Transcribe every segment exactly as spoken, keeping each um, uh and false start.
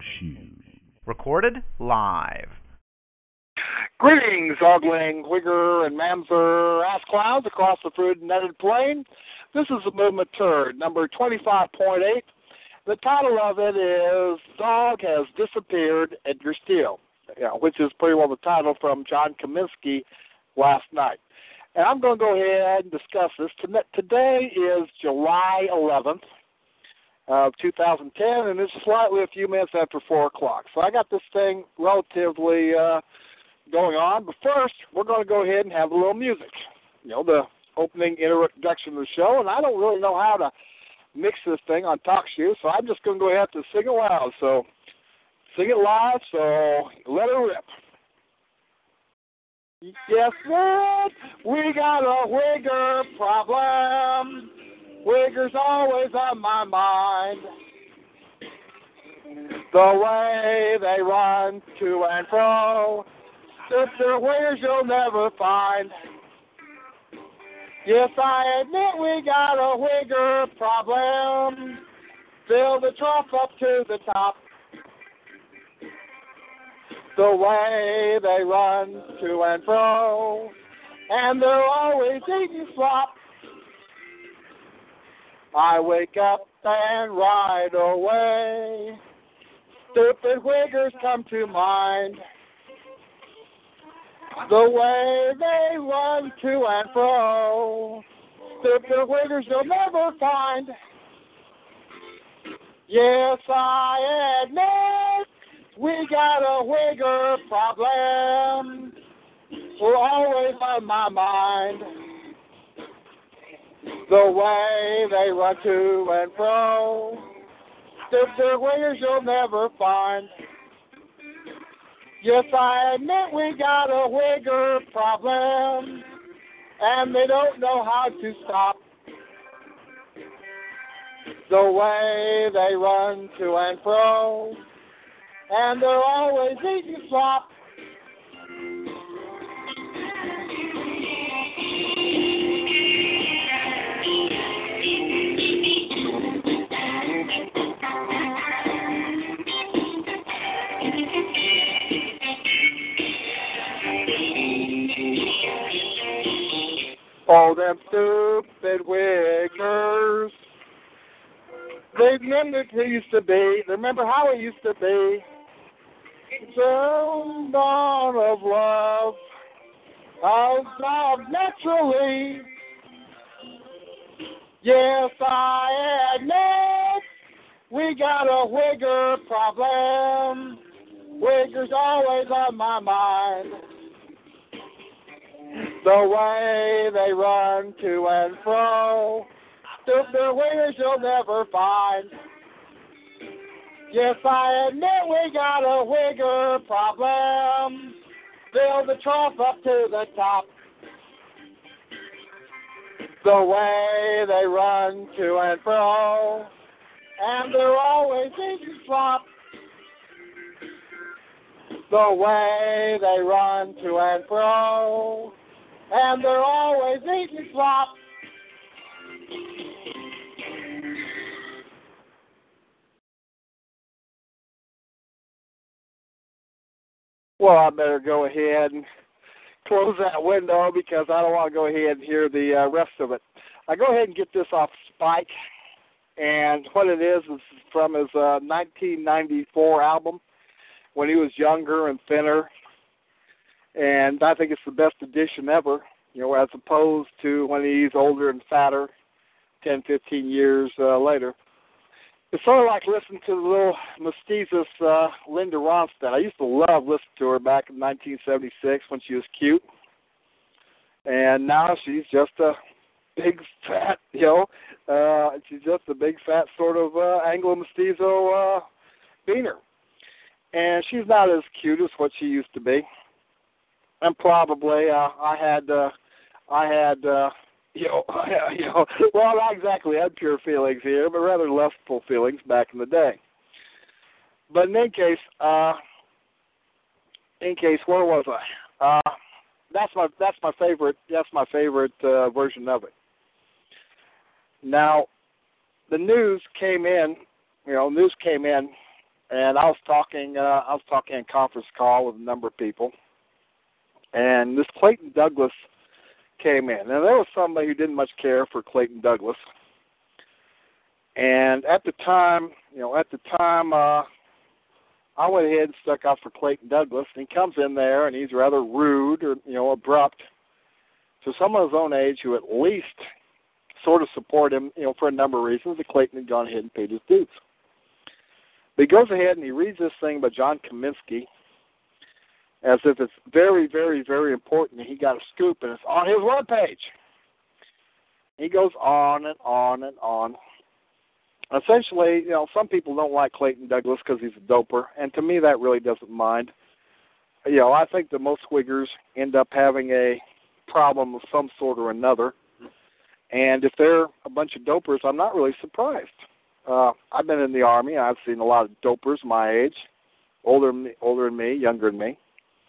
shoes. Recorded live. Greetings, ogling, wigger, and mamzer ass clowns across the fruit and netted plain. This is the movement turd, number twenty-five point eight. The title of it is Dog Has Disappeared, Edgar Steele, you know, which is pretty well the title from John Kaminsky last night. And I'm going to go ahead and discuss this. Today is July eleventh of two thousand ten, and it's slightly a few minutes after four o'clock. So I got this thing relatively uh, going on. But first, we're going to go ahead and have a little music. You know, the opening introduction of the show, and I don't really know how to mix this thing on TalkShoe, so I'm just going to go ahead and sing it loud. So sing it live, so let it rip. Yes, sir, we got a wigger problem. Wigger's always on my mind. The way they run to and fro, sister wiggers you'll never find. Yes, I admit we got a wigger problem. Fill the trough up to the top. The way they run to and fro, and they're always eating slop. I wake up and right away, stupid wiggers come to mind. The way they run to and fro, stupid wiggers you'll never find. Yes, I admit we got a wigger problem. We're always on my mind. The way they run to and fro, stupid wiggers you'll never find. Yes, I admit we got a wigger problem, and they don't know how to stop. The way they run to and fro, and they're always eating slop. Oh, them stupid wiggers. They remember who it used to be. They remember how it used to be. The dawn of love, of love naturally. Yes, I admit we got a wigger problem. Wigger's always on my mind. The way they run to and fro, stupid wiggers you'll never find. Yes, I admit we got a wigger problem. Fill the trough up to the top. The way they run to and fro, and they're always eating slop. The way they run to and fro, and they're always eating slop. Well, I better go ahead and close that window because I don't want to go ahead and hear the uh, rest of it. I go ahead and get this off Spike, and what it is is from his uh, nineteen ninety-four album when he was younger and thinner, and I think it's the best edition ever, you know, as opposed to when he's older and fatter ten, fifteen years uh, later. It's sort of like listening to the little mestizos uh, Linda Ronstadt. I used to love listening to her back in nineteen seventy-six when she was cute. And now she's just a big, fat, you know, uh, she's just a big, fat sort of uh, Anglo-mestizo uh, beaner. And she's not as cute as what she used to be. And probably uh, I had, uh, I had, uh, You know, you know, well, not exactly impure feelings here, but rather lustful feelings back in the day. But in any case, uh, in case, where was I? Uh, that's my that's my favorite. That's my favorite uh, version of it. Now, the news came in. You know, news came in and I was talking. Uh, I was talking in a conference call with a number of people, and this Clayton Douglas came in. Now there was somebody who didn't much care for Clayton Douglas, and at the time, you know, at the time, uh, I went ahead and stuck out for Clayton Douglas. And he comes in there, and he's rather rude or you know abrupt to someone of his own age who at least sort of support him, you know, for a number of reasons. That Clayton had gone ahead and paid his dues. But he goes ahead and he reads this thing by John Kaminsky as if it's very, very, very important, and he got a scoop, and it's on his webpage. He goes on and on and on. Essentially, you know, some people don't like Clayton Douglas because he's a doper, and to me that really doesn't mind. You know, I think that most Swiggers end up having a problem of some sort or another, and if they're a bunch of dopers, I'm not really surprised. Uh, I've been in the Army. I've seen a lot of dopers my age, older than me, older than me, younger than me.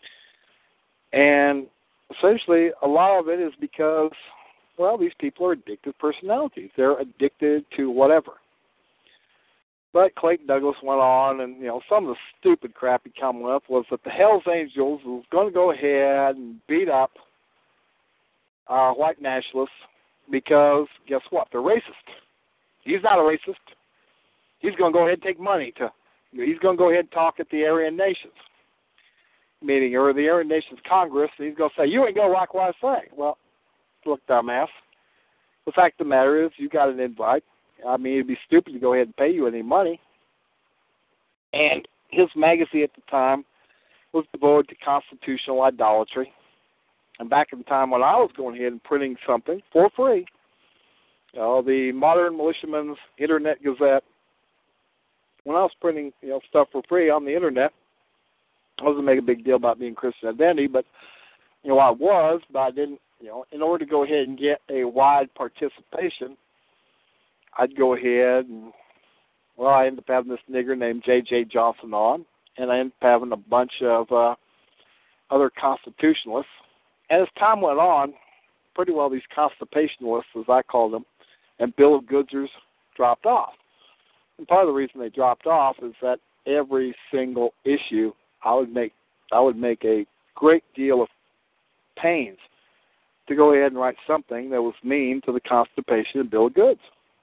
And essentially, a lot of it is because, well, these people are addictive personalities. They're addicted to whatever. But Clayton Douglas went on, and, you know, some of the stupid crap he came with was that the Hells Angels was going to go ahead and beat up uh, white nationalists because, guess what, they're racist. He's not a racist. He's going to go ahead and take money to, he's going to go ahead and talk at the Aryan Nations meeting or the Aryan Nations Congress, and he's going to say, you ain't going to like what I say. Well, look, dumbass. The fact of the matter is you got an invite. I mean, it'd be stupid to go ahead and pay you any money. And his magazine at the time was devoted to constitutional idolatry. And back in the time when I was going ahead and printing something for free, you know, the Modern Militiaman's Internet Gazette, when I was printing, you know, stuff for free on the Internet, I wasn't making a big deal about being Christian identity, but, you know, I was, but I didn't, you know, in order to go ahead and get a wide participation, I'd go ahead and, well, I ended up having this nigger named J J Johnson on, and I ended up having a bunch of uh, other constitutionalists. And as time went on, pretty well these constitutionalists, as I call them, and Bill of Goodsers dropped off. And part of the reason they dropped off is that every single issue, I would make, I would make a great deal of pains to go ahead and write something that was mean to the Constipation and Bill of Goods.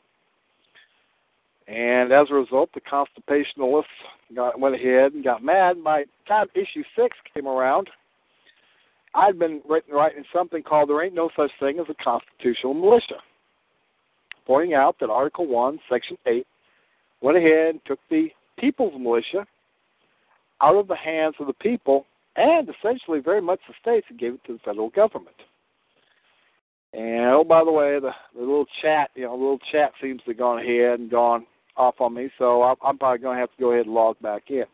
And as a result, the constipationalists got, went ahead and got mad. And by the time issue six came around, I'd been written, writing something called There Ain't No Such Thing as a Constitutional Militia, pointing out that Article one, Section eight, went ahead and took the People's Militia out of the hands of the people and essentially very much the states and gave it to the federal government. And, oh, by the way, the, the little chat, you know, the little chat seems to have gone ahead and gone off on me, so I'm, I'm probably going to have to go ahead and log back in.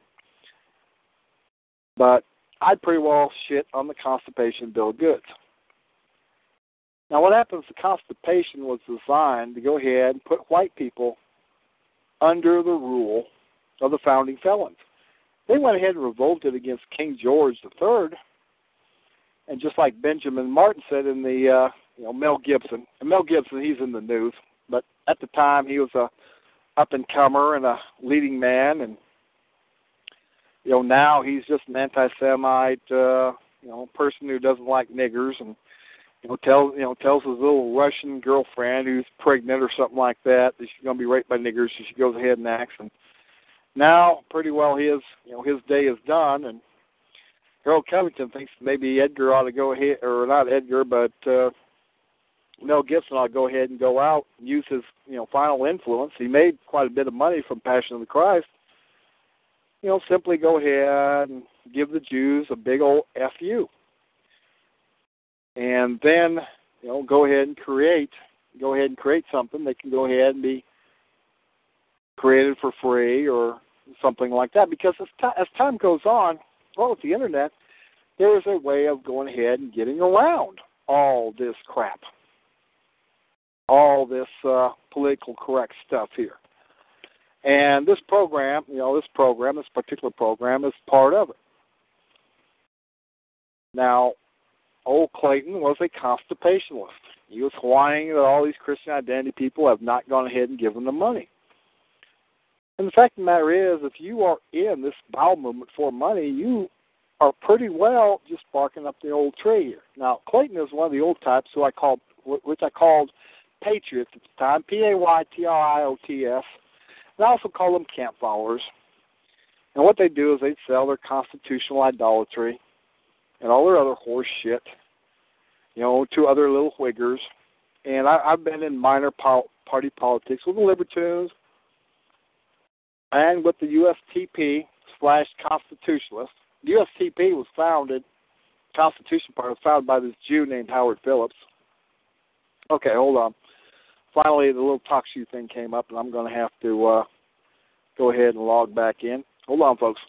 But I'd pretty well shit on the Constipation Bill of Goods. Now, what happens, the Constipation was designed to go ahead and put white people under the rule of the founding felons. They went ahead and revolted against King George the Third, and just like Benjamin Martin said in the, uh, you know, Mel Gibson, and Mel Gibson, he's in the news, but at the time he was a up-and-comer and a leading man, and, you know, now he's just an anti-Semite, uh, you know, person who doesn't like niggers, and, you know, tells, you know, tells his little Russian girlfriend who's pregnant or something like that that she's going to be raped by niggers, so she goes ahead and acts, and now pretty well his, you know, his day is done, and Harold Covington thinks maybe Edgar ought to go ahead, or not Edgar, but uh, Mel Gibson ought to go ahead and go out and use his, you know, final influence. He made quite a bit of money from Passion of the Christ. You know, simply go ahead and give the Jews a big old F U. And then, you know, go ahead and create, go ahead and create something that can go ahead and be created for free or something like that. Because as, t- as time goes on, well, with the Internet, there is a way of going ahead and getting around all this crap, all this uh, political correct stuff here. And this program, you know, this program, this particular program is part of it. Now, old Clayton was a constipationalist. He was whining that all these Christian identity people have not gone ahead and given them money. And the fact of the matter is, if you are in this bowel movement for money, you are pretty well just barking up the old tree here. Now, Clayton is one of the old types who I called, which I called patriots at the time, P A Y T R I O T S. And I also call them camp followers. And what they do is they sell their constitutional idolatry and all their other horse shit, you know, to other little whiggers. And I, I've been in minor pol- party politics with the Libertarians and with the U S T P slash Constitutionalists. The U S T P was founded, Constitution Party was founded by this Jew named Howard Phillips. Okay, hold on. Finally, the little talk shoe thing came up, and I'm going to have to uh, go ahead and log back in. Hold on, folks.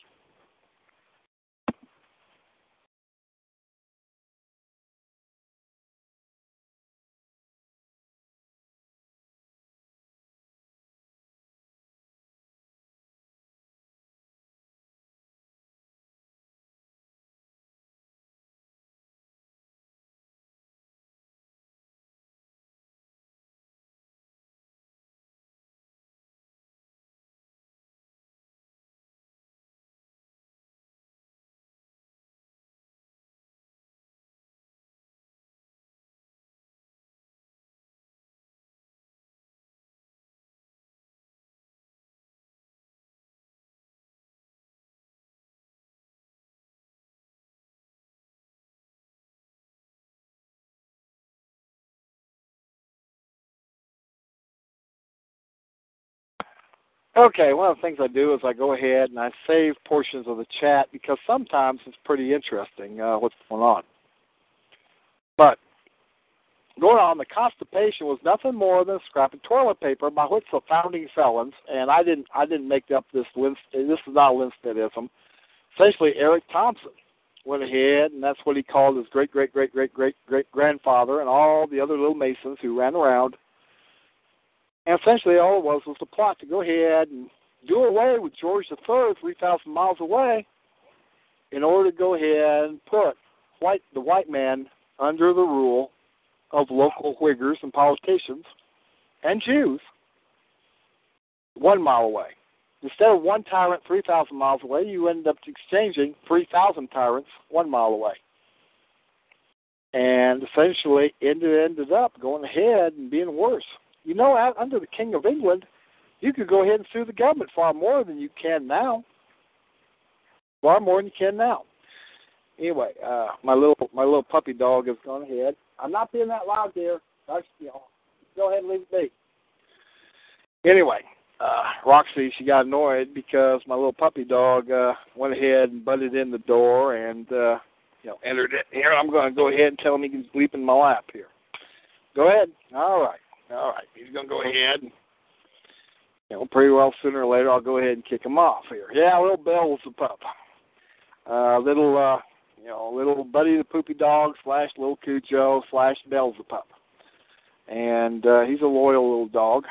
Okay, one of the things I do is I go ahead and I save portions of the chat because sometimes it's pretty interesting uh, what's going on. But going on, the constipation was nothing more than a scrap of toilet paper by which the founding felons, and I didn't I didn't make up this Linst- this is not Linsteadism. Essentially, Eric Thompson went ahead, and that's what he called his great great great great great great grandfather and all the other little Masons who ran around. And essentially all it was was a plot to go ahead and do away with George the Third three thousand miles away in order to go ahead and put white the white man under the rule of local Whiggers and politicians and Jews one mile away. Instead of one tyrant three thousand miles away, you end up exchanging three thousand tyrants one mile away. And essentially it ended up going ahead and being worse. You know, under the King of England, you could go ahead and sue the government far more than you can now. Far more than you can now. Anyway, uh, my little my little puppy dog has gone ahead. I'm not being that loud there. I, you know, go ahead and leave it be. Anyway, uh, Roxy, she got annoyed because my little puppy dog uh, went ahead and butted in the door and uh, you know entered it. Here, I'm going to go ahead and tell him he can sleep in my lap here. Go ahead. All right. All right, he's going to go ahead and, you know, pretty well sooner or later I'll go ahead and kick him off here. Yeah, little Bell's the pup. Uh, little, uh, you know, little Buddy the Poopy Dog slash Little Cujo slash Bell's the pup. And uh, he's a loyal little dog.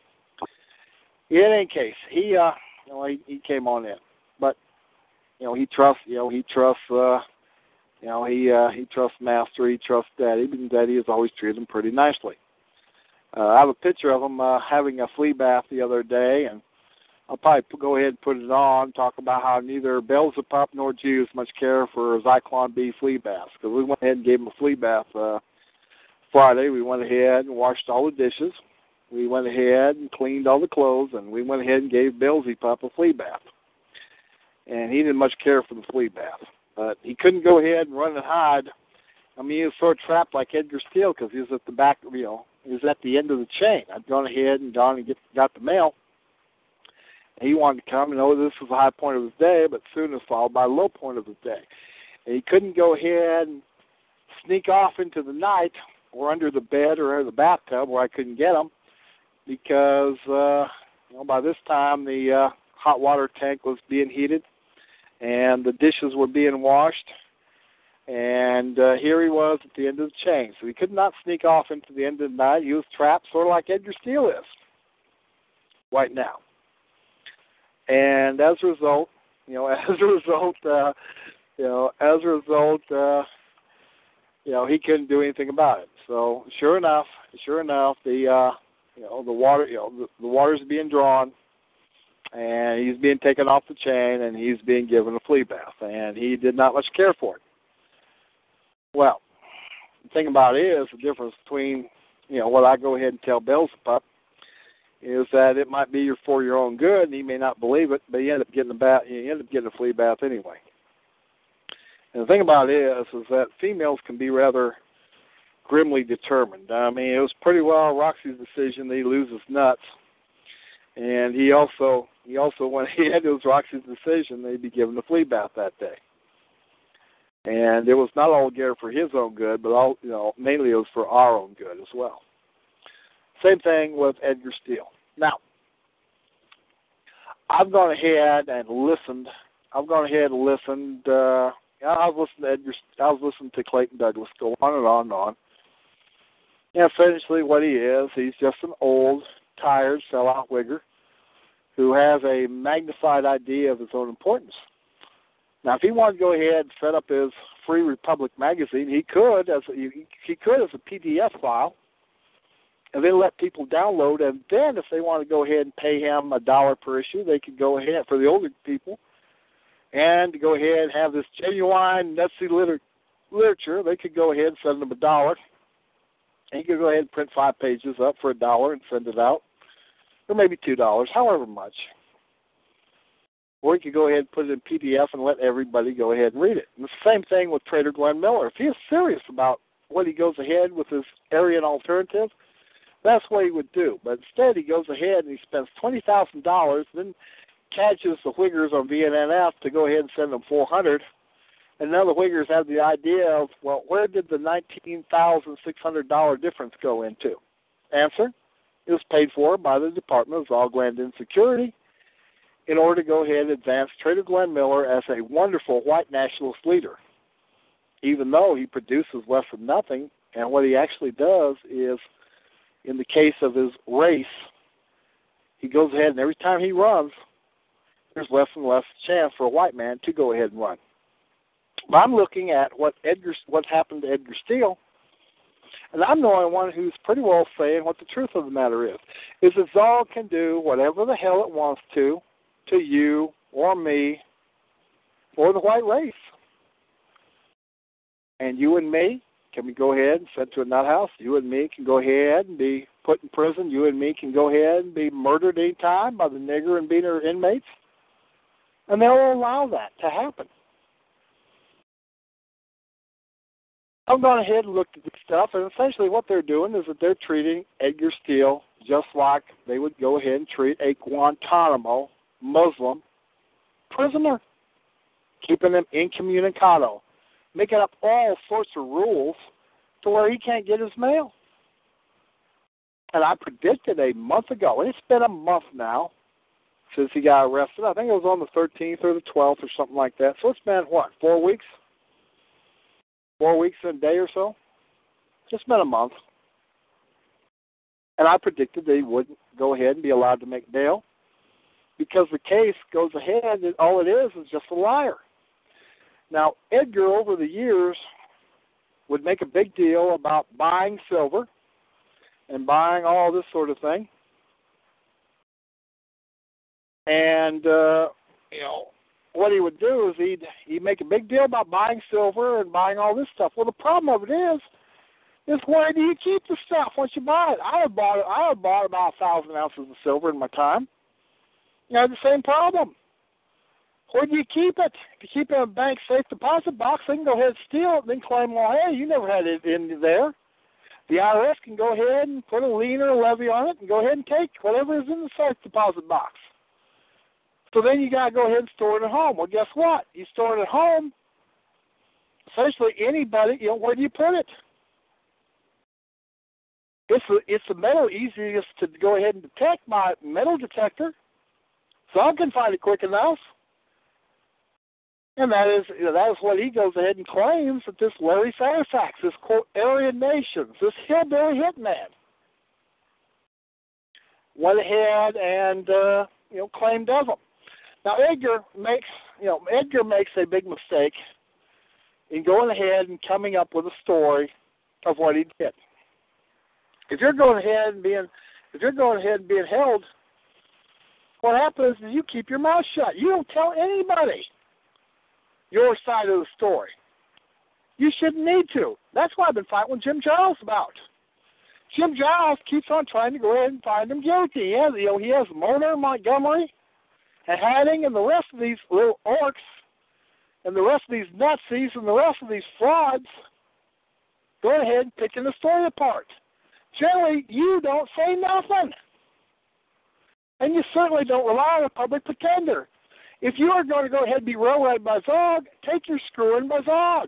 In any case, he, uh, you know, he, he came on in. But, you know, he trusts, you know, he trusts, uh, you know, he, uh, he trusts Master, he trusts Daddy, and Daddy has always treated him pretty nicely. Uh, I have a picture of him uh, having a flea bath the other day, and I'll probably go ahead and put it on, talk about how neither Beelzebub nor Jews much care for Zyklon B flea baths, because we went ahead and gave him a flea bath uh, Friday. We went ahead and washed all the dishes. We went ahead and cleaned all the clothes, and we went ahead and gave Beelzebub a flea bath. And he didn't much care for the flea bath. But he couldn't go ahead and run and hide. I mean, he was sort of trapped like Edgar Steele because he was at the back, you know, he was at the end of the chain. I'd gone ahead and gone and get, got the mail. And he wanted to come and know this was the high point of his day, but soon was followed by the low point of his day. And he couldn't go ahead and sneak off into the night or under the bed or under the bathtub where I couldn't get him because, uh, you know, by this time the uh, hot water tank was being heated and the dishes were being washed. And uh, here he was at the end of the chain. So he could not sneak off into the end of the night. He was trapped sort of like Edgar Steele is right now. And as a result, you know, as a result, uh, you know, as a result, uh, you know, he couldn't do anything about it. So sure enough, sure enough, the, uh, you know, the water, you know, the, the water's being drawn. and he's being taken off the chain, and he's being given a flea bath, and he did not much care for it. Well, the thing about it is the difference between, you know, what I go ahead and tell Beelzebub is that it might be your for your own good, and he may not believe it, but you end up getting a bath, you end up getting a flea bath anyway. And the thing about it is, is that females can be rather grimly determined. I mean, it was pretty well Roxy's decision that he loses nuts, and he also he also went ahead. It was Roxy's decision that he'd be given a flea bath that day. And it was not altogether for his own good, but all you know, mainly it was for our own good as well. Same thing with Edgar Steele. Now, I've gone ahead and listened. I've gone ahead and listened. Uh, I was listening to Edgar. I was listening to Clayton Douglas go on and on and on. And essentially, what he is, he's just an old, tired, sellout wigger who has a magnified idea of his own importance. Now, if he wanted to go ahead and set up his Free Republic magazine, he could as a, he could as a P D F file, and then let people download. And then, if they want to go ahead and pay him a dollar per issue, they could go ahead for the older people, and to go ahead and have this genuine Nazi liter- literature. They could go ahead and send him a dollar, and he could go ahead and print five pages up for a dollar and send it out, or maybe two dollars, however much. Or you could go ahead and put it in P D F and let everybody go ahead and read it. And the same thing with Trader Glenn Miller. If he is serious about what he goes ahead with his Aryan alternative, that's what he would do. But instead, he goes ahead and he spends twenty thousand dollars, then catches the Whiggers on V N N F to go ahead and send them four hundred dollars. And now the Whiggers have the idea of, well, where did the nineteen thousand six hundred dollars difference go into? Answer, it was paid for by the Department of Zogland Security in order to go ahead and advance Trader Glenn Miller as a wonderful white nationalist leader, even though he produces less than nothing. And what he actually does is, in the case of his race, he goes ahead and every time he runs, there's less and less chance for a white man to go ahead and run. But I'm looking at what Edgar, what happened to Edgar Steele, and I'm the only one who's pretty well saying what the truth of the matter is, is that Zog can do whatever the hell it wants to, to you or me or the white race. And you and me, can we go ahead and sent to a nut house? You and me can go ahead and be put in prison. You and me can go ahead and be murdered any time by the nigger and beaner inmates. And they'll allow that to happen. I've gone ahead and looked at this stuff, and essentially what they're doing is that they're treating Edgar Steele just like they would go ahead and treat a Guantanamo Muslim prisoner, keeping him incommunicado, making up all sorts of rules to where he can't get his mail. And I predicted a month ago, and it's been a month now since he got arrested. I think it was on the thirteenth or the twelfth or something like that. So it's been, what, four weeks? Four weeks and a day or so? It's been a month. And I predicted that he wouldn't go ahead and be allowed to make bail because the case goes ahead and all it is is just a liar. Now, Edgar, over the years, would make a big deal about buying silver and buying all this sort of thing. And, uh, you know, what he would do is he'd, he'd make a big deal about buying silver and buying all this stuff. Well, the problem of it is, is where do you keep the stuff once you buy it? I have bought I have bought about a thousand ounces of silver in my time. You had the same problem. Where do you keep it? If you keep it in a bank safe deposit box, they can go ahead and steal it and then claim, well, hey, you never had it in there. The I R S can go ahead and put a lien or a levy on it and go ahead and take whatever is in the safe deposit box. So then you got to go ahead and store it at home. Well, guess what? You store it at home, essentially anybody, you know, where do you put it? It's a, it's the metal easiest to go ahead and detect by metal detector, so I can find it quick enough. And that is you know, that is what he goes ahead and claims that this Larry Fairfax, this quote Aryan Nations, this hillbilly hitman, went ahead and uh, you know claimed of him. Now Edgar makes you know Edgar makes a big mistake in going ahead and coming up with a story of what he did. If you're going ahead and being if you're going ahead and being held, what happens is you keep your mouth shut. You don't tell anybody your side of the story. You shouldn't need to. That's what I've been fighting with Jim Giles about. Jim Giles keeps on trying to go ahead and find him guilty. He has, you know, he has Murner, Montgomery, and Hatting, and the rest of these little orcs, and the rest of these Nazis, and the rest of these frauds going ahead and picking the story apart. Generally, you don't say nothing. And you certainly don't rely on a public pretender. If you are going to go ahead and be railroaded by Zog, take your screw in by Zog.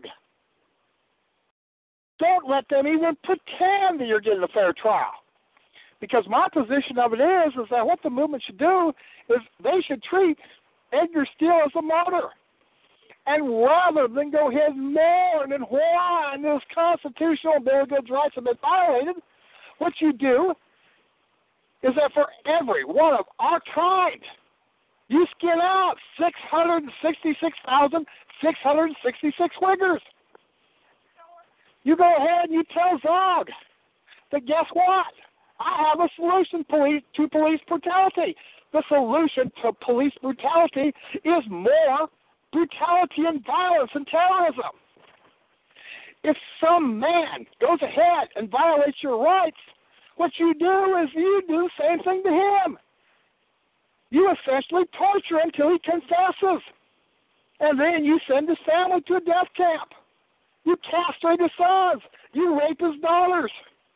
Don't let them even pretend that you're getting a fair trial. Because my position of it is, is that what the movement should do is they should treat Edgar Steele as a martyr. And rather than go ahead and mourn and whine his constitutional Bill of Goods rights have been violated, what you do is that for every one of our kind, you skin out six hundred sixty-six thousand six hundred sixty-six Wiggers. You go ahead and you tell Zog that guess what? I have a solution police, to police brutality. The solution to police brutality is more brutality and violence and terrorism. If some man goes ahead and violates your rights, what you do is you do the same thing to him. You essentially torture him till he confesses. And then you send his family to a death camp. You castrate his sons. You rape his daughters.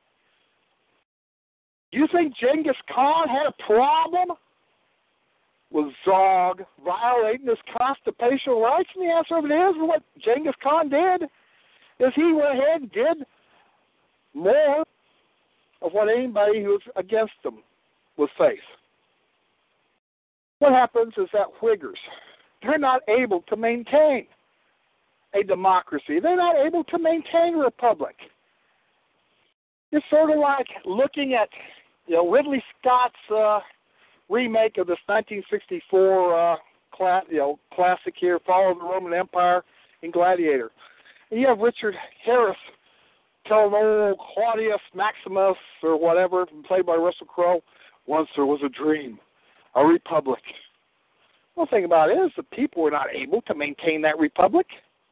You think Genghis Khan had a problem with Zog violating his constitutional rights? And the answer of it is, what Genghis Khan did is he went ahead and did more of what anybody who was against them would face. What happens is that Whiggers, they're not able to maintain a democracy. They're not able to maintain a republic. It's sort of like looking at, you know, Ridley Scott's uh, remake of this nineteen sixty-four uh, cla- you know, classic here, Fall of the Roman Empire in Gladiator. And you have Richard Harris telling old Claudius Maximus or whatever, played by Russell Crowe, once there was a dream, a republic. One thing about it is the people were not able to maintain that republic.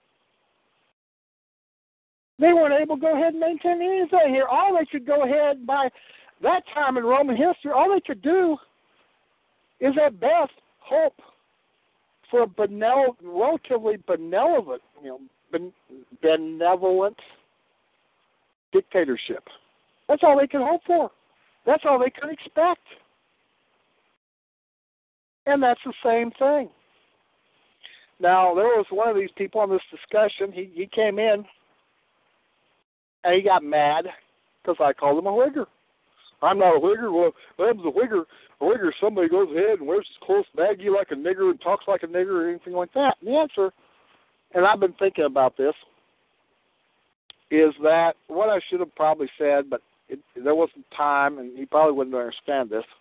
They weren't able to go ahead and maintain anything here. All they could go ahead, by that time in Roman history, all they could do is at best hope for a benevol- relatively benevolent, you know, ben- benevolent dictatorship. That's all they could hope for. That's all they could expect. And that's the same thing. Now, there was one of these people on this discussion. He, he came in, and he got mad because I called him a Whigger. I'm not a Whigger. Well, I'm a Whigger. A Whigger, somebody goes ahead and wears his clothes baggy like a nigger and talks like a nigger or anything like that. And the answer, and I've been thinking about this, is that what I should have probably said, but it, there wasn't time, and he probably wouldn't understand this,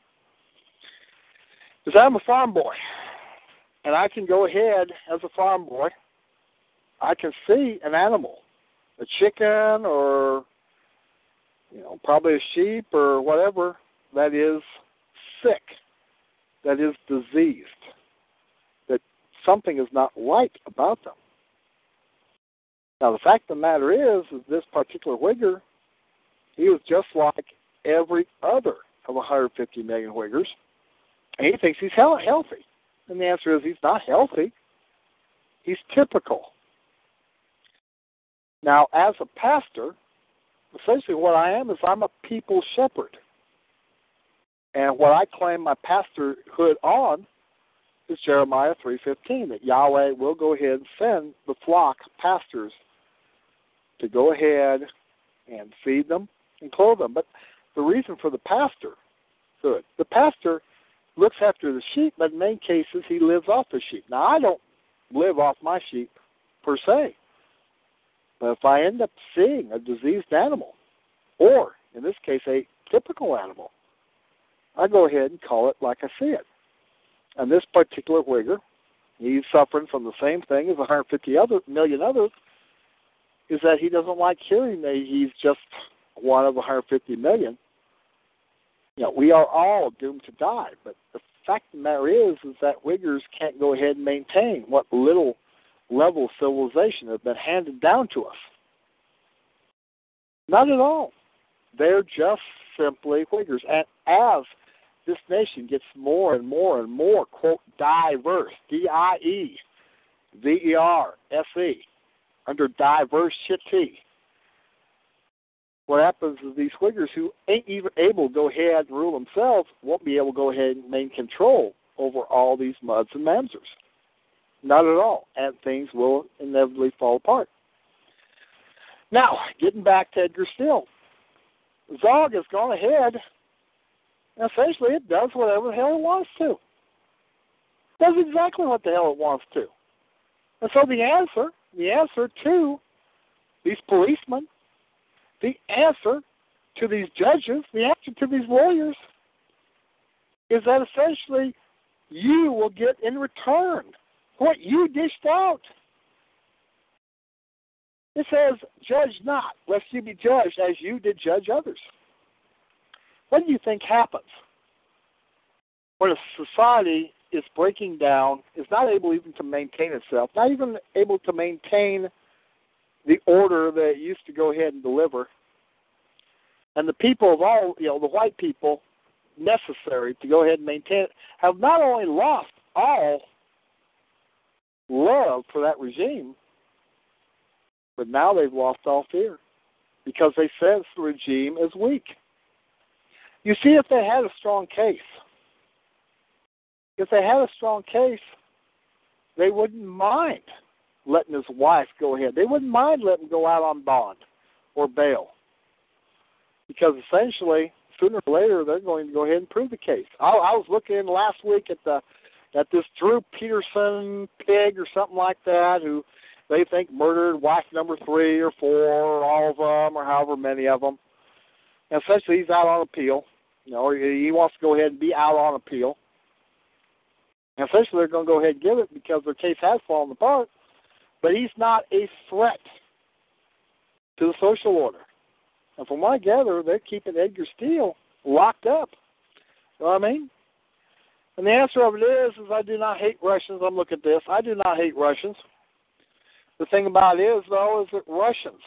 is I'm a farm boy. And I can go ahead as a farm boy. I can see an animal, a chicken or, you know, probably a sheep or whatever, that is sick, that is diseased, that something is not right about them. Now, the fact of the matter is, is this particular Whigger, he was just like every other of one hundred fifty million Whiggers, and he thinks he's healthy. And the answer is he's not healthy. He's typical. Now, as a pastor, essentially what I am is I'm a people shepherd. And what I claim my pastorhood on is Jeremiah three fifteen, that Yahweh will go ahead and send the flock pastors to go ahead and feed them and clothe them. But the reason for the pastor, good, the pastor looks after the sheep, but in many cases he lives off the sheep. Now, I don't live off my sheep per se. But if I end up seeing a diseased animal, or in this case a typical animal, I go ahead and call it like I see it. And this particular Whigger, he's suffering from the same thing as one hundred fifty other, million others, is that he doesn't like hearing that he's just one of one hundred fifty million. You know, we are all doomed to die, but the fact of the matter is, is that Uyghurs can't go ahead and maintain what little level of civilization has been handed down to us. Not at all. They're just simply Uyghurs. And as this nation gets more and more and more, quote, diverse, D I E V E R S E, under diversity, what happens is these Uyghurs who ain't even able to go ahead and rule themselves won't be able to go ahead and maintain control over all these Muds and Mamzers. Not at all. And things will inevitably fall apart. Now, getting back to Edgar Steele. Zog has gone ahead, and essentially it does whatever the hell it wants to. It does exactly what the hell it wants to. And so the answer, the answer to these policemen, the answer to these judges, the answer to these lawyers is that essentially you will get in return what you dished out. It says, judge not, lest you be judged as you did judge others. What do you think happens when a society is breaking down, is not able even to maintain itself, not even able to maintain the order that it used to go ahead and deliver, and the people of all, you know, the white people necessary to go ahead and maintain it, have not only lost all love for that regime, but now they've lost all fear because they sense the regime is weak. You see, if they had a strong case, if they had a strong case, they wouldn't mind letting his wife go ahead. They wouldn't mind letting him go out on bond or bail because essentially, sooner or later, they're going to go ahead and prove the case. I, I was looking last week at the at this Drew Peterson pig or something like that who they think murdered wife number three or four or all of them or however many of them. And essentially, he's out on appeal. You know, he wants to go ahead and be out on appeal. And essentially, they're going to go ahead and give it because their case has fallen apart. But he's not a threat to the social order. And from what I gather, they're keeping Edgar Steele locked up. You know what I mean? And the answer of it is, is I do not hate Russians. I'm looking at this. I do not hate Russians. The thing about it is, though, is that Russians,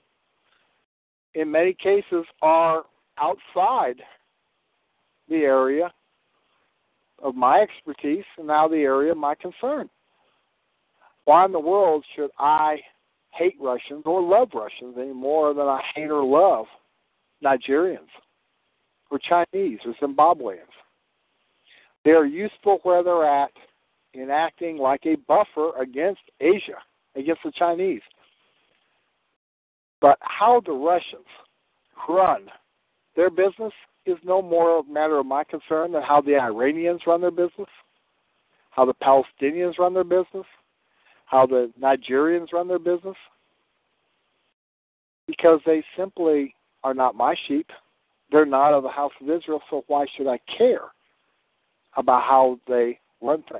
in many cases, are outside the area of my expertise and now the area of my concern. Why in the world should I hate Russians or love Russians any more than I hate or love Nigerians or Chinese or Zimbabweans? They are useful where they're at in acting like a buffer against Asia, against the Chinese. But how the Russians run their business is no more a matter of my concern than how the Iranians run their business, how the Palestinians run their business, how the Nigerians run their business, because they simply are not my sheep. They're not of the house of Israel, so why should I care about how they run things?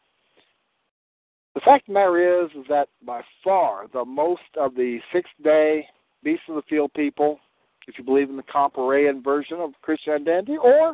The fact of the matter is, is that by far the most of the six-day beasts of the field people, if you believe in the Comparean version of Christian identity, or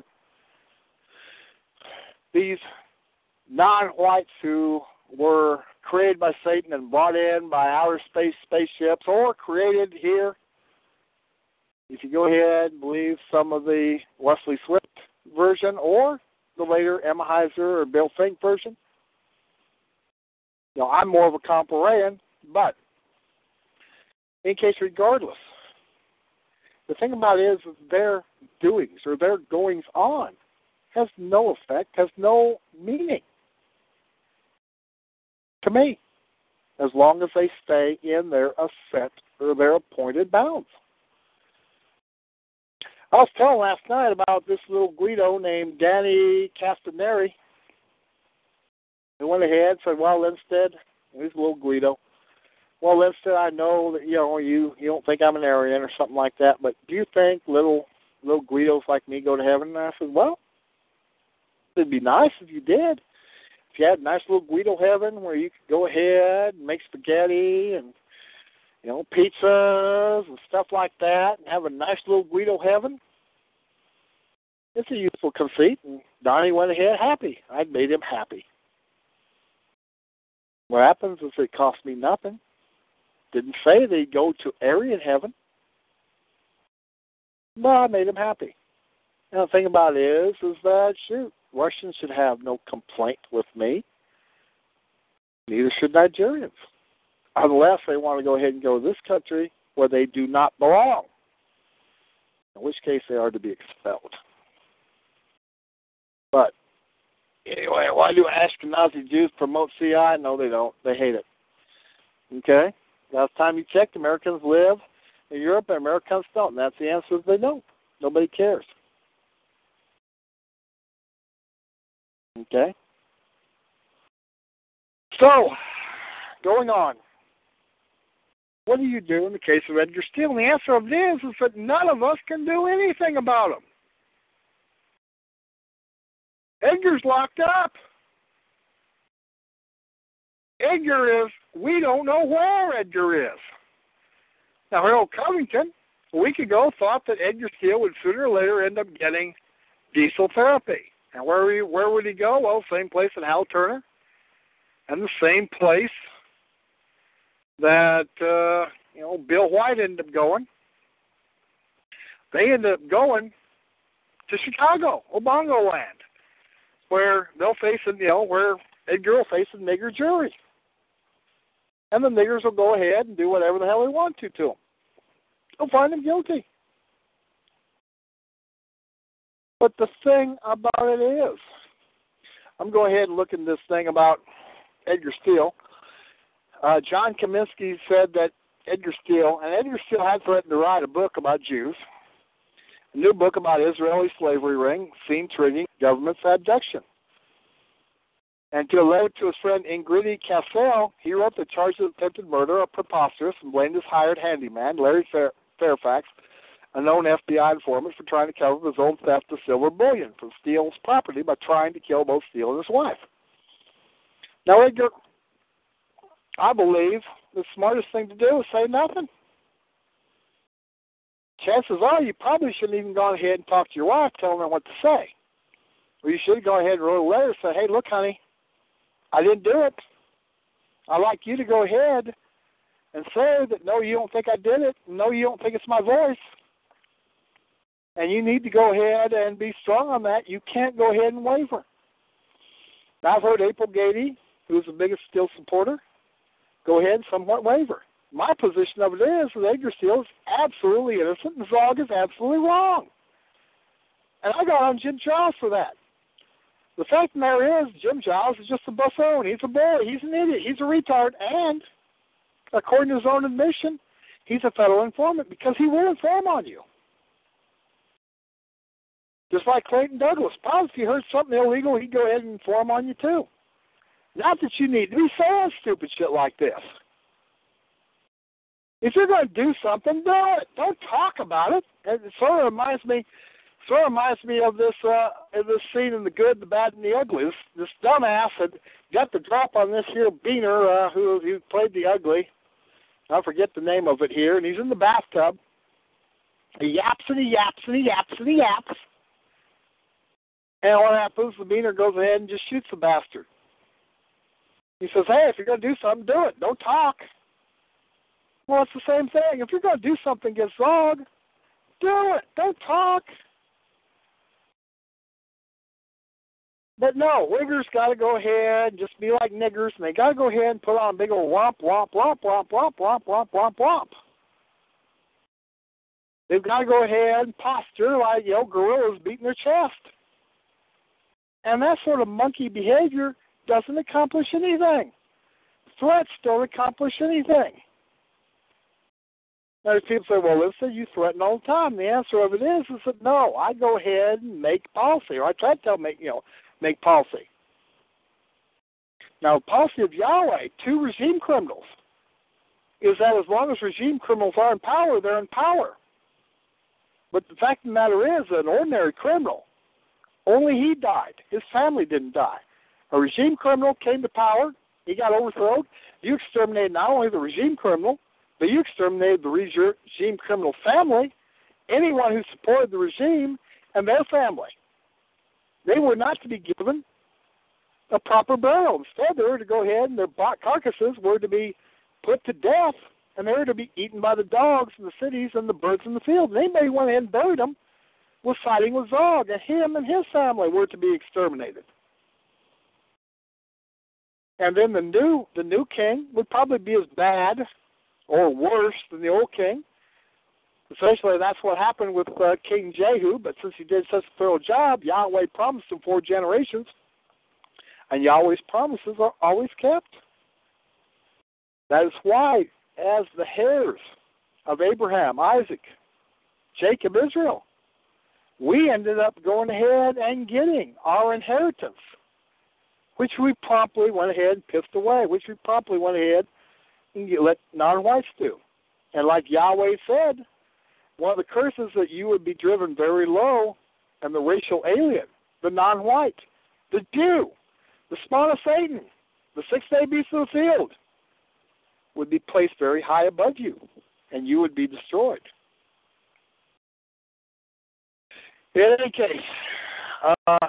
these non-whites who were created by Satan and brought in by outer space spaceships, or created here, if you go ahead and believe some of the Wesley Swift version, or the later Emma Heiser or Bill Fink version, you know, I'm more of a Comparean, but in case regardless, the thing about it is their doings or their goings on has no effect, has no meaning to me, as long as they stay in their set or their appointed bounds. I was telling last night about this little Guido named Danny Castaneri. He went ahead and said, well, Linstead, he's a little Guido. Well, Linstead, I know that, you know, you, you don't think I'm an Aryan or something like that, but do you think little little Guidos like me go to heaven? And I said, well, it'd be nice if you did. If you had a nice little Guido heaven where you could go ahead and make spaghetti and, you know, pizzas and stuff like that and have a nice little Guido heaven. It's a youthful conceit, and Donnie went ahead happy. I'd made him happy. What happens is it cost me nothing. Didn't say they'd go to Aryan heaven. But I made him happy. And the thing about it is, is that, shoot, Russians should have no complaint with me. Neither should Nigerians. Unless they want to go ahead and go to this country where they do not belong. In which case they are to be expelled. But anyway, why do Ashkenazi Jews promote C I? No, they don't. They hate it. Okay? Last time you checked, Americans live in Europe and Americans don't. And that's the answer, they don't. Nobody cares. Okay? So, going on. What do you do in the case of Edgar Steele? And the answer of it is, is that none of us can do anything about him. Edgar's locked up. Edgar is, we don't know where Edgar is. Now, Harold Covington, a week ago, thought that Edgar Steele would sooner or later end up getting diesel therapy. And where, he, where would he go? Well, same place that Hal Turner, and the same place that, uh, you know, Bill White ended up going. They ended up going to Chicago, Obongo land, where they'll face, you know, where Edgar will face a nigger jury. And the niggers will go ahead and do whatever the hell they want to to him. They'll find him guilty. But the thing about it is, I'm going ahead and look at this thing about Edgar Steele. Uh, John Kaminsky said that Edgar Steele, and Edgar Steele had threatened to write a book about Jews, a new book about Israeli slavery ring, scene triggering, government's abduction. And to a letter to his friend Ingridi Cassell, he wrote the charges of attempted murder are preposterous and blamed his hired handyman, Larry Fair- Fairfax, a known F B I informant, for trying to cover his own theft of silver bullion from Steele's property by trying to kill both Steele and his wife. Now, Edgar, I believe the smartest thing to do is say nothing. Chances are you probably shouldn't even go ahead and talk to your wife, telling her what to say. Or you should go ahead and write a letter and say, hey, look, honey, I didn't do it. I'd like you to go ahead and say that, no, you don't think I did it. No, you don't think it's my voice. And you need to go ahead and be strong on that. You can't go ahead and waver. Now, I've heard April Gady, who's the biggest Steele supporter, go ahead and somewhat waver. My position of it is that Edgar Steele is absolutely innocent and Zog is absolutely wrong. And I got on Jim Giles for that. The fact of the matter is, Jim Giles is just a buffoon. He's a bully. He's an idiot. He's a retard. And, according to his own admission, he's a federal informant because he will inform on you. Just like Clayton Douglas. Probably if you heard something illegal, he'd go ahead and inform on you too. Not that you need to be saying stupid shit like this. If you're going to do something, do it. Don't talk about it. It sort of reminds me, sort of reminds me of this uh, of this scene in The Good, the Bad, and the Ugly. This, this dumbass had got the drop on this here Beaner uh, who who played the ugly. I forget the name of it here, and he's in the bathtub. He yaps and he yaps and he yaps and he yaps. And what happens? The Beaner goes ahead and just shoots the bastard. He says, hey, if you're going to do something, do it. Don't talk. Well, it's the same thing. If you're going to do something against Zog, do it. Don't talk. But no, Wiggers got to go ahead and just be like niggers, and they got to go ahead and put on a big old womp, womp, womp, womp, womp, womp, womp, womp, womp. They've got to go ahead and posture like, you know, gorillas beating their chest. And that sort of monkey behavior doesn't accomplish anything. Threats don't accomplish anything. Now, people say, well, listen, you threaten all the time. The answer of it is, is that no, I go ahead and make policy, or I try to tell make, you know, make policy. Now, policy of Yahweh to regime criminals is that as long as regime criminals are in power, they're in power. But the fact of the matter is that an ordinary criminal, only he died. His family didn't die. A regime criminal came to power. He got overthrown. You exterminated not only the regime criminal, but you exterminated the regime criminal family, anyone who supported the regime, and their family. they were not to be given a proper burial. Instead, they were to go ahead and their carcasses were to be put to death, and they were to be eaten by the dogs in the cities and the birds in the field. And anybody went ahead and buried them was siding with Zog, and him and his family were to be exterminated. And then the new the new king would probably be as bad or worse than the old king. Essentially, that's what happened with uh, King Jehu, but since he did such a thorough job, Yahweh promised him four generations, and Yahweh's promises are always kept. That is why, as the heirs of Abraham, Isaac, Jacob, Israel, we ended up going ahead and getting our inheritance, which we promptly went ahead and pissed away, which we promptly went ahead and let non-whites do. And like Yahweh said, one of the curses that you would be driven very low, and the racial alien, the non-white, the Jew, the spawn of Satan, the six-day beast of the field, would be placed very high above you, and you would be destroyed. In any case, uh, all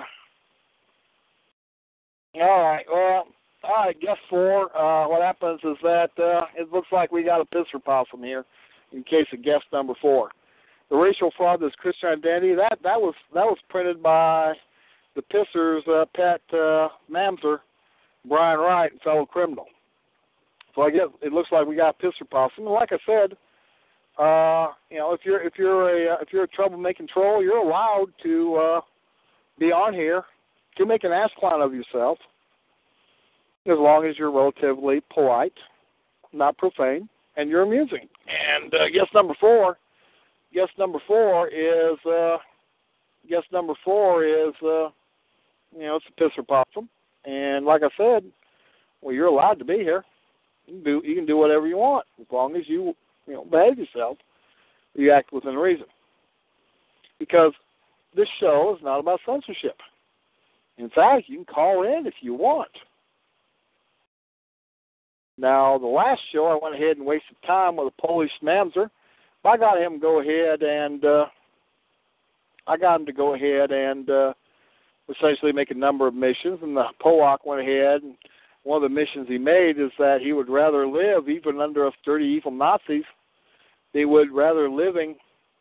right, well, all right, guess four. Uh, what happens is that uh, it looks like we got a pisser possum here in case of guess number four. The racial fraud is Christian identity. That that was that was printed by the pisser's uh, pet uh, mamzer, Brian Wright, and fellow criminal. So I guess it looks like we got a pisser possum. And like I said, uh, you know, if you're if you're a if you're a troublemaking troll, you're allowed to uh, be on here to make an ass clown of yourself, as long as you're relatively polite, not profane, and you're amusing. And uh, guess number four, guess number four is, uh, guess number four is, uh, you know, it's a pisser possum. And like I said, well, you're allowed to be here. You can do you can do whatever you want as long as you you know behave yourself. You act within reason. Because this show is not about censorship. In fact, you can call in if you want. Now, the last show, I went ahead and wasted time with a Polish mamzer. I got him to go ahead and uh, I got him to go ahead and uh, essentially make a number of missions. And the Polak went ahead, and one of the missions he made is that he would rather live, even under dirty, evil Nazis, they would rather living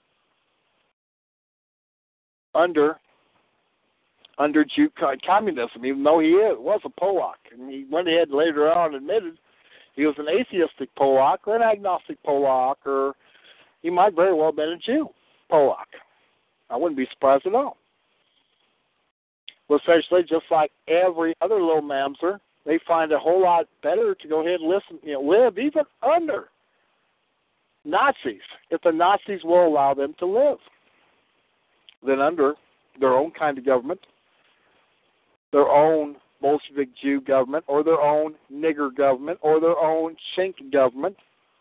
under under Jew communism, even though he is, was a Polak. And he went ahead and later on admitted he was an atheistic Polak or an agnostic Polak, or he might very well have been a Jew Polak. I wouldn't be surprised at all. Well, essentially, just like every other little mamzer, they find it a whole lot better to go ahead and listen, you know, live even under Nazis, if the Nazis will allow them to live, than under their own kind of government, their own Bolshevik Jew government, or their own nigger government, or their own Shink government.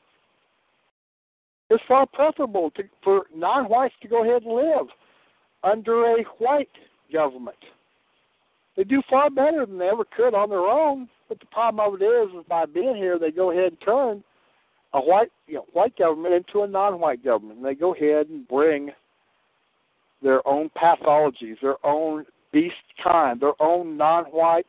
It's far preferable to, for non-whites to go ahead and live under a white government. They do far better than they ever could on their own, but the problem of it is, is by being here, they go ahead and turn a white, you know, white government into a non-white government, and they go ahead and bring their own pathologies, their own beast kind, their own non-white,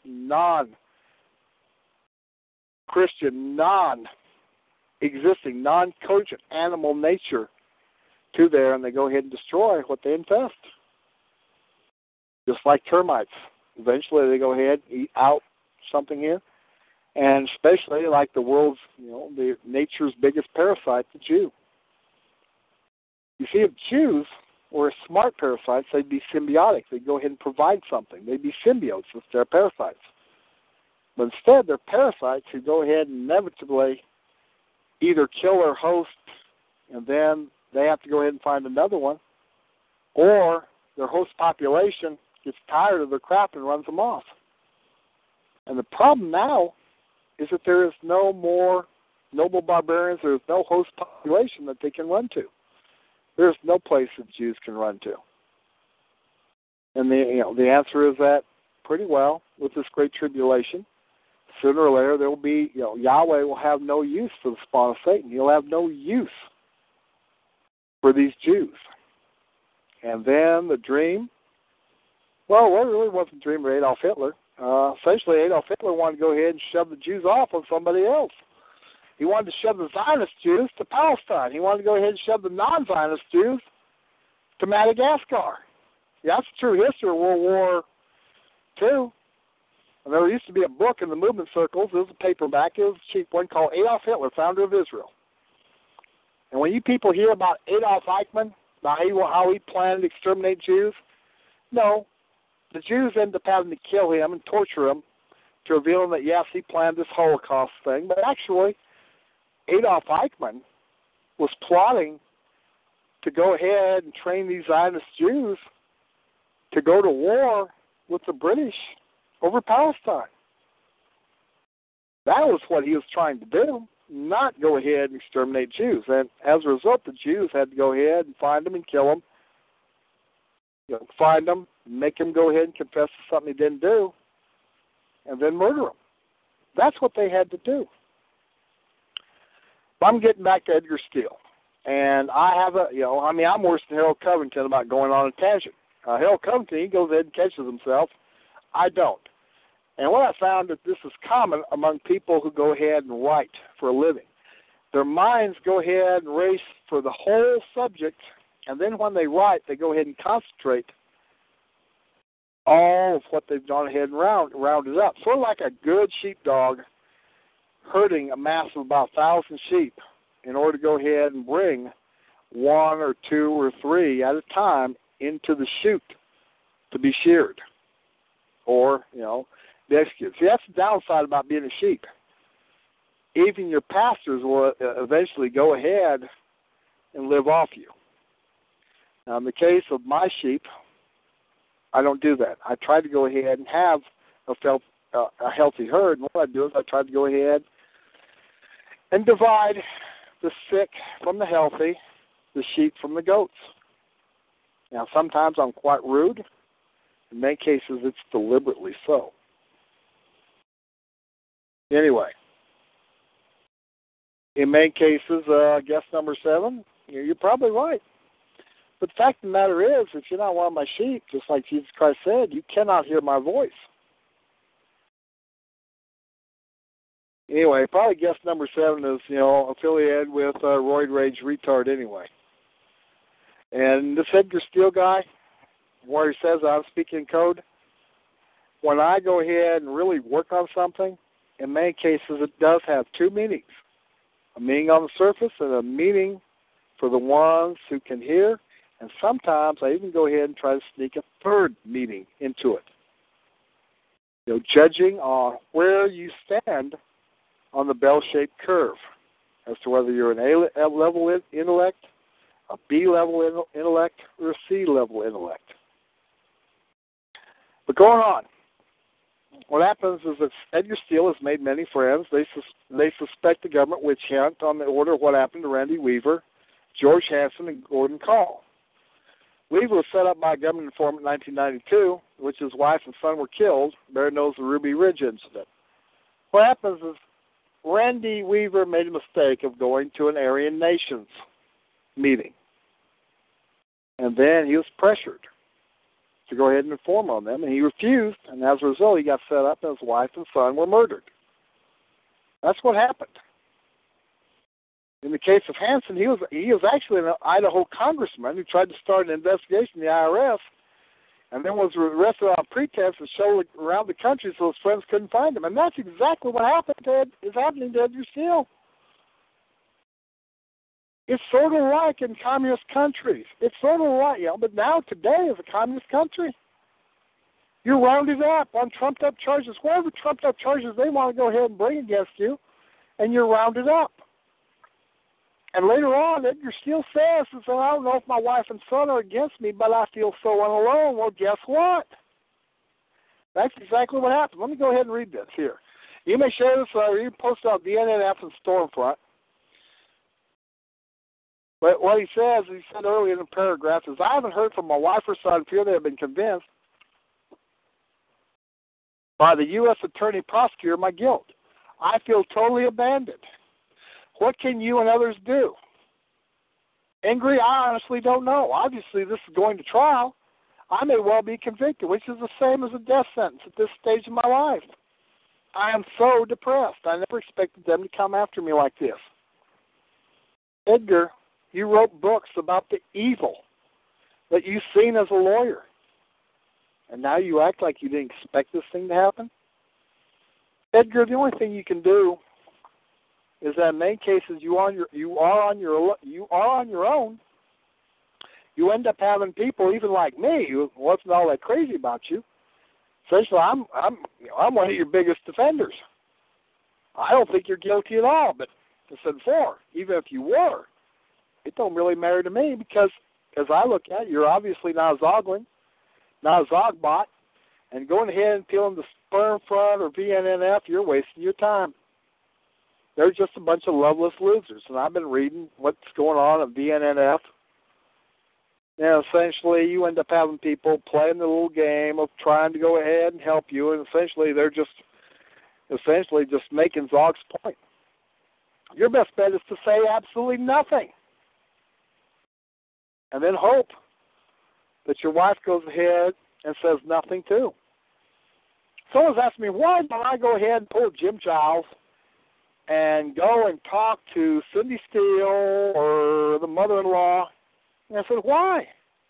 non-Christian, non-existing, non-cogent animal nature to there, and they go ahead and destroy what they infest. Just like termites. Eventually they go ahead and eat out something here. And especially like the world's, you know, the nature's biggest parasite, the Jew. You see, if Jews were smart parasites, they'd be symbiotic. They'd go ahead and provide something. They'd be symbiotes with their parasites. But instead, they're parasites who go ahead and inevitably either kill their host, and then they have to go ahead and find another one, or their host population gets tired of their crap and runs them off. And the problem now is that there is no more noble barbarians. There is no host population that they can run to. There's no place that Jews can run to. And the you know the answer is that pretty well with this great tribulation, sooner or later there will be you know Yahweh will have no use for the spawn of Satan. He'll have no use for these Jews. And then the dream Well, it really wasn't a dream of Adolf Hitler. Uh, essentially, Adolf Hitler wanted to go ahead and shove the Jews off on somebody else. He wanted to shove the Zionist Jews to Palestine. He wanted to go ahead and shove the non-Zionist Jews to Madagascar. Yeah, that's true history of World War Two. And there used to be a book in the movement circles. It was a paperback. It was a cheap one called Adolf Hitler, Founder of Israel. And when you people hear about Adolf Eichmann, about how he planned to exterminate Jews, no, the Jews ended up having to kill him and torture him to reveal him that, yes, he planned this Holocaust thing. But actually, Adolf Eichmann was plotting to go ahead and train these Zionist Jews to go to war with the British over Palestine. That was what he was trying to do, not go ahead and exterminate Jews. And as a result, the Jews had to go ahead and find them and kill them. You know, find them, make them go ahead and confess to something they didn't do, and then murder them. That's what they had to do. But I'm getting back to Edgar Steele. And I have a, you know, I mean, I'm worse than Harold Covington about going on a tangent. Uh, Harold Covington, he goes ahead and catches himself. I don't. And what I found that this is common among people who go ahead and write for a living. Their minds go ahead and race for the whole subject, and then when they write, they go ahead and concentrate all of what they've gone ahead and round, rounded up. Sort of like a good sheepdog herding a mass of about a thousand sheep in order to go ahead and bring one or two or three at a time into the chute to be sheared or, you know, be executed. See, that's the downside about being a sheep. Even your pastors will eventually go ahead and live off you. Now, in the case of my sheep, I don't do that. I try to go ahead and have a, felt, uh, a healthy herd, and what I do is I try to go ahead and divide the sick from the healthy, the sheep from the goats. Now, sometimes I'm quite rude. In many cases, it's deliberately so. Anyway, in many cases, uh, guess number seven, you're probably right. But the fact of the matter is, if you're not one of my sheep, just like Jesus Christ said, you cannot hear my voice. Anyway, probably guess number seven is, you know, affiliated with uh, Roid Rage Retard anyway. And this Edgar Steele guy, where he says I'm speaking in code, when I go ahead and really work on something, in many cases it does have two meanings. A meaning on the surface and a meaning for the ones who can hear. And sometimes I even go ahead and try to sneak a third meaning into it. You know, judging on where you stand on the bell-shaped curve as to whether you're an A-level intellect, a B-level intellect, or a C-level intellect. But going on, what happens is that Edgar Steele has made many friends. They sus- they suspect the government witch hunt on the order of what happened to Randy Weaver, George Hanson, and Gordon Kahl. Weaver was set up by a government informant in nineteen ninety-two, which his wife and son were killed. Bear knows the Ruby Ridge incident. What happens is Randy Weaver made a mistake of going to an Aryan Nations meeting. And then he was pressured to go ahead and inform on them, and he refused, and as a result, he got set up, and his wife and son were murdered. That's what happened. In the case of Hanson, he was he was actually an Idaho congressman who tried to start an investigation in the I R S, and then was arrested on pretense and showed around the country so his friends couldn't find him. And that's exactly what happened to Ed, is happening to Edgar Steele. It's sort of like in communist countries. It's sort of like, you know, but now today is a communist country. You're rounded up on trumped-up charges, whatever trumped-up charges they want to go ahead and bring against you, and you're rounded up. And later on, Edgar Steele says, he said, I don't know if my wife and son are against me, but I feel so alone. Well, guess what? That's exactly what happened. Let me go ahead and read this here. You may share this, or you can post it on D N N F and Stormfront. But what he says, he said earlier in the paragraph, is I haven't heard from my wife or son, feel they have been convinced by the U S Attorney Prosecutor of my guilt. I feel totally abandoned. What can you and others do? Angry? I honestly don't know. Obviously, this is going to trial. I may well be convicted, which is the same as a death sentence at this stage of my life. I am so depressed. I never expected them to come after me like this. Edgar, you wrote books about the evil that you've seen as a lawyer. And now you act like you didn't expect this thing to happen? Edgar, the only thing you can do is that in many cases you are on your you are on your you are on your own. You end up having people even like me who wasn't all that crazy about you. Essentially, I'm I'm you know, I'm one of your biggest defenders. I don't think you're guilty at all, but as I said before, even if you were, it don't really matter to me because as I look at it, you're obviously not a Zogling, not a Zogbot, and going ahead and peeling the sperm front or V N N F, you're wasting your time. They're just a bunch of loveless losers, and I've been reading what's going on at V N N F. You know, essentially, you end up having people playing the little game of trying to go ahead and help you, and essentially they're just essentially just making Zog's point. Your best bet is to say absolutely nothing, and then hope that your wife goes ahead and says nothing too. Someone's asked me, why don't I go ahead and pull Jim Giles and go and talk to Cindy Steele or the mother-in-law? And I said, why?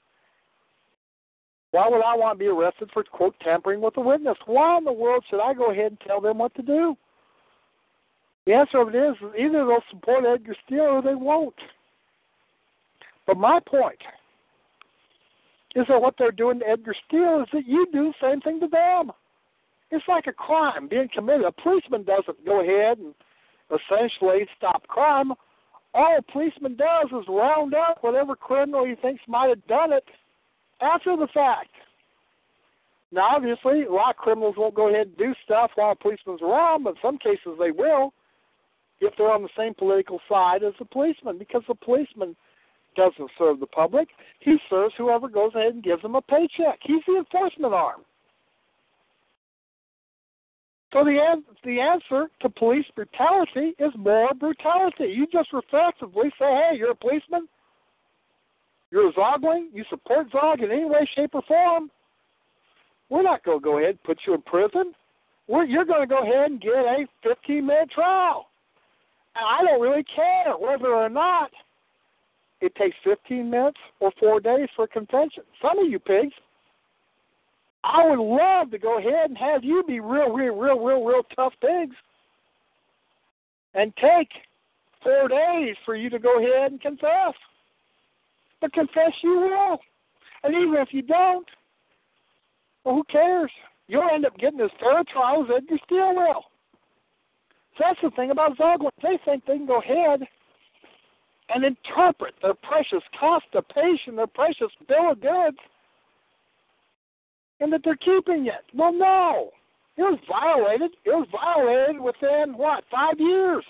Why would I want to be arrested for, quote, tampering with a witness? Why in the world should I go ahead and tell them what to do? The answer of it is either they'll support Edgar Steele or they won't. But my point is that what they're doing to Edgar Steele is that you do the same thing to them. It's like a crime being committed. A policeman doesn't go ahead and essentially stop crime. All a policeman does is round up whatever criminal he thinks might have done it after the fact. Now, obviously, a lot of criminals won't go ahead and do stuff while a policeman's around, but in some cases they will if they're on the same political side as the policeman, because the policeman doesn't serve the public. He serves whoever goes ahead and gives him a paycheck. He's the enforcement arm. So the, an- the answer to police brutality is more brutality. You just reflexively say, hey, you're a policeman, you're a Zogling, you support Zog in any way, shape, or form. We're not going to go ahead and put you in prison. We're, you're going to go ahead and get a fifteen-minute trial. And I don't really care whether or not it takes fifteen minutes or four days for a convention. Some of you pigs, I would love to go ahead and have you be real, real, real, real, real tough pigs and take four days for you to go ahead and confess. But confess you will. And even if you don't, well, who cares? You'll end up getting as fair a trial as Edgar Steele will. So that's the thing about Zoglin. They think they can go ahead and interpret their precious constipation, their precious bill of goods, and that they're keeping it. Well, no. It was violated. It was violated within, what, five years?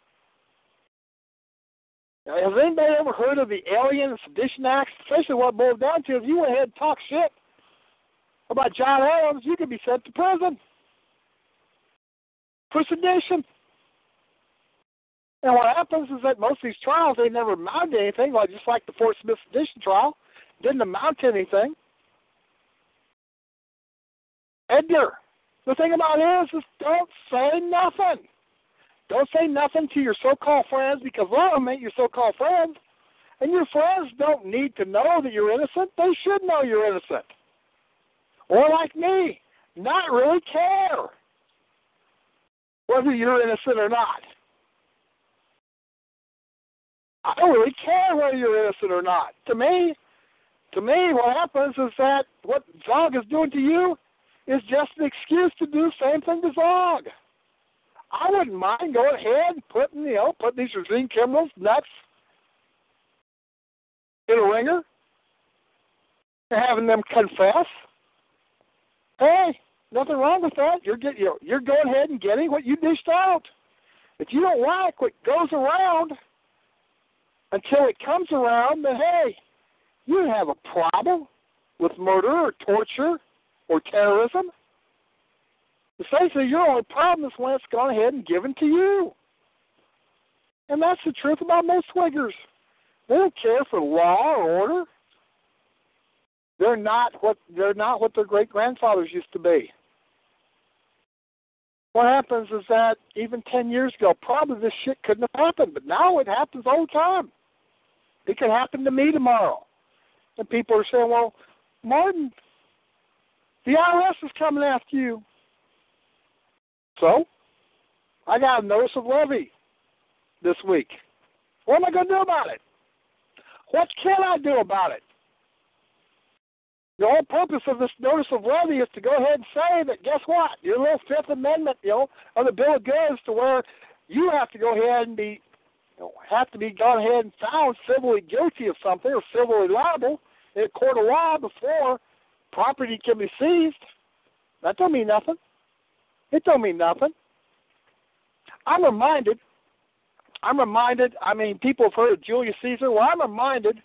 Now, has anybody ever heard of the Alien and Sedition Acts? Especially what it boils down to, if you went ahead and talk shit about John Adams, you could be sent to prison for sedition. And what happens is that most of these trials, they never amount to anything, like just like the Fort Smith sedition trial, didn't amount to anything. Edgar, the thing about it is, is don't say nothing. Don't say nothing to your so-called friends, because a lot of them ain't your so-called friends. And your friends don't need to know that you're innocent. They should know you're innocent. Or like me, not really care whether you're innocent or not. I don't really care whether you're innocent or not. To me, to me, what happens is that what Zog is doing to you is just an excuse to do the same thing to Zog. I wouldn't mind going ahead and putting, you know, putting these regime criminals nuts in a ringer and having them confess. Hey, nothing wrong with that. You're get, you're, you're going ahead and getting what you dished out. If you don't like what goes around until it comes around, then hey, you have a problem with murder or torture or terrorism. Essentially, your only problem is when it's gone ahead and given to you. And that's the truth about most Swiggers. They don't care for law or order. They're not what they're not what their great grandfathers used to be. What happens is that even ten years ago, probably this shit couldn't have happened, but now it happens all the time. It could happen to me tomorrow. And people are saying, well, Martin, the I R S is coming after you. So, I got a notice of levy this week. What am I going to do about it? What can I do about it? The whole purpose of this notice of levy is to go ahead and say that, guess what? Your little Fifth Amendment, you know, of the Bill of Goods, to where you have to go ahead and be, you know, have to be gone ahead and found civilly guilty of something or civilly liable in a court of law before property can be seized. That don't mean nothing. It don't mean nothing. I'm reminded, I'm reminded, I mean, people have heard of Julius Caesar. Well, I'm reminded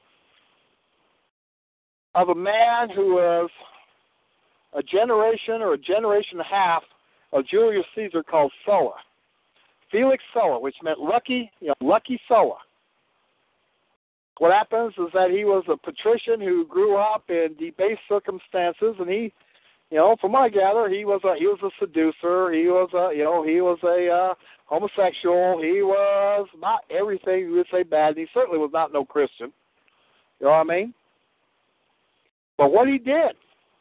of a man who was a generation or a generation and a half of Julius Caesar called Sulla. Felix Sulla, which meant lucky, you know, lucky Sulla. What happens is that he was a patrician who grew up in debased circumstances, and he, you know, from what I gather, he was a he was a seducer. He was a you know he was a uh, homosexual. He was not everything you would say bad. He certainly was not no Christian. You know what I mean? But what he did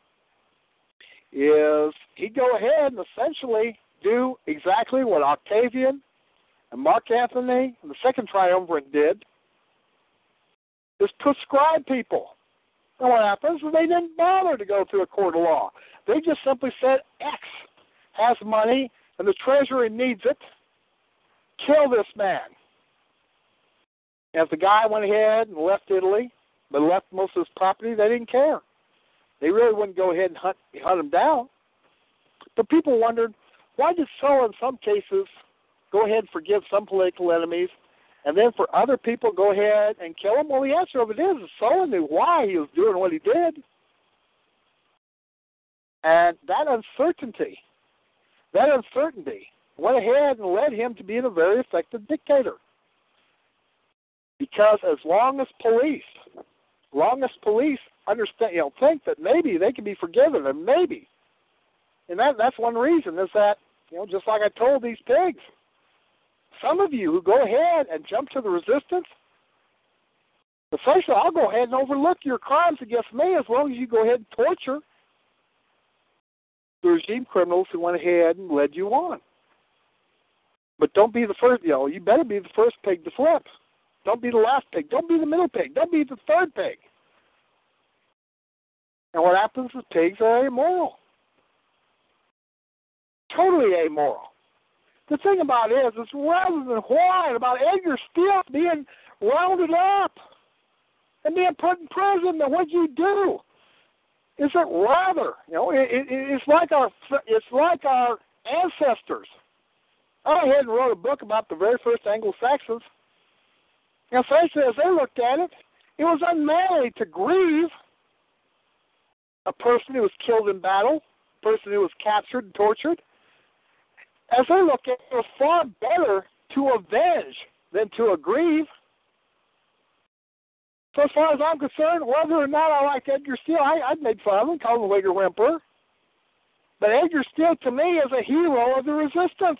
is he'd go ahead and essentially do exactly what Octavian and Mark Antony and the Second Triumvirate did, is prescribe people. And what happens is they didn't bother to go through a court of law. They just simply said, X has money and the Treasury needs it. Kill this man. And if the guy went ahead and left Italy, but left most of his property, they didn't care. They really wouldn't go ahead and hunt, hunt him down. But people wondered, why did Sulla in some cases go ahead and forgive some political enemies, and then for other people go ahead and kill them? Well, the answer of it is Sulla knew why he was doing what he did. And that uncertainty, that uncertainty went ahead and led him to being a very effective dictator. Because as long as police, long as police understand, you know, think that maybe they can be forgiven, and maybe, and that that's one reason is that, you know, just like I told these pigs, some of you who go ahead and jump to the resistance, essentially, I'll go ahead and overlook your crimes against me as long as you go ahead and torture the regime criminals who went ahead and led you on. But don't be the first, you know, you better be the first pig to flip. Don't be the last pig. Don't be the middle pig. Don't be the third pig. And what happens is pigs are amoral. Totally amoral. The thing about it is, is rather than whine about Edgar Steele being rounded up and being put in prison, then what you do is it rather, you know, it, it, it's like our it's like our ancestors. I went ahead and wrote a book about the very first Anglo-Saxons. And essentially, as they looked at it, it was unmanly to grieve a person who was killed in battle, a person who was captured and tortured. As they looked at it, it was far better to avenge than to grieve. So as far as I'm concerned, whether or not I liked Edgar Steele, I, I'd made fun of him, called him a Whigger Whimper. But Edgar Steele, to me, is a hero of the resistance.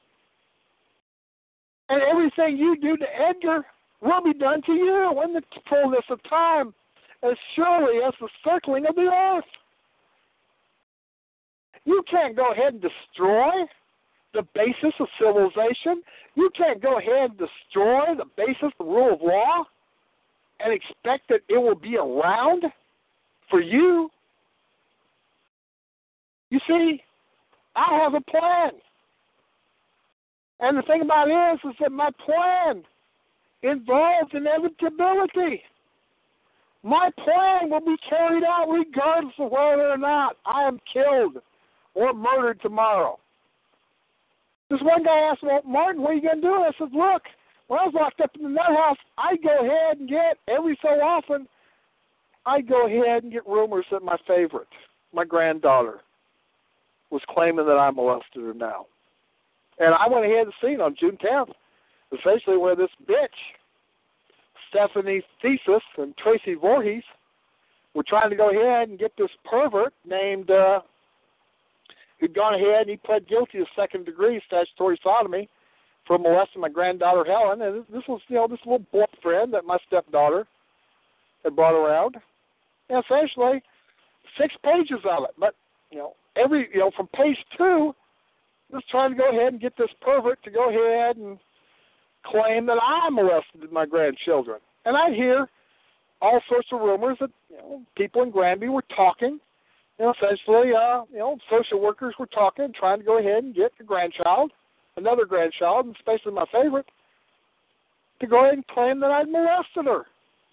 And everything you do to Edgar will be done to you in the fullness of time, as surely as the circling of the earth. You can't go ahead and destroy the basis of civilization. You can't go ahead and destroy the basis of the rule of law and expect that it will be around for you. You see, I have a plan. And the thing about it is, is that my plan involves inevitability. My plan will be carried out regardless of whether or not I am killed or murdered tomorrow. This one guy asked me, well, Martin, what are you going to do? I said, look, when I was locked up in the nut house, I'd go ahead and get, every so often, I'd go ahead and get rumors that my favorite, my granddaughter, was claiming that I molested her now. And I went ahead and seen on June tenth, essentially where this bitch, Stephanie Thesis and Tracy Voorhees, were trying to go ahead and get this pervert named, uh, who'd gone ahead and he pled guilty to second degree statutory sodomy for molesting my granddaughter Helen. And this was, you know, this little boyfriend that my stepdaughter had brought around. And essentially, six pages of it. But, you know, every, you know, from page two, was trying to go ahead and get this pervert to go ahead and claim that I molested my grandchildren. And I hear all sorts of rumors that, you know, people in Granby were talking. You know, essentially, uh, you know, social workers were talking, trying to go ahead and get a grandchild, another grandchild, and especially my favorite, to go ahead and claim that I'd molested her.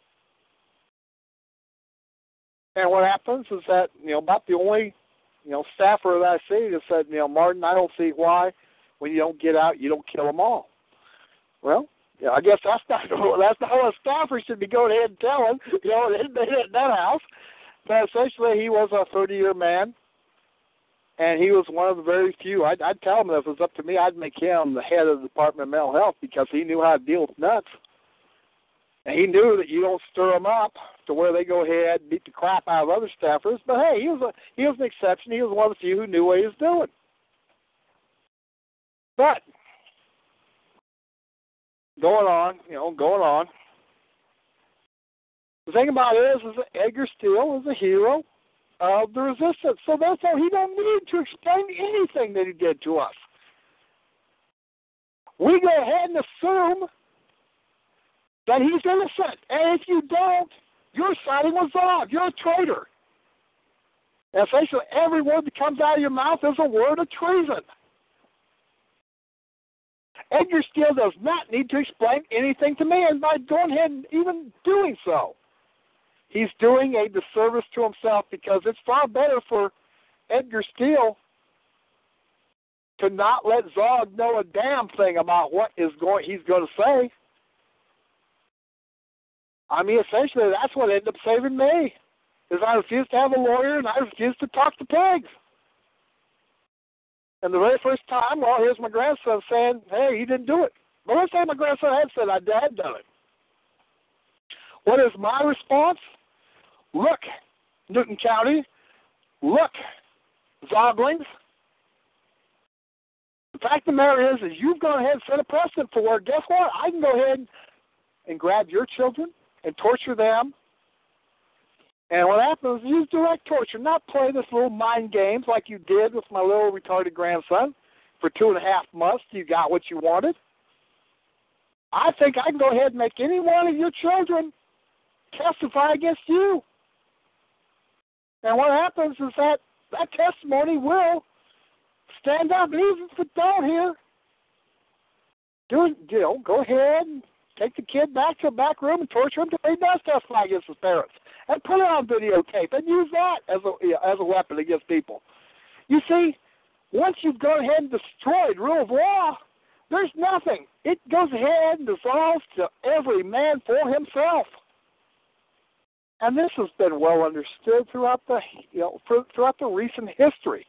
And what happens is that, you know, about the only, you know, staffer that I see that said, you know, Martin, I don't see why when you don't get out, you don't kill them all. Well, yeah, I guess that's not that's not what a staffer should be going ahead and telling, you know, in that house. But essentially, he was a thirty-year man, and he was one of the very few. I'd, I'd tell him that if it was up to me, I'd make him the head of the Department of Mental Health because he knew how to deal with nuts. And he knew that you don't stir them up to where they go ahead and beat the crap out of other staffers. But hey, he was a he was an exception. He was one of the few who knew what he was doing. But going on, you know, going on. The thing about it is, is that Edgar Steele is a hero of the resistance. So therefore, he don't need to explain anything that he did to us. We go ahead and assume that he's innocent. And if you don't, you're siding with Zog. You're a traitor. And essentially, every word that comes out of your mouth is a word of treason. Edgar Steele does not need to explain anything to me, and by going ahead and even doing so, he's doing a disservice to himself because it's far better for Edgar Steele to not let Zog know a damn thing about what is going he's going to say. I mean, essentially, that's what ended up saving me, is I refused to have a lawyer and I refused to talk to pigs. And the very first time, well, here's my grandson saying, hey, he didn't do it. But let's say my grandson had said I had done it. What is my response? Look, Newton County, look, Zoglings. The fact of the matter is, is you've gone ahead and set a precedent for where, guess what? I can go ahead and grab your children and torture them. And what happens is use direct torture, not play this little mind games like you did with my little retarded grandson for two and a half months. You got what you wanted. I think I can go ahead and make any one of your children testify against you. And what happens is that that testimony will stand up. And even if it don't here, do it, you know, go ahead and take the kid back to a back room and torture him until he does testify against his parents. And put it on videotape and use that as a, as a weapon against people. You see, once you've gone ahead and destroyed rule of law, there's nothing. It goes ahead and dissolves to every man for himself. And this has been well understood throughout the, you know, for, throughout the recent history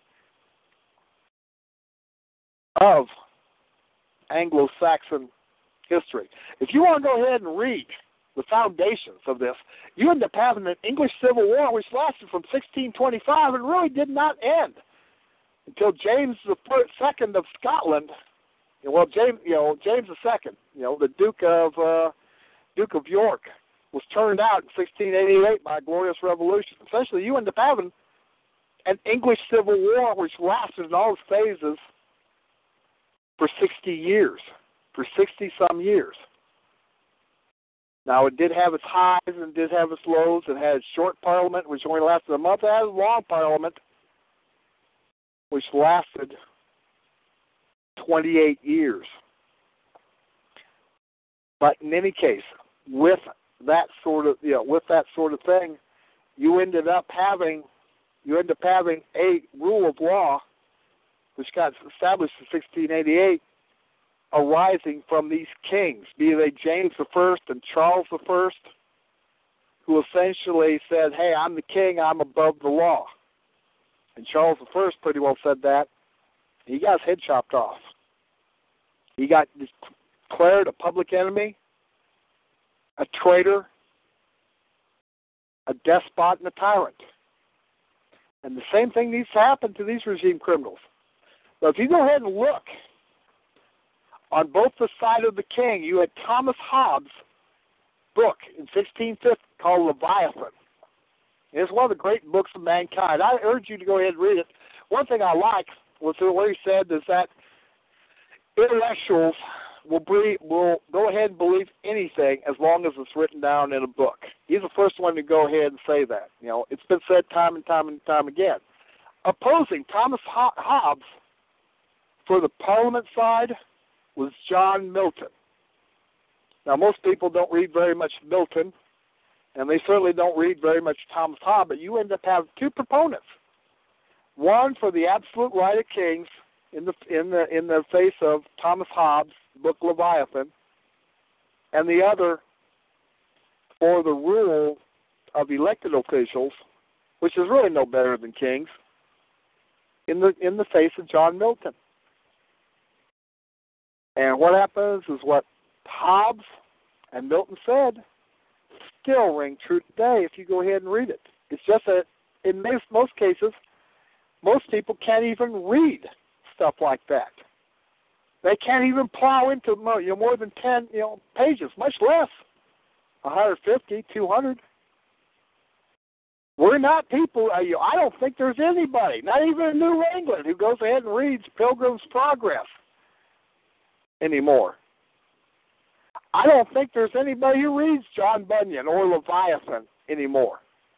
of Anglo-Saxon history. If you want to go ahead and read the foundations of this, you end up having an English Civil War which lasted from sixteen twenty-five and really did not end until James the Second of Scotland. Well, James, you know, James the Second, you know, the Duke of uh, Duke of York, was turned out in sixteen eighty-eight by a glorious revolution. Essentially, you end up having an English Civil War which lasted in all its phases for sixty years, for sixty-some years. Now, it did have its highs and did have its lows. It had a short parliament, which only lasted a month. It had a long parliament, which lasted twenty-eight years. But in any case, with that sort of, you know, with that sort of thing, you ended up having, you end up having a rule of law, which got established in sixteen eighty-eight, arising from these kings, be they James the First and Charles the First, who essentially said, hey, I'm the king, I'm above the law. And Charles the First pretty well said that. He got his head chopped off. He got declared a public enemy, a traitor, a despot and a tyrant. And the same thing needs to happen to these regime criminals. But if you go ahead and look, on both the side of the king, you had Thomas Hobbes' book in sixteen fifty called Leviathan. It's one of the great books of mankind. I urge you to go ahead and read it. One thing I like was what he said is that intellectuals will, be, will go ahead and believe anything as long as it's written down in a book. He's the first one to go ahead and say that. You know, it's been said time and time and time again. Opposing Thomas Hobbes for the Parliament side was John Milton. Now, most people don't read very much Milton, and they certainly don't read very much Thomas Hobbes, but you end up having two proponents. One for the absolute right of kings in the in the in the face of Thomas Hobbes' book Leviathan, and the other for the rule of elected officials, which is really no better than kings, in the in the face of John Milton. And what happens is what Hobbes and Milton said still ring true today if you go ahead and read it. It's just that in most, most cases, most people can't even read stuff like that. They can't even plow into you know, more than ten you know, pages, much less one hundred fifty, two hundred. We're not people, I don't think there's anybody, not even in New England, who goes ahead and reads Pilgrim's Progress anymore. I don't think there's anybody who reads John Bunyan or Leviathan anymore.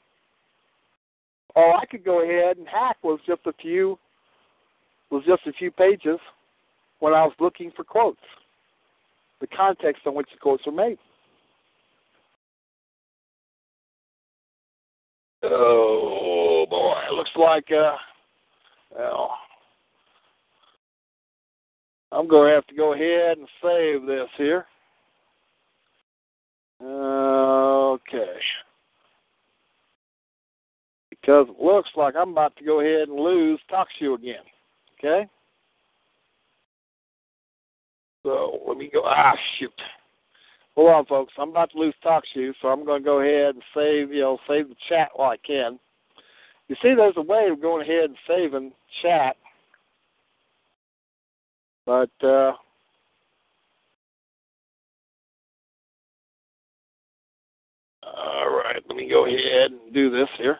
All I could go ahead and hack was just a few was just a few pages when I was looking for quotes, the context on which the quotes were made. Oh boy, it looks like uh, well, I'm going to have to go ahead and save this here. Okay. Because it looks like I'm about to go ahead and lose TalkShoe again. Okay? So let me go. Ah, shoot. Hold on, folks. I'm about to lose TalkShoe, so I'm going to go ahead and save, you know, save the chat while I can. You see, there's a way of going ahead and saving chat. But, uh, all right, let me go ahead and do this here.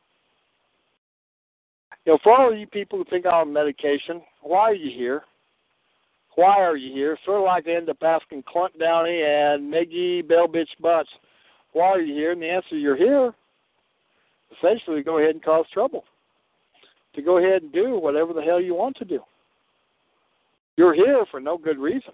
You know, for all of you people who think I'm on medication, why are you here? Why are you here? Sort of like I end up asking Clunt Downey and Miggy Bell Bitch Butts, why are you here? And the answer, you're here, essentially to go ahead and cause trouble, to go ahead and do whatever the hell you want to do. You're here for no good reason.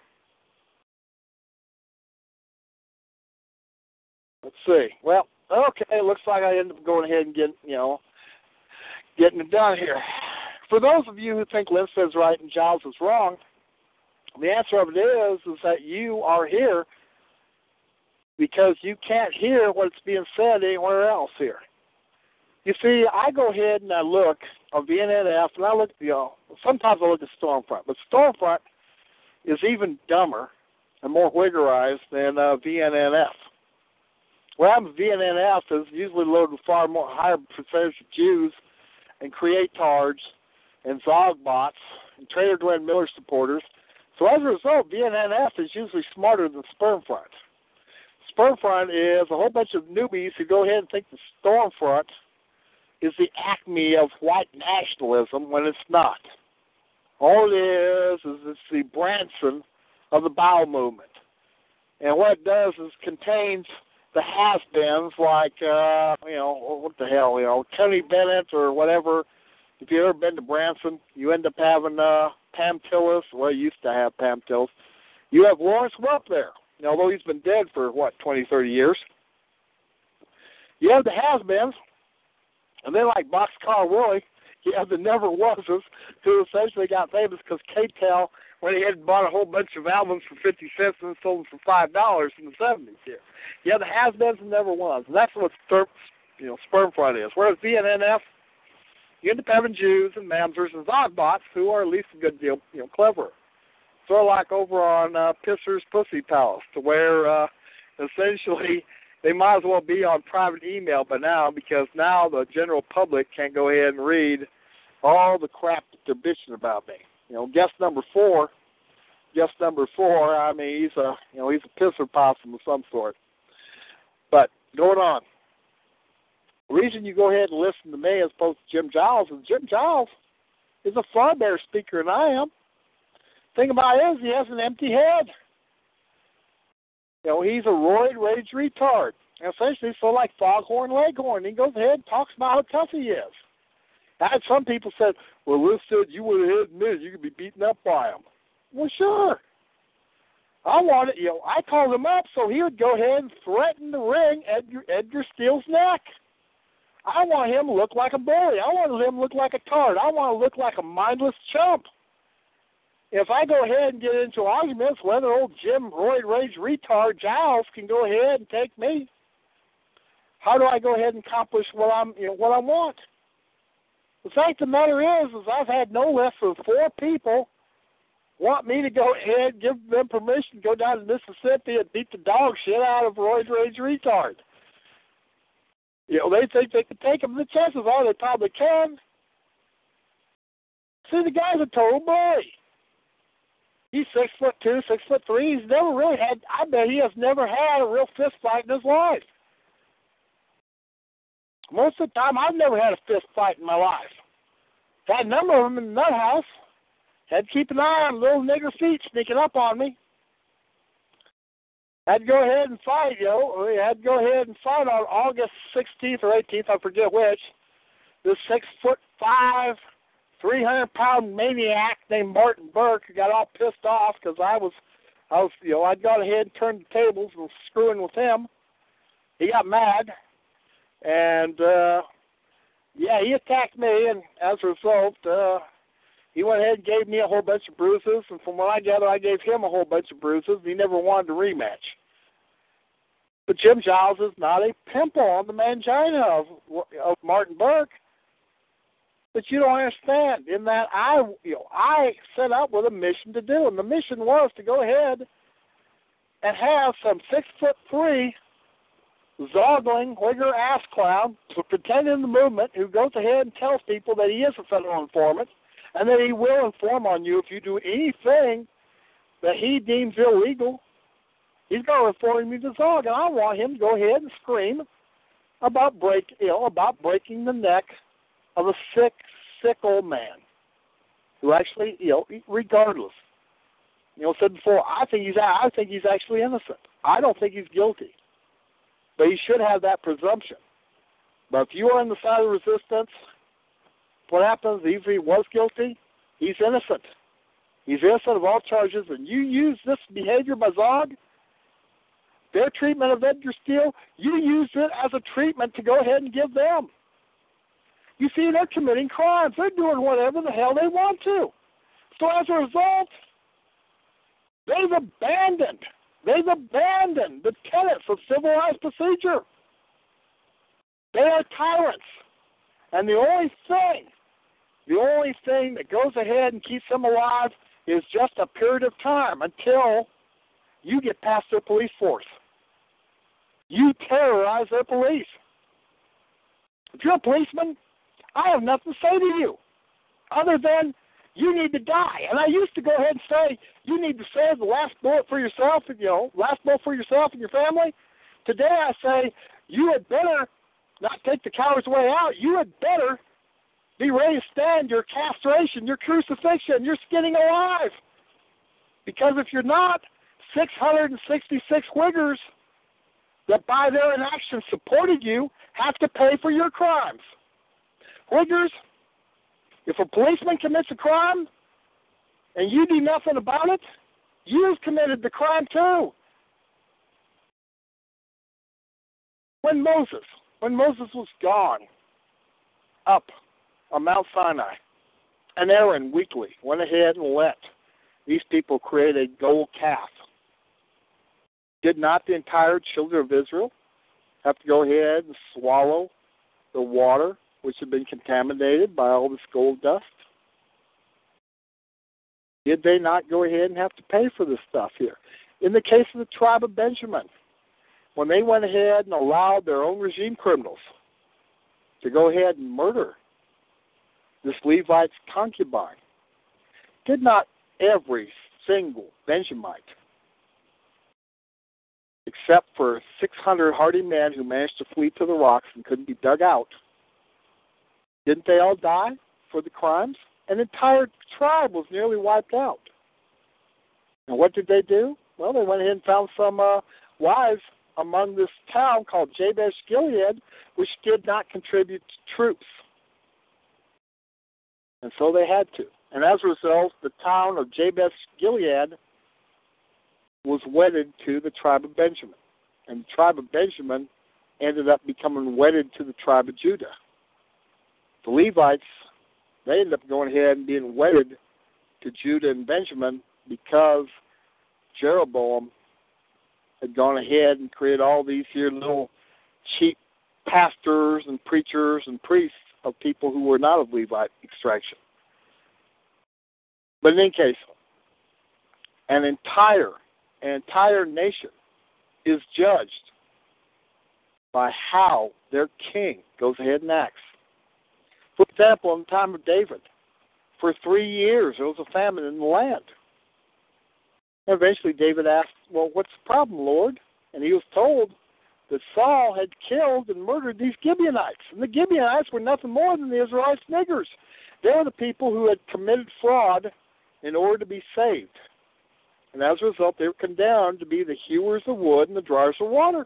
Let's see. Well, okay, it looks like I end up going ahead and getting, you know, getting it done here. For those of you who think Lindsay's right and Giles is wrong, the answer of it is, is that you are here because you can't hear what's being said anywhere else here. You see, I go ahead and I look on V N N F, and I look, you know, sometimes I look at Stormfront, but Stormfront is even dumber and more Whiggerized than uh, V N N F. What happens with V N N F is usually loaded with far more higher percentage of Jews and creatards and Zogbots and Trader Glenn Miller supporters. So as a result, V N N F is usually smarter than Spermfront. Spermfront is a whole bunch of newbies who go ahead and think the Stormfront is the acme of white nationalism when it's not. All it is is it's the Branson of the bowel movement. And what it does is contains the has-beens like, uh, you know, what the hell, you know, Tony Bennett or whatever. If you've ever been to Branson, you end up having uh, Pam Tillis. Well, you used to have Pam Tillis. You have Lawrence Welk there, although he's been dead for, what, twenty, thirty years. You have the has-beens, and then like Boxcar Willie, you have the never-wases, who essentially got famous because K-Tel went ahead and bought a whole bunch of albums for fifty cents and sold them for five dollars in the seventies here. You have the has-beens and never-was, and that's what you know, Spermfront is. Whereas V N N F, you end up having Jews and Mamzers and Zogbots who are at least a good deal, you know, cleverer. Sort of like over on uh, Pisser's Pussy Palace, to where uh, essentially they might as well be on private email by now, because now the general public can't go ahead and read all the crap that they're bitching about me. You know, guest number four, guest number four, I mean, he's a, you know, he's a pisser possum of some sort. But going on, the reason you go ahead and listen to me as opposed to Jim Giles is Jim Giles is a far better speaker than I am. Thing about it is he has an empty head. You know, he's a roid rage retard. And essentially, so like Foghorn Leghorn. He goes ahead and talks about how tough he is. I had some people said, well, listen, you would have admitted you could be beaten up by him. Well, sure. I wanted, you know, I called him up so he would go ahead and threaten to wring Edgar, Edgar Steele's neck. I want him to look like a bully. I want him to look like a tart. I want to look like a mindless chump. If I go ahead and get into arguments, whether old Jim Roid Rage retard Giles can go ahead and take me, how do I go ahead and accomplish what I'm, you know, what I want? The fact of the matter is, is I've had no less than four people want me to go ahead and give them permission to go down to Mississippi and beat the dog shit out of Roid Rage retard. You know, they think they can take him. The chances are they probably can. See, the guy's a total bully. He's six foot two, six foot three. He's never really had, I bet he has never had a real fist fight in his life. Most of the time, I've never had a fist fight in my life. Had a number of them in the nut house. Had to keep an eye on little nigger feet sneaking up on me. Had to go ahead and fight, you know. We had to go ahead and fight on August sixteenth or eighteenth, I forget which. This six foot five, three hundred pound maniac named Martin Burke who got all pissed off because I was, I was, you know, I'd gone ahead and turned the tables and was screwing with him. He got mad, and uh, yeah, he attacked me, and as a result, uh, he went ahead and gave me a whole bunch of bruises, and from what I gather, I gave him a whole bunch of bruises, and he never wanted a rematch. But Jim Giles is not a pimple on the mangina of, of Martin Burke. But you don't understand, in that I, you know, I set out with a mission to do, and the mission was to go ahead and have some six foot three, zoggling, wigger ass clown to pretend in the movement who goes ahead and tells people that he is a federal informant, and that he will inform on you if you do anything that he deems illegal. He's going to inform you to zog, and I want him to go ahead and scream about break, you know, about breaking the neck of a sick, sick old man who actually, you know, regardless, you know, said before, I think he's, I think he's actually innocent. I don't think he's guilty, but he should have that presumption. But if you are on the side of resistance, what happens? If he was guilty, he's innocent. He's innocent of all charges, and you use this behavior by Zog, their treatment of Edgar Steele, you use it as a treatment to go ahead and give them. You see, they're committing crimes. They're doing whatever the hell they want to. So as a result, they've abandoned, they've abandoned the tenets of civilized procedure. They are tyrants. And the only thing, the only thing that goes ahead and keeps them alive is just a period of time until you get past their police force. You terrorize their police. If you're a policeman, I have nothing to say to you other than you need to die. And I used to go ahead and say, you need to save the last bullet for yourself, you know, last bullet for yourself and your family. Today I say, you had better not take the coward's way out. You had better be ready to stand your castration, your crucifixion, your skinning alive. Because if you're not, six hundred sixty-six Whiggers that by their inaction supported you have to pay for your crimes. Whiggers, if a policeman commits a crime and you do nothing about it, you've committed the crime too. When Moses, when Moses was gone up on Mount Sinai, and Aaron weakly went ahead and let these people create a gold calf, did not the entire children of Israel have to go ahead and swallow the water which had been contaminated by all this gold dust? Did they not go ahead and have to pay for this stuff here? In the case of the tribe of Benjamin, when they went ahead and allowed their own regime criminals to go ahead and murder this Levite's concubine? Did not every single Benjamite, except for six hundred hardy men who managed to flee to the rocks and couldn't be dug out, didn't they all die for the crimes? An entire tribe was nearly wiped out. And what did they do? Well, they went ahead and found some uh, wives among this town called Jabesh Gilead, which did not contribute to troops. And so they had to. And as a result, the town of Jabesh Gilead was wedded to the tribe of Benjamin. And the tribe of Benjamin ended up becoming wedded to the tribe of Judah. The Levites, they ended up going ahead and being wedded to Judah and Benjamin because Jeroboam had gone ahead and created all these here little cheap pastors and preachers and priests of people who were not of Levite extraction. But in any case, an entire, an entire nation is judged by how their king goes ahead and acts. For example, in the time of David, for three years there was a famine in the land. And eventually David asked, well, what's the problem, Lord? And he was told that Saul had killed and murdered these Gibeonites. And the Gibeonites were nothing more than the Israelites' niggers. They were the people who had committed fraud in order to be saved. And as a result, they were condemned to be the hewers of wood and the drawers of water.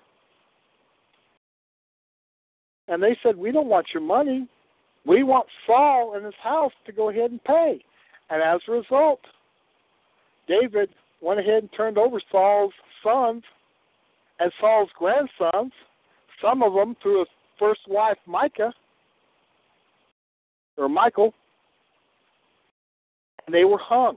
And they said, we don't want your money. We want Saul and his house to go ahead and pay. And as a result, David went ahead and turned over Saul's sons and Saul's grandsons, some of them through his first wife, Micah, or Michael, and they were hung.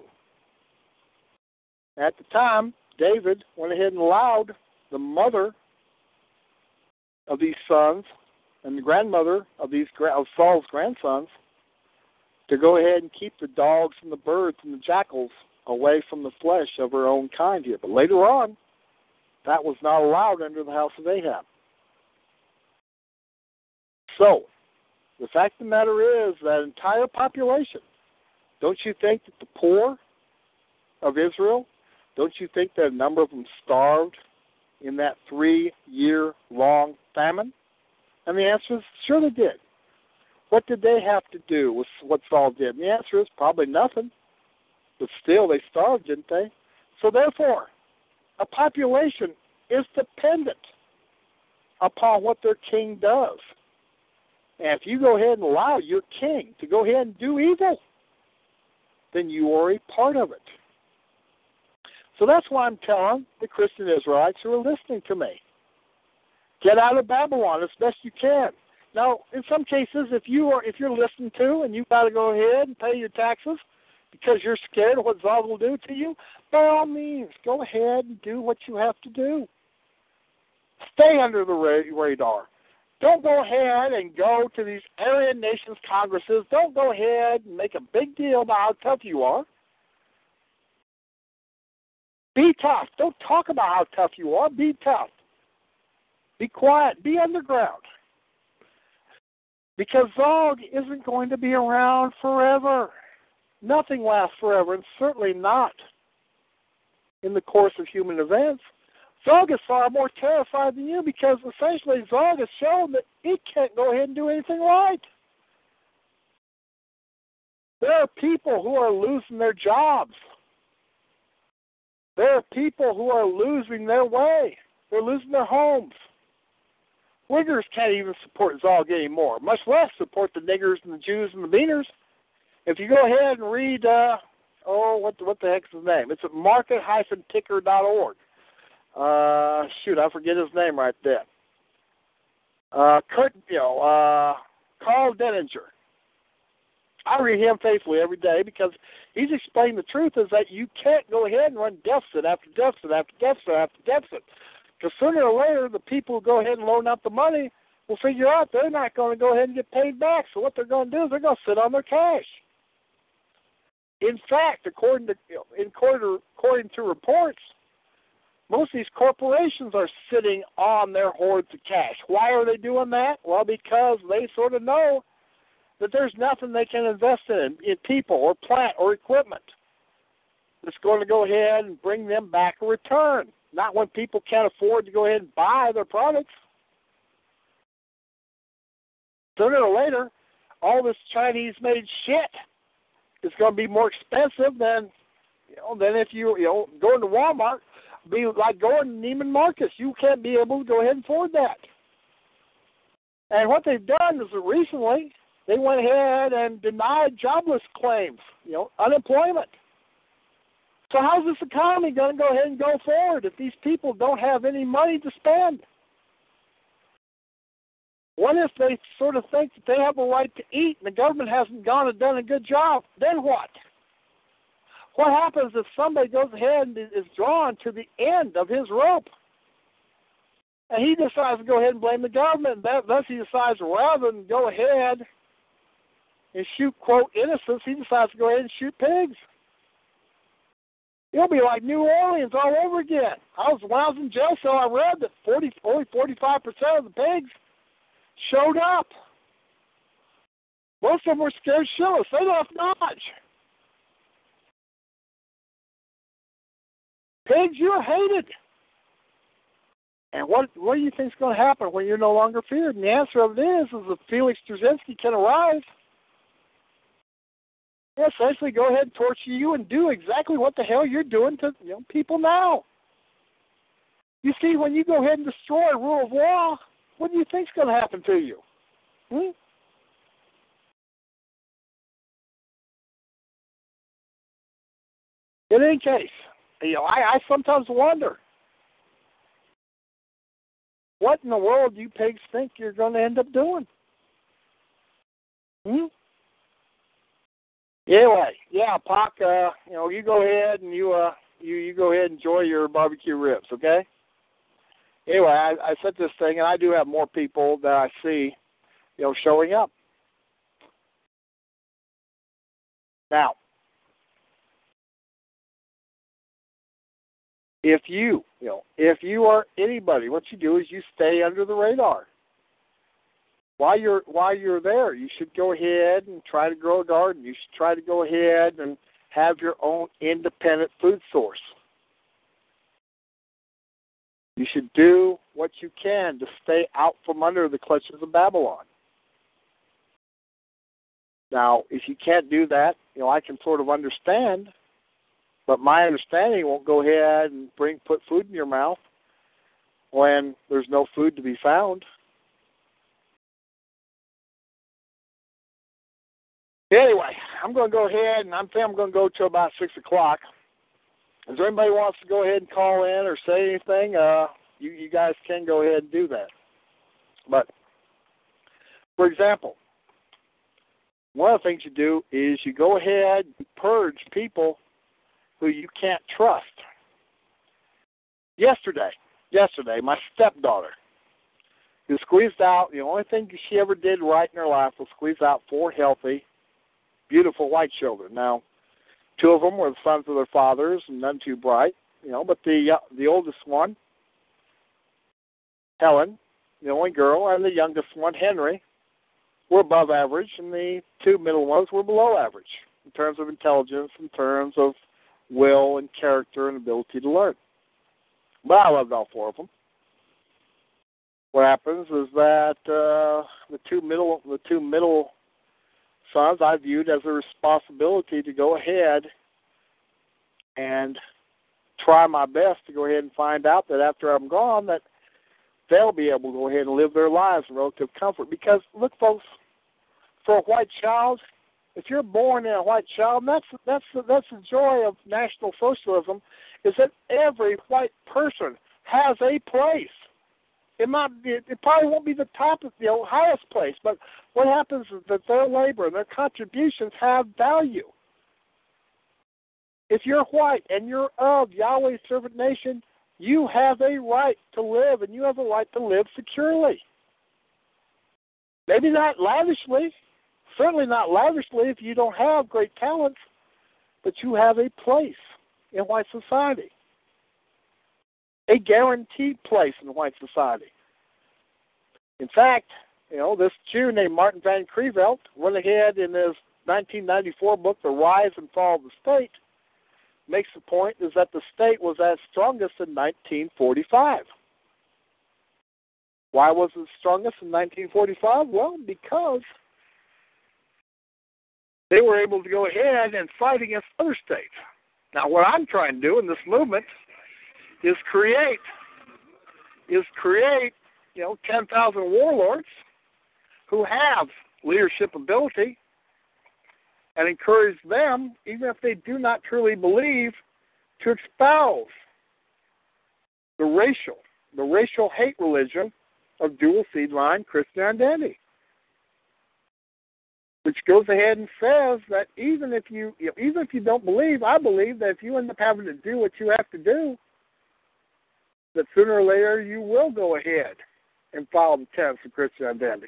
At the time, David went ahead and allowed the mother of these sons and the grandmother of these of Saul's grandsons to go ahead and keep the dogs and the birds and the jackals away from the flesh of her own kind here. But later on, that was not allowed under the house of Ahab. So, the fact of the matter is that entire population, don't you think that the poor of Israel, don't you think that a number of them starved in that three-year-long famine? And the answer is, sure they did. What did they have to do with what Saul did? And the answer is probably nothing. But still, they starved, didn't they? So therefore, a population is dependent upon what their king does. And if you go ahead and allow your king to go ahead and do evil, then you are a part of it. So that's why I'm telling the Christian Israelites who are listening to me, get out of Babylon as best you can. Now, in some cases, if you are if you're listened to and you've got to go ahead and pay your taxes because you're scared of what Zog will do to you, by all means, go ahead and do what you have to do. Stay under the radar. Don't go ahead and go to these Aryan nations congresses. Don't go ahead and make a big deal about how tough you are. Be tough. Don't talk about how tough you are. Be tough. Be quiet. Be underground. Because Zog isn't going to be around forever. Nothing lasts forever, and certainly not in the course of human events. Zog is far more terrified than you because essentially Zog has shown that he can't go ahead and do anything right. There are people who are losing their jobs. There are people who are losing their way. They're losing their homes. Wiggers can't even support Zog anymore, much less support the niggers and the Jews and the Beaners. If you go ahead and read, uh, oh, what the, what the heck's his name? It's at market dash ticker dot org. Uh, shoot, I forget his name right there. Uh, Kurt, you know, uh, Carl Denninger. I read him faithfully every day because he's explaining the truth is that you can't go ahead and run deficit after deficit after deficit after deficit. Because sooner or later, the people who go ahead and loan out the money will figure out they're not going to go ahead and get paid back. So what they're going to do is they're going to sit on their cash. In fact, according to you know, according, according to reports, most of these corporations are sitting on their hoards of cash. Why are they doing that? Well, because they sort of know that there's nothing they can invest in, in people or plant or equipment that's going to go ahead and bring them back a return. Not when people can't afford to go ahead and buy their products. Sooner or later, all this Chinese-made shit is going to be more expensive than, you know, than if you, you know, going to Walmart, be like going to Neiman Marcus. You can't be able to go ahead and afford that. And what they've done is that recently they went ahead and denied jobless claims, you know, unemployment. So how's this economy going to go ahead and go forward if these people don't have any money to spend? What if they sort of think that they have a right to eat and the government hasn't gone and done a good job? Then what? What happens if somebody goes ahead and is drawn to the end of his rope and he decides to go ahead and blame the government, and that, thus he decides rather than go ahead and shoot, quote, innocents, he decides to go ahead and shoot pigs? It'll be like New Orleans all over again. I was, when I was in jail cell, I read that forty, only forty-five percent of the pigs showed up. Most of them were scared shitless. They left Dodge. Pigs, you're hated. And what what do you think is going to happen when you're no longer feared? And the answer of it is, is that Felix Dzerzhinsky can arise, essentially go ahead and torture you and do exactly what the hell you're doing to, you know, people now. You see, when you go ahead and destroy rule of law, what do you think is going to happen to you? Hmm? In any case, you know, I, I sometimes wonder, what in the world do you pigs think you're going to end up doing? Hmm? Anyway, yeah, Pac, uh, you know, you go ahead and you, uh, you, you go ahead and enjoy your barbecue ribs, okay? Anyway, I, I said this thing, and I do have more people that I see, you know, showing up. Now, if you, you know, if you are anybody, what you do is you stay under the radar. While you're while you're there, you should go ahead and try to grow a garden. You should try to go ahead and have your own independent food source. You should do what you can to stay out from under the clutches of Babylon. Now, if you can't do that, you know, I can sort of understand, but my understanding won't go ahead and bring put food in your mouth when there's no food to be found. Anyway, I'm going to go ahead, and I'm thinking I'm going to go to about six o'clock. Is there anybody who wants to go ahead and call in or say anything? Uh, you, you guys can go ahead and do that. But, for example, one of the things you do is you go ahead and purge people who you can't trust. Yesterday, yesterday, my stepdaughter, who squeezed out, the only thing she ever did right in her life was squeeze out four healthy, beautiful white children. Now, two of them were the sons of their fathers, and none too bright, you know. But the uh, the oldest one, Helen, the only girl, and the youngest one, Henry, were above average, and the two middle ones were below average in terms of intelligence, in terms of will and character and ability to learn. But I loved all four of them. What happens is that uh, the two middle the two middle sons I viewed as a responsibility to go ahead and try my best to go ahead and find out that after I'm gone that they'll be able to go ahead and live their lives in relative comfort. Because, look, folks, for a white child, if you're born in a white child, and that's, that's, that's the joy of National Socialism, is that every white person has a place. It might be, it probably won't be the top of the, you know, highest place, but what happens is that their labor and their contributions have value. If you're white and you're of Yahweh's servant nation, you have a right to live, and you have a right to live securely. Maybe not lavishly, certainly not lavishly if you don't have great talents, but you have a place in white society. a guaranteed place in white society. In fact, you know, this Jew named Martin Van Creveld went ahead in his nineteen ninety-four book, The Rise and Fall of the State, makes the point is that the state was at its strongest in nineteen forty-five. Why was it strongest in nineteen forty-five? Well, because they were able to go ahead and fight against other states. Now, what I'm trying to do in this movement is create, is create, you know, ten thousand warlords who have leadership ability and encourage them, even if they do not truly believe, to espouse the racial, the racial hate religion of dual seed line Christian identity, which goes ahead and says that even if you, you know, even if you don't believe, I believe that if you end up having to do what you have to do, that sooner or later you will go ahead and follow the tenets of Christian identity.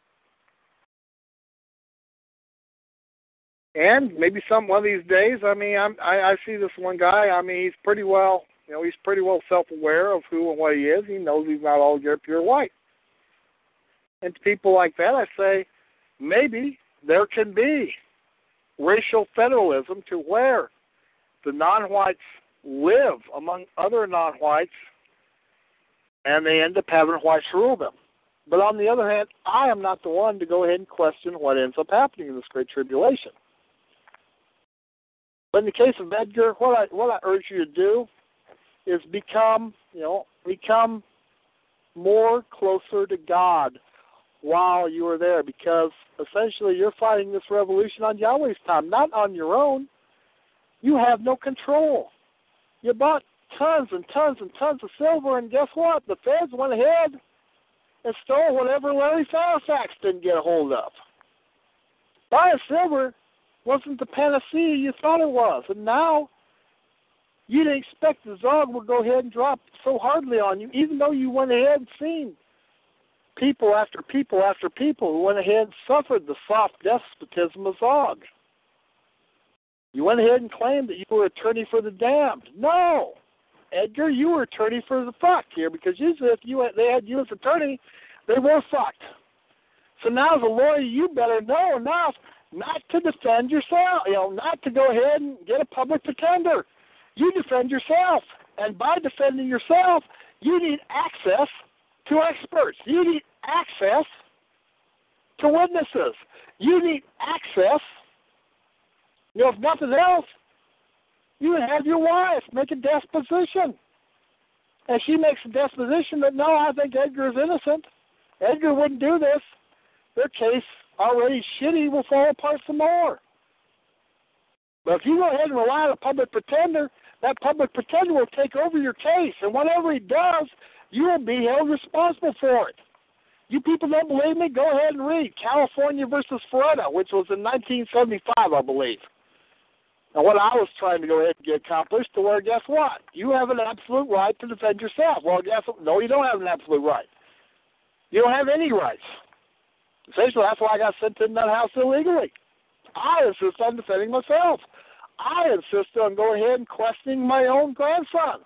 And maybe some one of these days, I mean, I'm, I, I see this one guy. I mean, he's pretty well, you know, he's pretty well self-aware of who and what he is. He knows he's not all pure white. And to people like that, I say, maybe there can be racial federalism to where the non-whites live among other non-whites, and they end up having whites rule them. But on the other hand, I am not the one to go ahead and question what ends up happening in this great tribulation. But in the case of Edgar, what I what I urge you to do is become, you know, become more closer to God while you are there, because essentially you're fighting this revolution on Yahweh's time, not on your own. You have no control. You bought tons and tons and tons of silver, and guess what? The feds went ahead and stole whatever Larry Falifax didn't get a hold of. Buying silver wasn't the panacea you thought it was, and now you didn't expect the Zog would go ahead and drop so hardly on you, even though you went ahead and seen people after people after people who went ahead and suffered the soft despotism of Zog. You went ahead and claimed that you were attorney for the damned. No, Edgar, you were attorney for the fucked here, because usually if you they had you as attorney, they were fucked. So now as a lawyer, you better know enough not to defend yourself, you know, not to go ahead and get a public pretender. You defend yourself, and by defending yourself, you need access to experts. You need access to witnesses. You need access, you know, if nothing else, you have your wife make a deposition. And she makes a deposition that, no, I think Edgar is innocent. Edgar wouldn't do this. Their case, already shitty, will fall apart some more. But if you go ahead and rely on a public pretender, that public pretender will take over your case. And whatever he does, you will be held responsible for it. You people don't believe me? Go ahead and read California versus Florida, which was in nineteen seventy-five, I believe. And what I was trying to go ahead and get accomplished, to where, guess what? You have an absolute right to defend yourself. Well, guess what? No, you don't have an absolute right. You don't have any rights. Essentially, that's why I got sent to that house illegally. I insist on defending myself. I insist on going ahead and questioning my own grandson.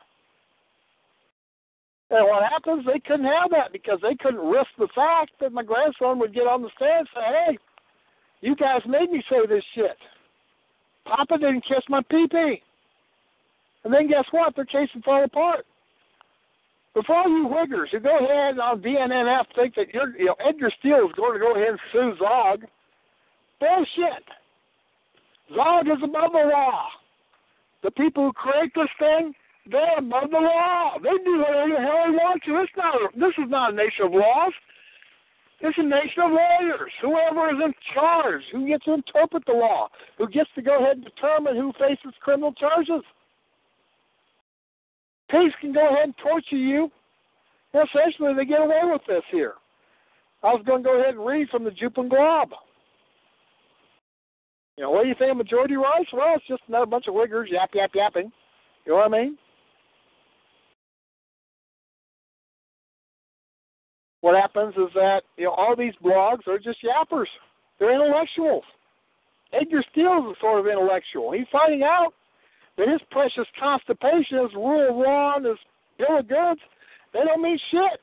And what happens, they couldn't have that, because they couldn't risk the fact that my grandson would get on the stand and say, hey, you guys made me say this shit. Papa didn't kiss my pee-pee. And then guess what? Their case would fall apart. But for all you Wiggers who go ahead on D N N F think that you're, you know, Edgar Steele is going to go ahead and sue Zog, bullshit. Zog is above the law. The people who create this thing, they're above the law. They do whatever the hell they want to. It's not, this is not a nation of laws. It's a nation of lawyers. Whoever is in charge, who gets to interpret the law, who gets to go ahead and determine who faces criminal charges. Pigs can go ahead and torture you. And essentially, they get away with this here. I was going to go ahead and read from the Jupan Glob. You know, what do you think of majority rights? Well, it's just another bunch of Wiggers yap, yap, yapping. You know what I mean? What happens is that, you know, all these blogs are just yappers. They're intellectuals. Edgar Steele is a sort of intellectual. He's finding out that his precious constipation, his rule of law, and his bill of goods, they don't mean shit.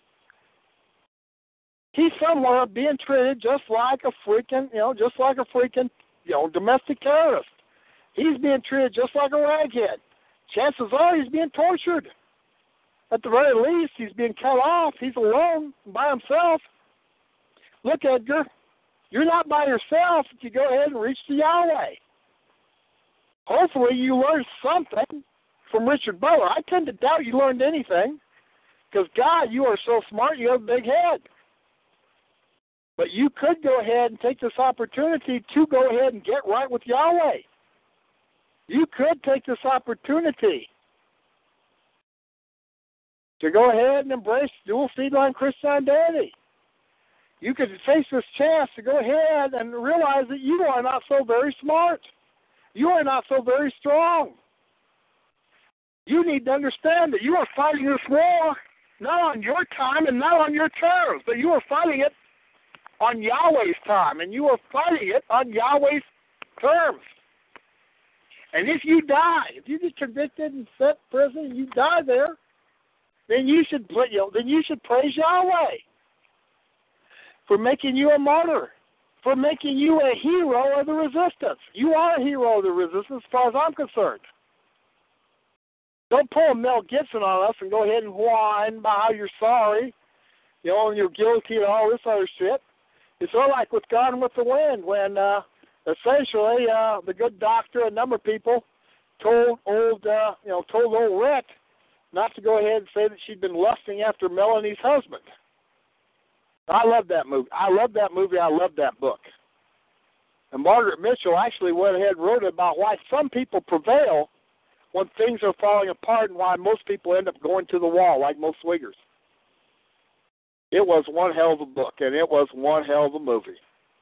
He's somewhere being treated just like a freaking, you know, just like a freaking, you know, domestic terrorist. He's being treated just like a raghead. Chances are he's being tortured. At the very least, he's being cut off. He's alone by himself. Look, Edgar, you're not by yourself if you go ahead and reach to Yahweh. Hopefully you learned something from Richard Butler. I tend to doubt you learned anything because, God, you are so smart, you have a big head. But you could go ahead and take this opportunity to go ahead and get right with Yahweh. You could take this opportunity to go ahead and embrace dual seed line Christian identity. You could face this chance to go ahead and realize that you are not so very smart. You are not so very strong. You need to understand that you are fighting this war not on your time and not on your terms, but you are fighting it on Yahweh's time, and you are fighting it on Yahweh's terms. And if you die, if you get convicted and set in prison and you die there, then you should you know, then you should praise Yahweh for making you a martyr, for making you a hero of the resistance. You are a hero of the resistance as far as I'm concerned. Don't pull a Mel Gibson on us and go ahead and whine about how you're sorry, you know, and you're guilty and all this other shit. It's sort of like with Gone with the Wind when uh, essentially uh, the good doctor, a number of people, told old, uh, you know, told old Rhett not to go ahead and say that she'd been lusting after Melanie's husband. I love that movie. I love that movie. I love that book. And Margaret Mitchell actually went ahead and wrote about why some people prevail when things are falling apart and why most people end up going to the wall, like most Swiggers. It was one hell of a book, and it was one hell of a movie.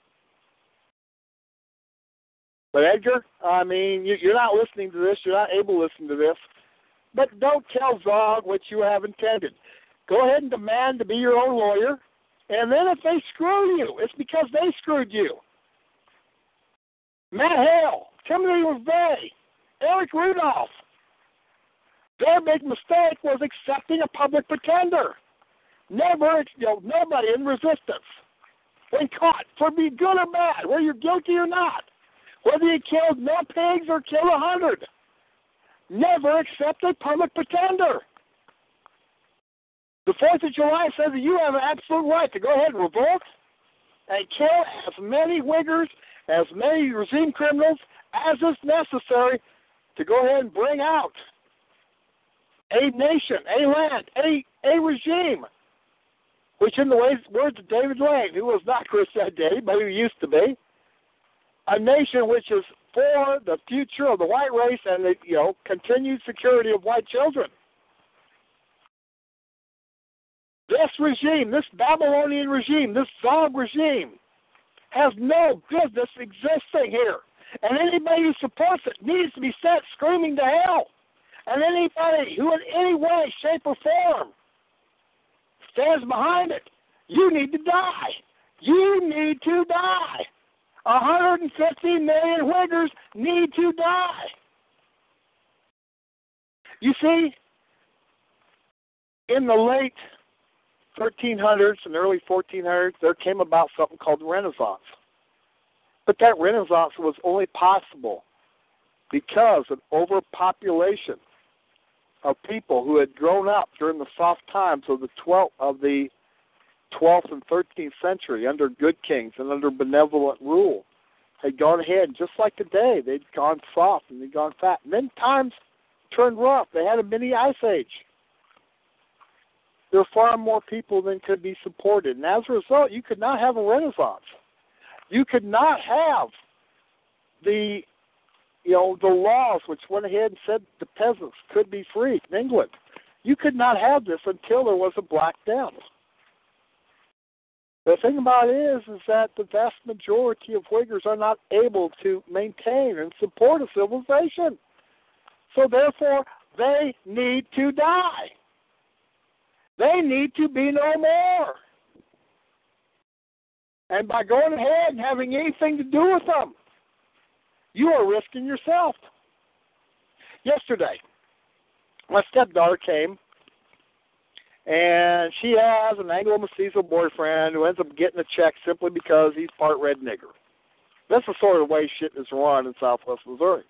But Edgar, I mean, you, you're not listening to this. You're not able to listen to this. But don't tell Zog what you have intended. Go ahead and demand to be your own lawyer. And then if they screw you, it's because they screwed you. Matt Hale, Timothy LaVey, Eric Rudolph. Their big mistake was accepting a public pretender. Never, you know, nobody in resistance, when caught, for being good or bad, whether you're guilty or not, whether you killed no pigs or killed a hundred, never accept a public pretender. The Fourth of July says that you have an absolute right to go ahead and revolt and kill as many Wiggers, as many regime criminals as is necessary to go ahead and bring out a nation, a land, a, a regime, which in the words of David Lane, who was not Christian Identity, but who used to be, a nation which is for the future of the white race and the, you know, continued security of white children. This regime, this Babylonian regime, this Zog regime, has no business existing here. And anybody who supports it needs to be sent screaming to hell. And anybody who in any way, shape, or form stands behind it, you need to die. You need to die. one hundred fifty million Wiggers need to die. You see, in the late thirteen hundreds and early fourteen hundreds, there came about something called the Renaissance. But that Renaissance was only possible because of overpopulation of people who had grown up during the soft times of the twelfth of the twelfth and thirteenth century under good kings and under benevolent rule, had gone ahead, just like today, they'd gone soft and they'd gone fat. And then times turned rough. They had a mini ice age. There were far more people than could be supported. And as a result, you could not have a Renaissance. You could not have the you know, the laws which went ahead and said the peasants could be free in England. You could not have this until there was a Black Death. The thing about it is, is that the vast majority of Wiggers are not able to maintain and support a civilization. So therefore, they need to die. They need to be no more. And by going ahead and having anything to do with them, you are risking yourself. Yesterday, my stepdaughter came And she has an Anglo-Mestizo boyfriend who ends up getting a check simply because he's part red nigger. That's the sort of way shit is run in Southwest Missouri.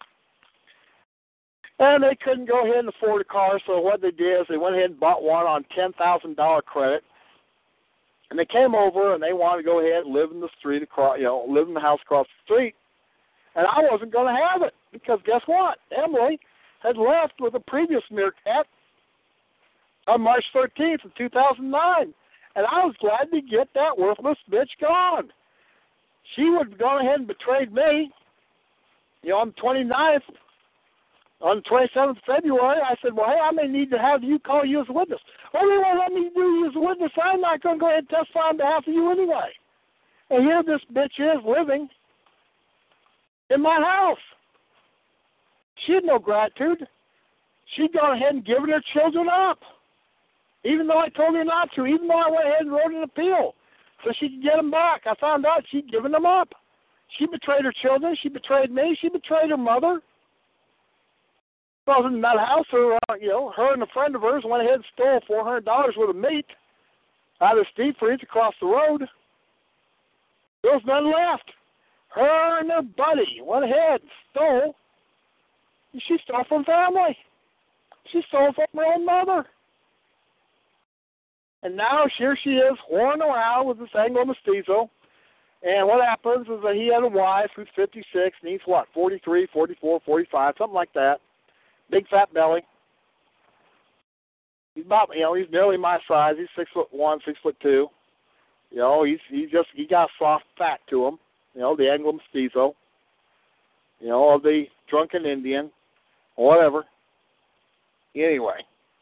And they couldn't go ahead and afford a car, so what they did is they went ahead and bought one on ten thousand dollars credit. And they came over and they wanted to go ahead and live in the street across, you know, live in the house across the street. And I wasn't going to have it because guess what? Emily had left with a previous meerkat on March thirteenth of two thousand nine. And I was glad to get that worthless bitch gone. She would have gone ahead and betrayed me, you know, on the twenty-ninth. On the twenty-seventh of February, I said, well, hey, I may need to have you call you as a witness. Well, they won't let me do you as a witness. I'm not going to go ahead and testify on behalf of you anyway. And here this bitch is living in my house. She had no gratitude. She'd gone ahead and given her children up, even though I told her not to, even though I went ahead and wrote an appeal so she could get them back. I found out she'd given them up. She betrayed her children. She betrayed me. She betrayed her mother. Well, in that house, her, uh, you know, her and a friend of hers went ahead and stole four hundred dollars worth of meat out of the deep freeze across the road. There was none left. Her and her buddy went ahead and stole. And she stole from family. She stole from her own mother. And now here she is, whoring around with this Anglo-Mestizo. And what happens is that he had a wife who's fifty-six, and he's what, forty-three, forty-four, forty-five, something like that. Big fat belly. He's about, you know, he's nearly my size. He's six foot one, six foot two. You know, he's he just he got soft fat to him. You know, the Anglo-Mestizo. You know, of the drunken Indian, or whatever. Anyway,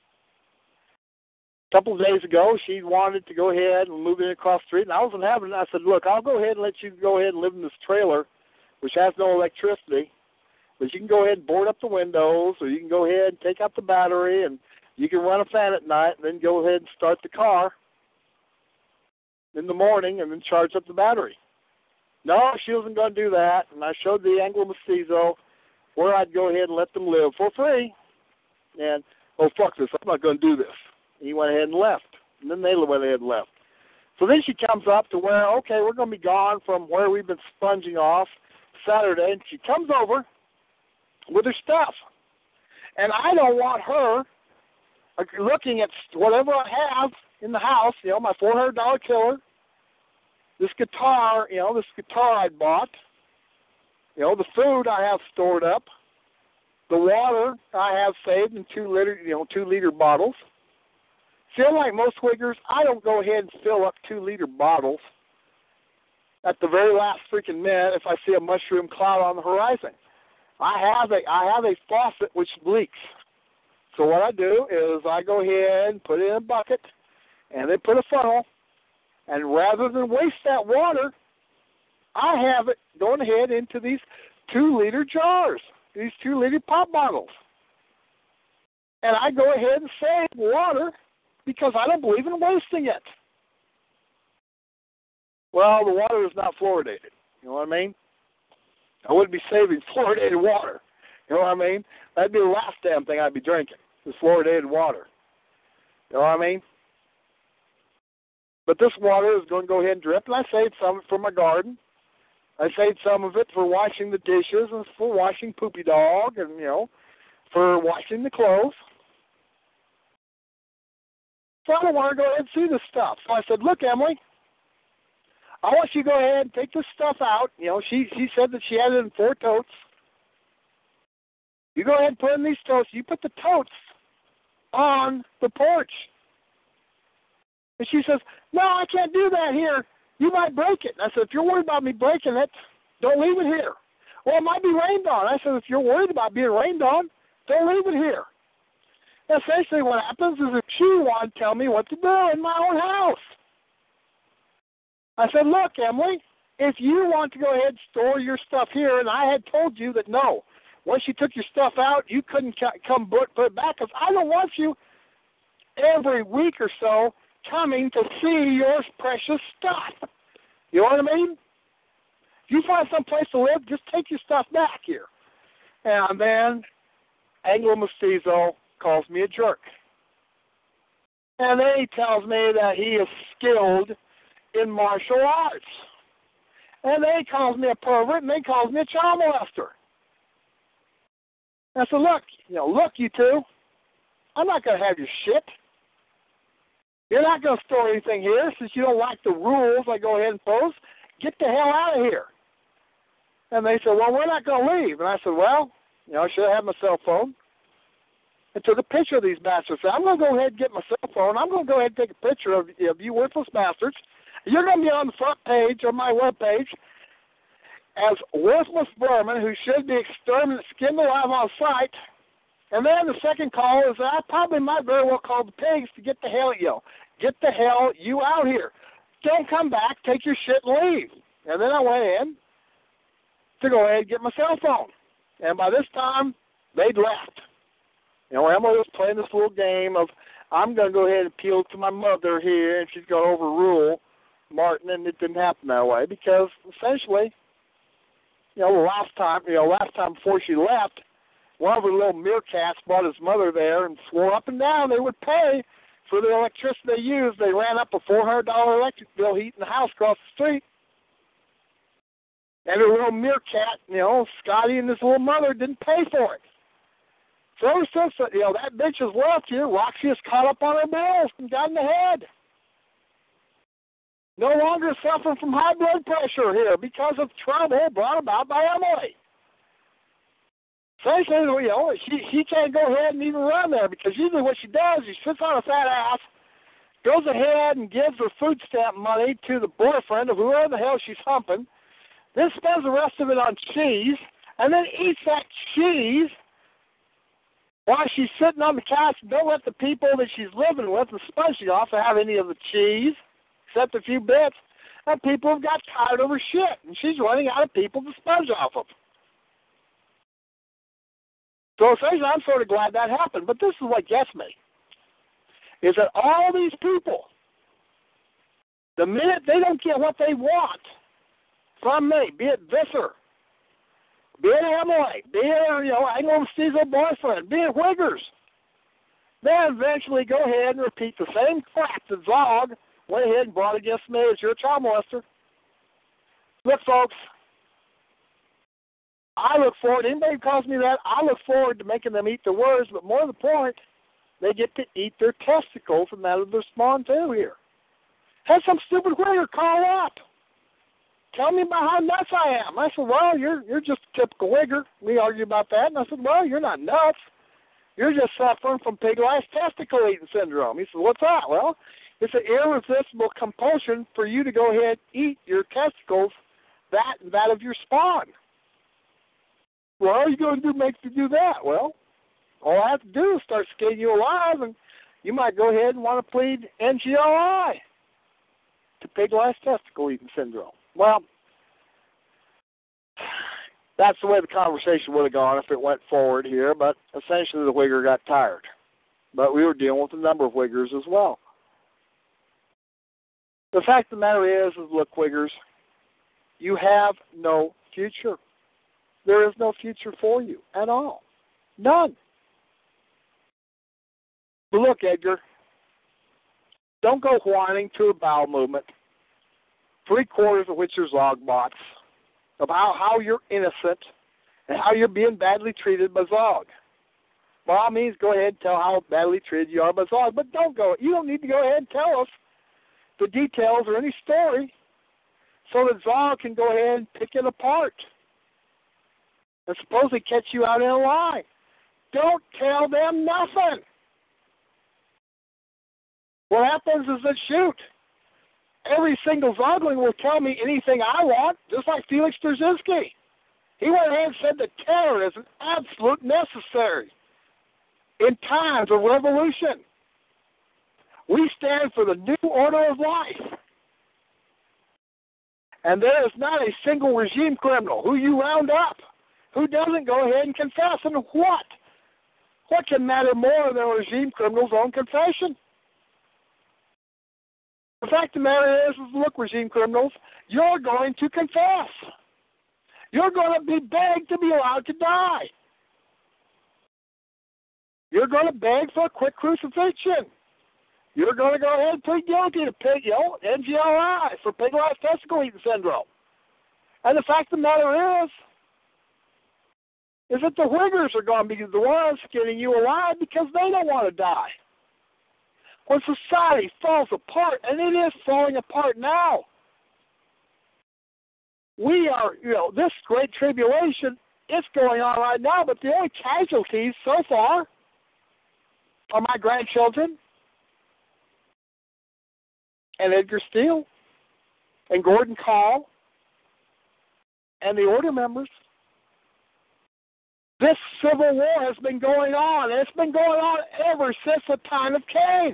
a couple of days ago, she wanted to go ahead and move in across the street, and I wasn't having it. I said, look, I'll go ahead and let you go ahead and live in this trailer, which has no electricity. But you can go ahead and board up the windows, or you can go ahead and take out the battery, and you can run a fan at night, and then go ahead and start the car in the morning, and then charge up the battery. No, she wasn't going to do that, and I showed the Anglo-Mestizo where I'd go ahead and let them live for free. And, oh, fuck this, I'm not going to do this. And he went ahead and left, and then they went ahead and left. So then she comes up to where, okay, we're going to be gone from where we've been sponging off Saturday, and she comes over with her stuff. And I don't want her looking at whatever I have in the house, you know, my four hundred dollars killer, this guitar, you know, this guitar I bought, you know, the food I have stored up, the water I have saved in two liter, you know, two liter bottles. See, unlike most Wiggers, I don't go ahead and fill up two liter bottles at the very last freaking minute if I see a mushroom cloud on the horizon. I have a I have a faucet which leaks. So what I do is I go ahead and put it in a bucket, and then put a funnel, and rather than waste that water, I have it going ahead into these two-liter jars, these two-liter pop bottles. And I go ahead and save water because I don't believe in wasting it. Well, the water is not fluoridated. You know what I mean? I wouldn't be saving fluoridated water. You know what I mean? That'd be the last damn thing I'd be drinking, is fluoridated water. You know what I mean? But this water is going to go ahead and drip, and I saved some of it for my garden. I saved some of it for washing the dishes and for washing Poopy Dog and, you know, for washing the clothes. So I don't want to go ahead and see this stuff. So I said, look, Emily, I want you to go ahead and take this stuff out. You know, she she said that she had it in four totes. You go ahead and put in these totes. You put the totes on the porch. And she says, no, I can't do that here. You might break it. And I said, if you're worried about me breaking it, don't leave it here. Well, it might be rained on. I said, if you're worried about being rained on, don't leave it here. And essentially what happens is if she wanted to tell me what to do in my own house. I said, look, Emily, if you want to go ahead and store your stuff here, and I had told you that no, once you took your stuff out, you couldn't come put it back, because I don't want you every week or so coming to see your precious stuff. You know what I mean? If you find some place to live, just take your stuff back here. And then Anglo-Mestizo calls me a jerk. And then he tells me that he is skilled in martial arts. And then he calls me a pervert, and then he calls me a child molester. I said, look, you know, look, you two, I'm not going to have your shit. You're not going to store anything here since you don't like the rules I go ahead and pose. Get the hell out of here. And they said, well, we're not going to leave. And I said, well, you know, I should have had my cell phone. I took a picture of these bastards. I'm going to go ahead and get my cell phone. I'm going to go ahead and take a picture of, of you worthless bastards. You're going to be on the front page of my webpage as worthless vermin who should be exterminated, skinned alive on sight. And then the second call is that I probably might very well call the pigs to get the hell, you know, get the hell you out here. Don't come back, take your shit and leave. And then I went in to go ahead and get my cell phone. And by this time, they'd left. You know, Emily was playing this little game of, I'm going to go ahead and appeal to my mother here, and she's going to overrule Martin, and it didn't happen that way because essentially, you know, the last time, you know, last time before she left, one of her little meerkats brought his mother there and swore up and down they would pay for the electricity they used. They ran up a four hundred dollars electric bill heating the house across the street. And her little meerkat, you know, Scotty and his little mother didn't pay for it. So ever since, you know, that bitch has left here, Roxy has caught up on her bills and got in the head. No longer suffering from high blood pressure here because of trouble brought about by Emily. Essentially, you know, she, she can't go ahead and even run there because usually what she does, she sits on a fat ass, goes ahead and gives her food stamp money to the boyfriend of whoever the hell she's humping, then spends the rest of it on cheese, and then eats that cheese while she's sitting on the couch and don't let the people that she's living with and sponging off have any of the cheese, except a few bits, and people have got tired of her shit, and she's running out of people to sponge off of. So essentially, I'm sort of glad that happened. But this is what gets me, is that all these people, the minute they don't get what they want from me, be it Visser, be it Emily, be it, you know, Anglo-Mestizo boyfriend, be it Wiggers, they eventually go ahead and repeat the same crap that Zog went ahead and brought against me as you're a child molester. Look, folks, I look forward, anybody who calls me that, I look forward to making them eat their words, but more to the point, they get to eat their testicles and that of their spawn too here. Have some stupid wigger call up. Tell me about how nuts I am. I said, well, you're you're just a typical wigger. We argued about that, and I said, well, you're not nuts. You're just suffering from pig-lice testicle eating syndrome. He said, what's that? Well, it's an irresistible compulsion for you to go ahead and eat your testicles, that and that of your spawn. Well, what are you going to do make you do that? Well, all I have to do is start skinning you alive, and you might go ahead and want to plead N G L I to pig-lice testicle eating syndrome. Well, that's the way the conversation would have gone if it went forward here, but essentially the wigger got tired. But we were dealing with a number of wiggers as well. The fact of the matter is, is look, wiggers, you have no future. There is no future for you at all. None. But look, Edgar, don't go whining to a bowel movement, three quarters of which are Zog bots, about how you're innocent and how you're being badly treated by Zog. By all means, go ahead and tell how badly treated you are by Zog, but don't go. You don't need to go ahead and tell us the details or any story so that Zog can go ahead and pick it apart and supposedly catch you out in a lie. Don't tell them nothing. What happens is that, shoot, every single Zogling will tell me anything I want, just like Felix Dzerzhinsky. He went ahead and said that terror is an absolute necessary in times of revolution. We stand for the new order of life. And there is not a single regime criminal who you round up who doesn't go ahead and confess. And what? What can matter more than a regime criminal's own confession? The fact of the matter is, is, look, regime criminals, you're going to confess. You're going to be begged to be allowed to die. You're going to beg for a quick crucifixion. you're going to go ahead and plead guilty to pig, you know, N G L I for pig-like testicle eating syndrome. And the fact of the matter is, is that the Wiggers are going to be the ones getting you alive because they don't want to die. When society falls apart, and it is falling apart now, we are, you know, this great tribulation is going on right now, but the only casualties so far are my grandchildren and Edgar Steele and Gordon Call and the order members. This civil war has been going on, and it's been going on ever since the time of Cain.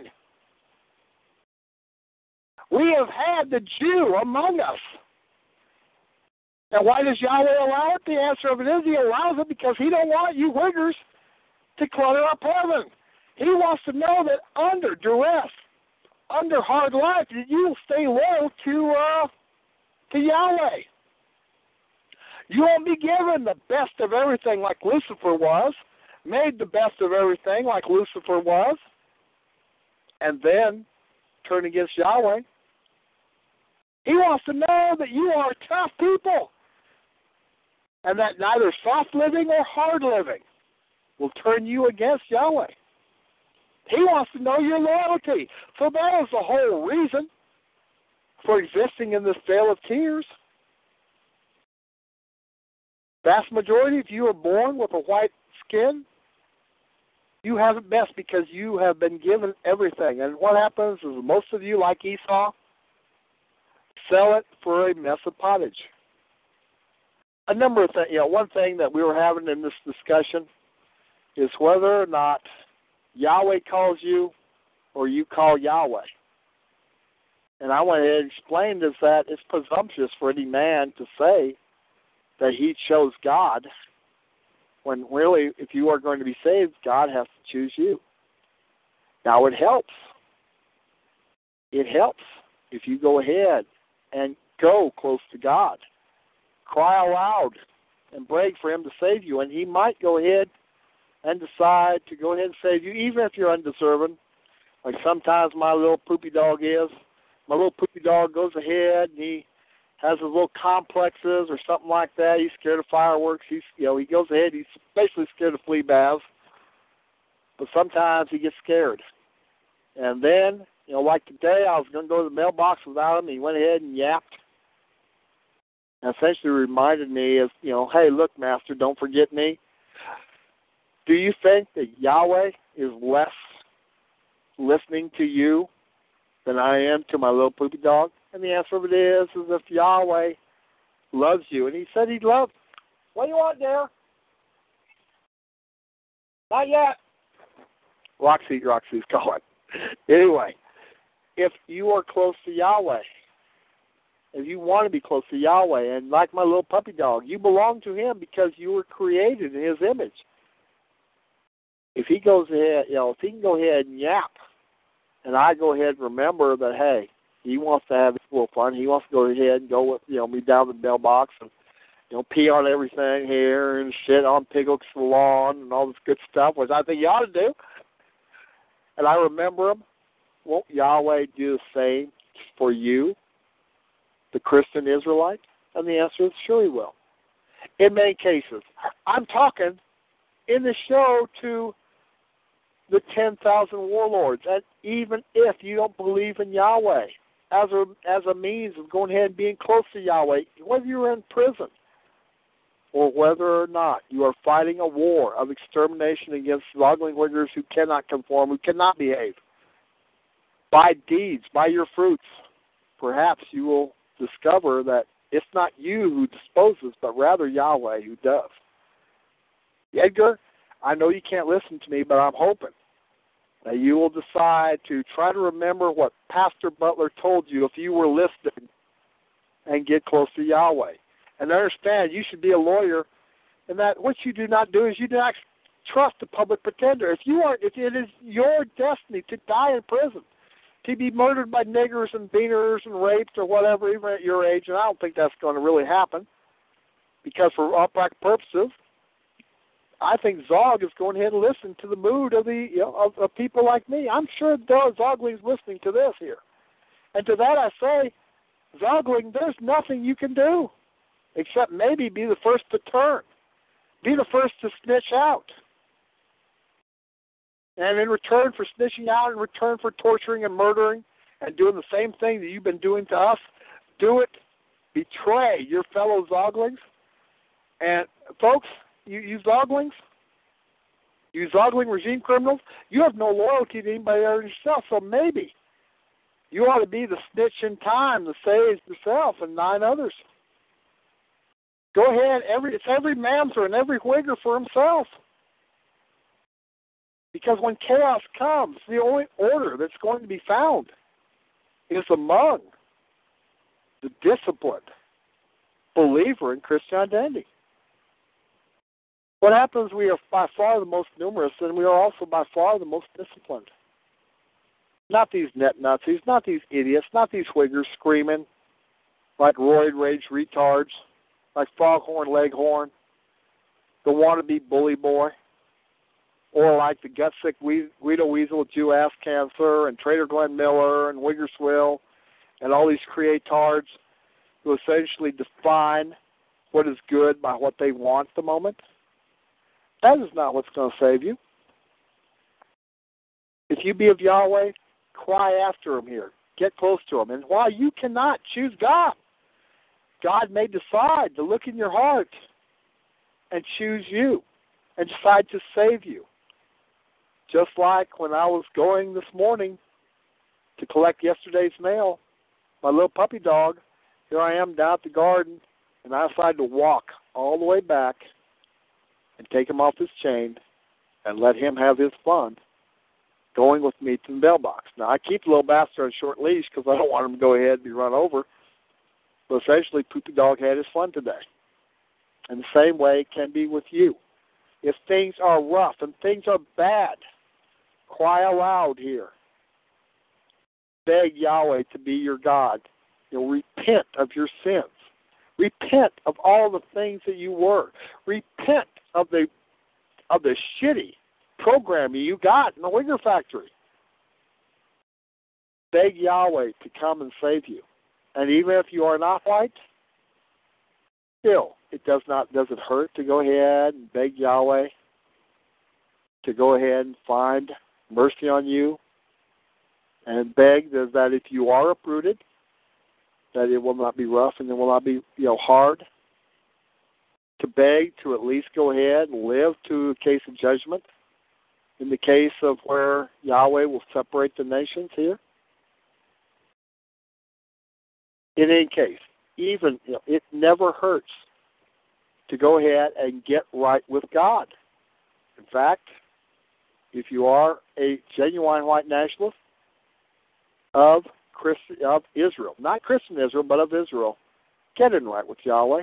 We have had the Jew among us. And why does Yahweh allow it? The answer of it is he allows it because he don't want you Wiggers to clutter up heaven. He wants to know that under duress, under hard life, that you will stay loyal to, uh, to Yahweh. You won't be given the best of everything like Lucifer was, made the best of everything like Lucifer was, and then turn against Yahweh. He wants to know that you are tough people, and that neither soft living or hard living will turn you against Yahweh. He wants to know your loyalty. So that is the whole reason for existing in this vale of tears. Vast majority of you are born with a white skin. You have it best because you have been given everything. And what happens is most of you, like Esau, sell it for a mess of pottage. A number of things, you know, one thing that we were having in this discussion is whether or not Yahweh calls you or you call Yahweh. And I went ahead and explained is that it's presumptuous for any man to say that he chose God when really, if you are going to be saved, God has to choose you. Now, it helps. It helps if you go ahead and go close to God. Cry aloud and beg for him to save you, and he might go ahead and decide to go ahead and save you, even if you're undeserving, like sometimes my little poopy dog is. My little poopy dog goes ahead, and he has his little complexes or something like that. He's scared of fireworks. He's, you know, he goes ahead. He's basically scared of flea baths. But sometimes he gets scared. And then, you know, like today, I was going to go to the mailbox without him. He went ahead and yapped. And essentially reminded me of, you know, hey, look, Master, don't forget me. Do you think that Yahweh is less listening to you than I am to my little poopy dog? And the answer of it is, is if Yahweh loves you, and he said he loved, what do you want, dear? Not yet. Roxy, Roxy's calling. Anyway, if you are close to Yahweh, if you want to be close to Yahweh, and like my little puppy dog, you belong to him because you were created in his image. If he goes ahead, you know, if he can go ahead and yap, and I go ahead and remember that, hey, he wants to have his little fun. He wants to go ahead and go with, you know, me down the mailbox and, you know, pee on everything here and shit on Piglet's lawn and all this good stuff, which I think you ought to do. And I remember him. Won't Yahweh do the same for you, the Christian Israelite? And the answer is sure he will. In many cases. I'm talking in the show to the ten thousand warlords. And even if you don't believe in Yahweh, as a, as a means of going ahead and being close to Yahweh, whether you're in prison or whether or not you are fighting a war of extermination against struggling Wiggers who cannot conform, who cannot behave, by deeds, by your fruits, perhaps you will discover that it's not you who disposes, but rather Yahweh who does. Edgar, I know you can't listen to me, but I'm hoping that you will decide to try to remember what Pastor Butler told you if you were listening and get close to Yahweh. And understand you should be a lawyer, and that what you do not do is you do not trust the public pretender. If you are, if it is your destiny to die in prison, to be murdered by niggers and beaners and raped or whatever, even at your age, and I don't think that's going to really happen, because for all practical purposes, I think Zog is going ahead and listening to the mood of the you know, of, of people like me. I'm sure there are Zoglings listening to this here. And to that I say, Zogling, there's nothing you can do except maybe be the first to turn. Be the first to snitch out. And in return for snitching out, in return for torturing and murdering and doing the same thing that you've been doing to us, do it. Betray your fellow Zoglings. And folks, you, you Zoglings, you Zogling regime criminals, you have no loyalty to anybody other than yourself, so maybe you ought to be the snitch in time to save yourself and nine others. Go ahead, every it's every Mamser and every Whigger for himself. Because when chaos comes, the only order that's going to be found is among the disciplined believer in Christian identity. What happens, we are by far the most numerous, and we are also by far the most disciplined. Not these net Nazis, not these idiots, not these Whiggers screaming like roid rage retards, like Foghorn Leghorn, the wannabe bully boy, or like the gut-sick Guido Weasel with Jew ass cancer, and Trader Glenn Miller, and Wiggerswill, and all these creatards who essentially define what is good by what they want at the moment. That is not what's going to save you. If you be of Yahweh, cry after him here. Get close to him. And while you cannot choose God, God may decide to look in your heart and choose you and decide to save you. Just like when I was going this morning to collect yesterday's mail, my little puppy dog, here I am down at the garden, and I decided to walk all the way back and take him off his chain and let him have his fun going with me to the mailbox. Now, I keep the little bastard on a short leash because I don't want him to go ahead and be run over. But essentially, Poopy Dog had his fun today. And the same way it can be with you. If things are rough and things are bad, cry aloud here. Beg Yahweh to be your God. You'll repent of your sins. Repent of all the things that you were. Repent of the of the shitty programming you got in the Wigger factory. Beg Yahweh to come and save you. And even if you are not white, still, it does not does it hurt to go ahead and beg Yahweh to go ahead and find mercy on you and beg that if you are uprooted, that it will not be rough and it will not be, you know, hard. To beg to at least go ahead and live to a case of judgment in the case of where Yahweh will separate the nations here. In any case, even you know, it never hurts to go ahead and get right with God. In fact, if you are a genuine white nationalist of Christ- of Israel, not Christian Israel, but of Israel, get in right with Yahweh.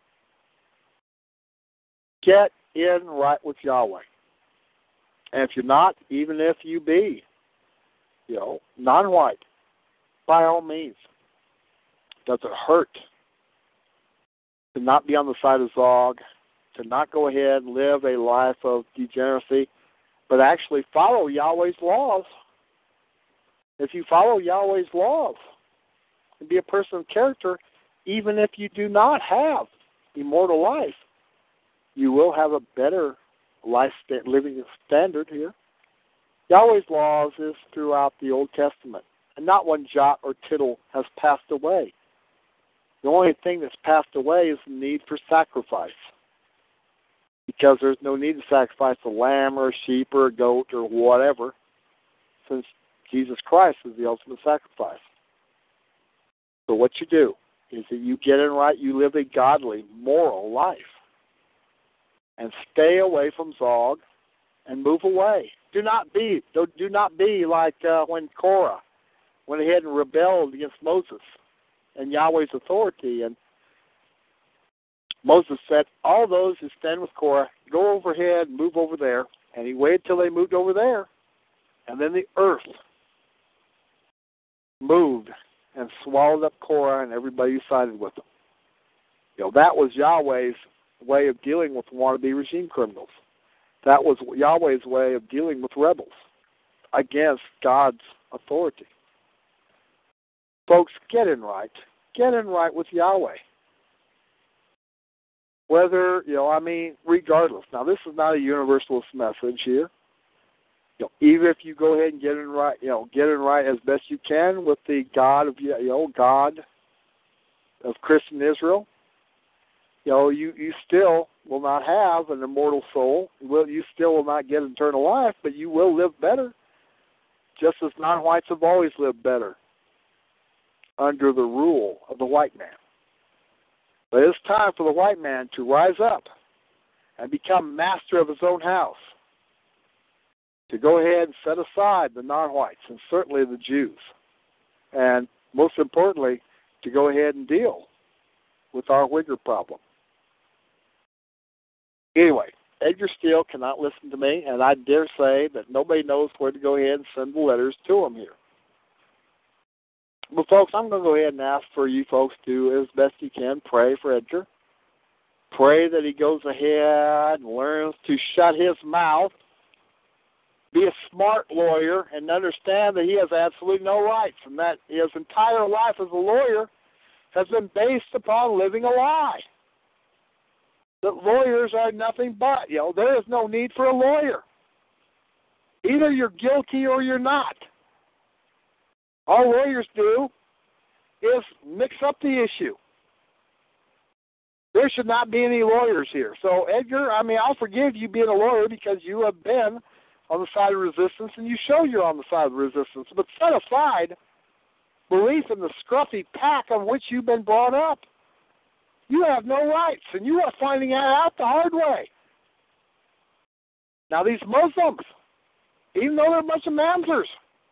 Get in right with Yahweh. And if you're not, even if you be, you know, non-white, by all means, does it hurt to not be on the side of Zog, to not go ahead and live a life of degeneracy, but actually follow Yahweh's laws? If you follow Yahweh's laws and be a person of character, even if you do not have immortal life, you will have a better life st- living standard here. Yahweh's laws is throughout the Old Testament, and not one jot or tittle has passed away. The only thing that's passed away is the need for sacrifice, because there's no need to sacrifice a lamb or a sheep or a goat or whatever, since Jesus Christ is the ultimate sacrifice. So what you do is that you get in right, you live a godly, moral life, and stay away from Zog and move away. Do not be, do not be like uh, when Korah went ahead and rebelled against Moses and Yahweh's authority. And Moses said, all those who stand with Korah, go overhead and move over there. And he waited till they moved over there. And then the earth moved and swallowed up Korah and everybody who sided with them. You know, that was Yahweh's way of dealing with wannabe regime criminals. That was Yahweh's way of dealing with rebels against God's authority. Folks, get in right. Get in right with Yahweh. Whether, you know, I mean, regardless. Now, this is not a universalist message here. You know, even if you go ahead and get in right, you know, get in right as best you can with the God of, you know, God of Christian Israel, you know, you, you still will not have an immortal soul. Will you still will not get eternal life, but you will live better, just as non-whites have always lived better under the rule of the white man. But it's time for the white man to rise up and become master of his own house, to go ahead and set aside the non-whites and certainly the Jews, and most importantly, to go ahead and deal with our Uyghur problem. Anyway, Edgar Steele cannot listen to me, and I dare say that nobody knows where to go ahead and send the letters to him here. But, folks, I'm going to go ahead and ask for you folks to, as best you can, pray for Edgar. Pray that he goes ahead and learns to shut his mouth, be a smart lawyer, and understand that he has absolutely no rights, and that his entire life as a lawyer has been based upon living a lie. That lawyers are nothing but, you know, there is no need for a lawyer. Either you're guilty or you're not. All lawyers do is mix up the issue. There should not be any lawyers here. So, Edgar, I mean, I'll forgive you being a lawyer because you have been on the side of resistance and you show you're on the side of resistance. But set aside belief in the scruffy pack on which you've been brought up. You have no rights, and you are finding that out the hard way. Now, these Muslims, even though they're a bunch of mamzers,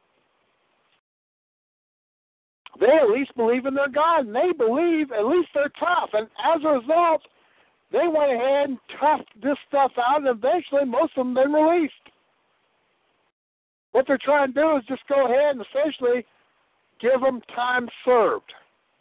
they at least believe in their God, and they believe at least they're tough. And as a result, they went ahead and toughed this stuff out, and eventually most of them have been released. What they're trying to do is just go ahead and essentially give them time served.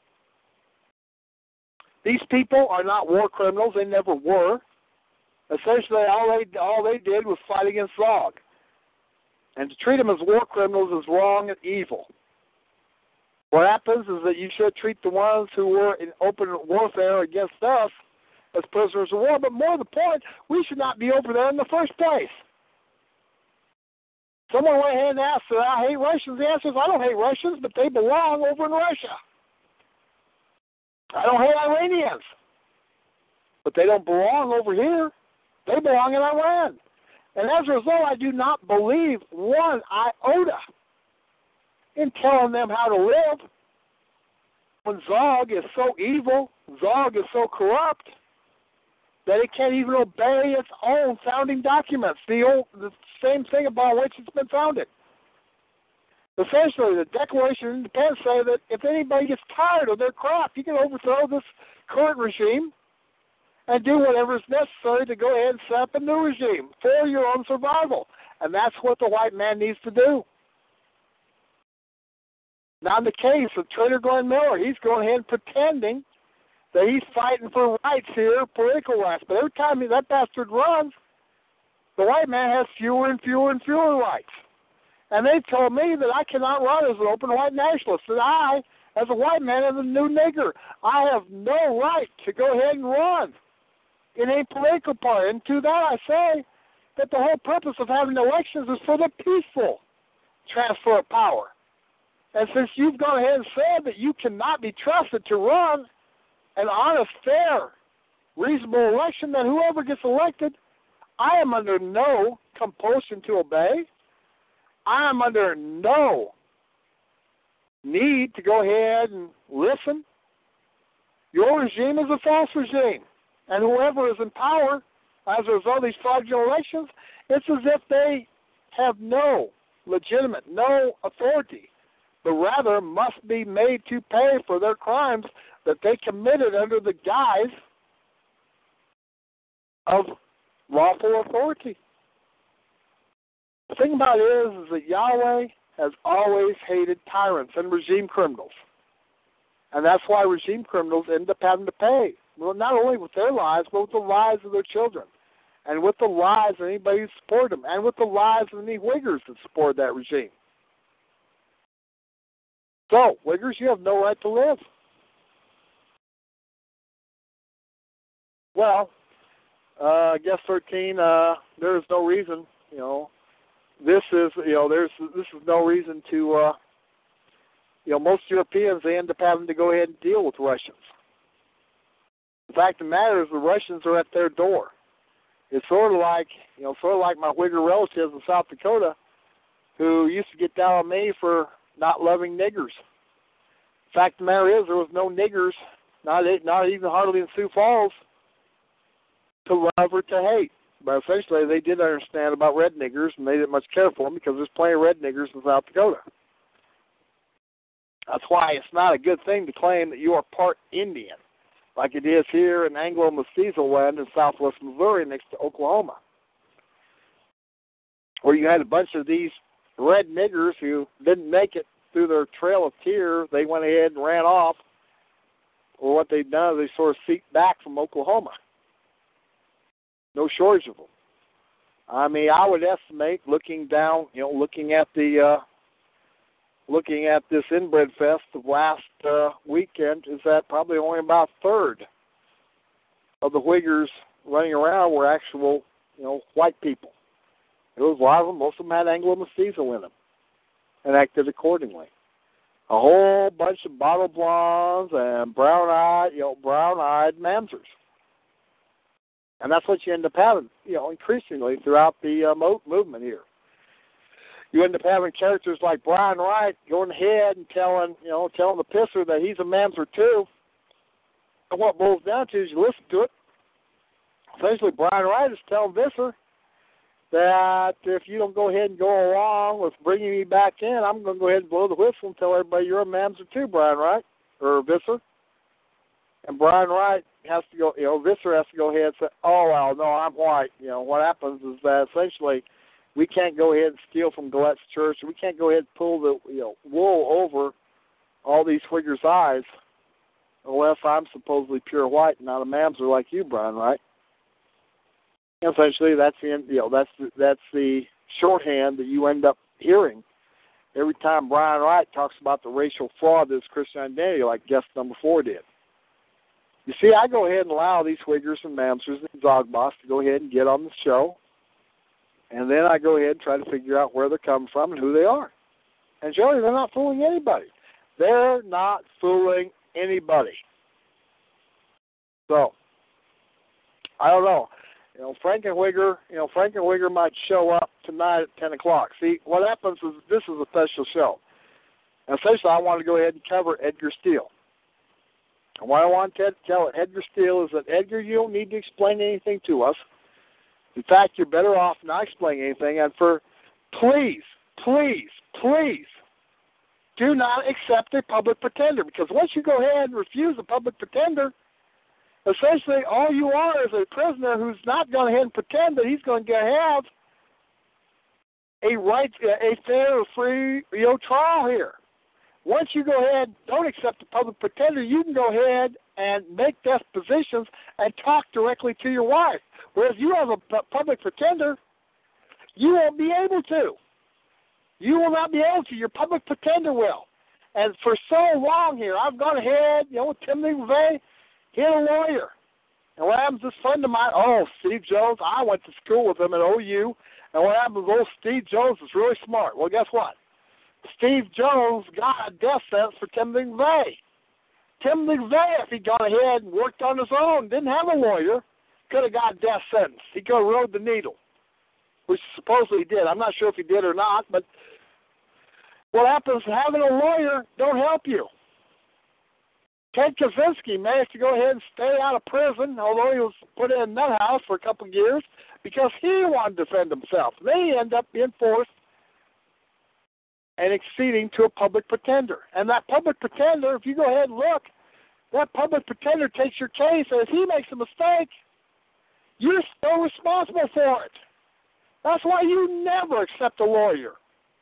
These people are not war criminals. They never were. Essentially, all they all they did was fight against Zog. And to treat them as war criminals is wrong and evil. What happens is that you should treat the ones who were in open warfare against us as prisoners of war. But more to the point, we should not be over there in the first place. Someone went ahead and asked, "Do I hate Russians?" The answer is, I don't hate Russians, but they belong over in Russia. I don't hate Iranians, but they don't belong over here. They belong in Iran. And as a result, I do not believe one iota in telling them how to live. When Zog is so evil, Zog is so corrupt, that it can't even obey its own founding documents, the, old, the same thing upon which it's been founded. Essentially, the Declaration of Independence say that if anybody gets tired of their crap, you can overthrow this current regime and do whatever is necessary to go ahead and set up a new regime for your own survival. And that's what the white man needs to do. Now, in the case of Trader Glenn Miller, he's going ahead and pretending that he's fighting for rights here, political rights. But every time that bastard runs, the white man has fewer and fewer and fewer rights. And they told me that I cannot run as an open white nationalist, that I, as a white man, am a new nigger. I have no right to go ahead and run in a political party. And to that I say that the whole purpose of having elections is for the peaceful transfer of power. And since you've gone ahead and said that you cannot be trusted to run an honest, fair, reasonable election, then whoever gets elected, I am under no compulsion to obey. I am under no need to go ahead and listen. Your regime is a false regime. And whoever is in power as a result of these fraudulent elections, it's as if they have no legitimate, no authority, but rather must be made to pay for their crimes that they committed under the guise of lawful authority. The thing about it is, is that Yahweh has always hated tyrants and regime criminals. And that's why regime criminals end up having to pay, well, not only with their lives, but with the lives of their children. and with the lives of anybody who supported them, and with the lives of any Wiggers that supported that regime. So, Wiggers, you have no right to live. Well, uh, I guess thirteen. Uh, there is no reason. You know, this is you know there's this is no reason to. Uh, you know, most Europeans, they end up having to go ahead and deal with Russians. The fact of the matter is, the Russians are at their door. It's sort of like you know, sort of like my Wigger relatives in South Dakota, who used to get down on me for not loving niggers. The fact of the matter is, there was no niggers, not not even hardly in Sioux Falls, to love or to hate. But essentially, they did understand about red niggers, and they didn't much care for them because there's plenty of red niggers in South Dakota. That's why it's not a good thing to claim that you are part Indian, like it is here in Anglo-Mestizo land in southwest Missouri next to Oklahoma, where you had a bunch of these red niggers who didn't make it through their trail of tears. They went ahead and ran off, or what they've done is they sort of seeped back from Oklahoma. No shortage of them. I mean, I would estimate, looking down, you know, looking at the, uh, looking at this inbred fest of last uh, weekend, is that probably only about a third of the Wiggers running around were actual, you know, white people. It was a lot of them. Most of them had Anglo-Mestizo in them and acted accordingly. A whole bunch of bottle blondes and brown-eyed, you know, brown-eyed mamsers. And that's what you end up having, you know, increasingly throughout the uh, mo- movement here. You end up having characters like Brian Wright going ahead and telling, you know, telling the pisser that he's a mamser too. And what it boils down to is you listen to it. Essentially, Brian Wright is telling Visser that if you don't go ahead and go along with bringing me back in, I'm going to go ahead and blow the whistle and tell everybody you're a mamser too, Brian Wright, or Visser. And Brian Wright has to go, you know, Visser has to go ahead and say, oh, well, no, I'm white. You know, what happens is that essentially we can't go ahead and steal from Galette's church. We can't go ahead and pull the, you know, wool over all these Wiggers' eyes unless I'm supposedly pure white and not a mamser like you, Brian Wright. Essentially, that's the, you know, that's the, that's the shorthand that you end up hearing every time Brian Wright talks about the racial fraud that's Christian identity, like guest number four did. You see, I go ahead and allow these Wiggers and mamsers and dog boss to go ahead and get on the show, and then I go ahead and try to figure out where they're coming from and who they are. And generally, they're not fooling anybody. They're not fooling anybody. So, I don't know. You know, Frankenwigger, you know, Frankenwigger might show up tonight at ten o'clock. See, what happens is this is a special show. And essentially, I want to go ahead and cover Edgar Steele. And what I want to tell Edgar Steele is that, Edgar, you don't need to explain anything to us. In fact, you're better off not explaining anything. And for, please, please, please, do not accept a public pretender. Because once you go ahead and refuse a public pretender, essentially all you are is a prisoner who's not going ahead and pretend that he's going to have a right, a fair or free, you know, trial here. Once you go ahead, don't accept the public pretender, you can go ahead and make depositions and talk directly to your wife. Whereas you have a p- public pretender, you won't be able to. You will not be able to. Your public pretender will. And for so long here, I've gone ahead, you know, with Timothy McVeigh, he had a lawyer. And what happens, this friend of mine, oh, Steve Jones, I went to school with him at O U, and what happens, old Steve Jones is really smart. Well, guess what? Steve Jones got a death sentence for Timothy McVeigh. Timothy McVeigh, if he'd gone ahead and worked on his own, didn't have a lawyer, could have got a death sentence. He could have rode the needle, which supposedly he did. I'm not sure if he did or not, but what happens, having a lawyer don't help you. Ted Kaczynski managed to go ahead and stay out of prison, although he was put in a nut house for a couple of years, because he wanted to defend himself. They end up being forced and acceding to a public pretender. And that public pretender, if you go ahead and look, that public pretender takes your case, and if he makes a mistake, you're still responsible for it. That's why you never accept a lawyer.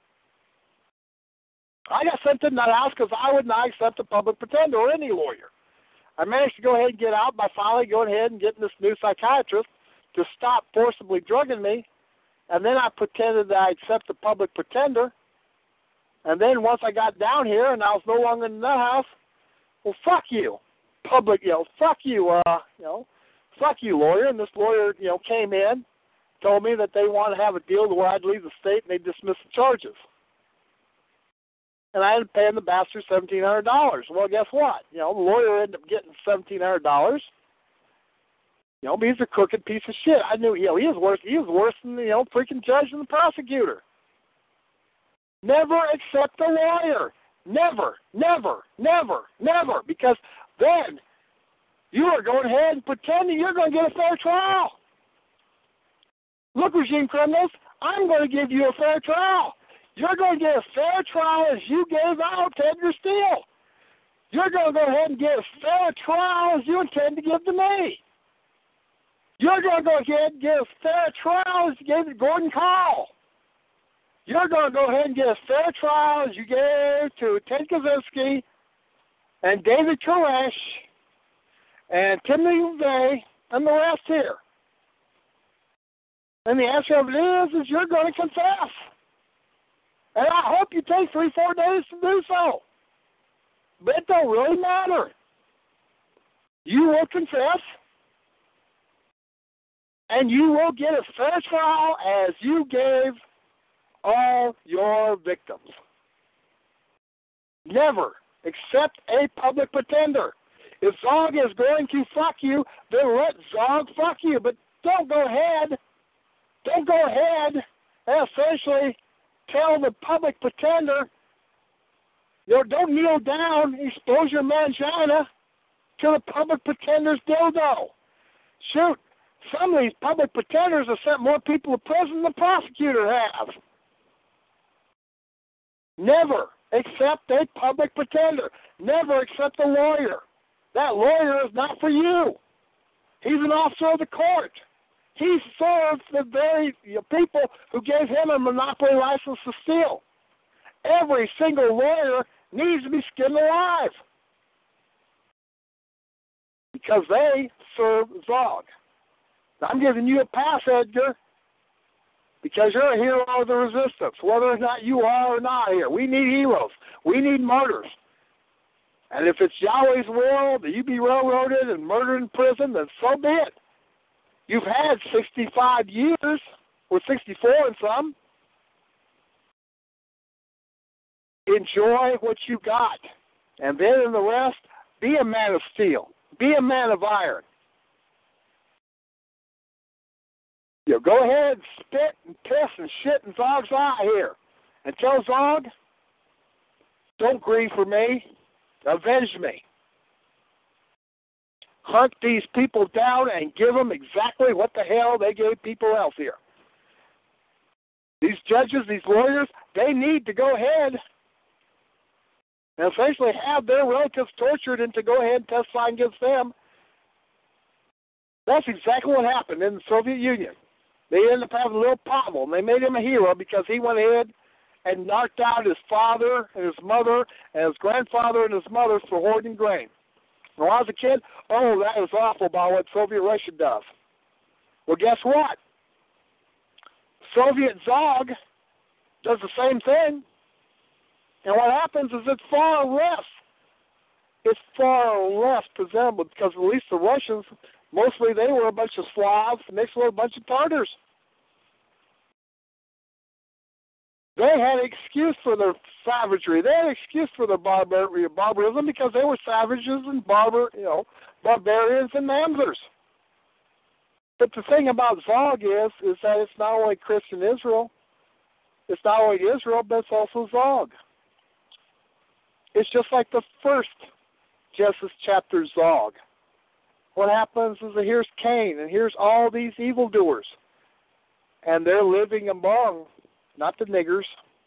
I got sent in that house because I would not accept a public pretender or any lawyer. I managed to go ahead and get out by finally going ahead and getting this new psychiatrist to stop forcibly drugging me, and then I pretended that I accept the public pretender, and then once I got down here and I was no longer in the nut house, well, fuck you, public, you know, fuck you, uh, you know, fuck you, lawyer. And this lawyer, you know, came in, told me that they want to have a deal where I'd leave the state and they dismiss the charges. And I had to pay him the bastard seventeen hundred dollars. Well, guess what? You know, the lawyer ended up getting seventeen hundred dollars. You know, but he's a crooked piece of shit. I knew, you know, he was worse. He was worse than the, you know, freaking judge and the prosecutor. Never accept a lawyer. Never, never, never, never. Because then you are going ahead and pretending you're going to get a fair trial. Look, regime criminals, I'm going to give you a fair trial. You're going to get a fair trial as you gave out to Edgar Steele. You're going to go ahead and get a fair trial as you intend to give to me. You're going to go ahead and get a fair trial as you gave to Gordon Call. You're going to go ahead and get a fair trial as you gave to Ted Kaczynski and David Koresh and Timothy LaVey and the rest here. And the answer of it is, is you're going to confess. And I hope you take three, four days to do so. But it don't really matter. You will confess, and you will get a fair trial as you gave all your victims. Never accept a public pretender. If Zog is going to fuck you, then let Zog fuck you. But don't go ahead, don't go ahead and essentially tell the public pretender, you know, don't kneel down, expose your mangina to the public pretender's dildo. Shoot, some of these public pretenders have sent more people to prison than the prosecutor has. Never accept a public pretender. Never accept a lawyer. That lawyer is not for you. He's an officer of the court. He served the very people who gave him a monopoly license to steal. Every single lawyer needs to be skinned alive because they serve Zog. Now, I'm giving you a pass, Edgar, because you're a hero of the resistance, whether or not you are or not here. We need heroes. We need martyrs. And if it's Yahweh's will that you be railroaded and murdered in prison, then so be it. You've had sixty-five years, or sixty-four in some. Enjoy what you got. And then in the rest, be a man of steel. Be a man of iron. You know, go ahead and spit and piss and shit in Zog's eye here. And tell Zog, don't grieve for me. Avenge me. Hunt these people down and give them exactly what the hell they gave people else here. These judges, these lawyers, they need to go ahead and essentially have their relatives tortured and to go ahead and testify against them. That's exactly what happened in the Soviet Union. They ended up having a little Pavel, and they made him a hero because he went ahead and knocked out his father and his mother and his grandfather and his mother for hoarding grain. When I was a kid, oh, that was awful about what Soviet Russia does. Well, guess what? Soviet Zog does the same thing. And what happens is it's far less. It's far less presentable because at least the Russians, mostly they were a bunch of Slavs mixed with a bunch of Tartars. They had an excuse for their savagery. They had an excuse for their barbar- barbarism because they were savages and barbar, you know, barbarians and mamzers. But the thing about Zog is, is that it's not only Christian Israel, it's not only Israel, but it's also Zog. It's just like the first Genesis chapter, Zog. What happens is that here's Cain, and here's all these evildoers, and they're living among not the niggers,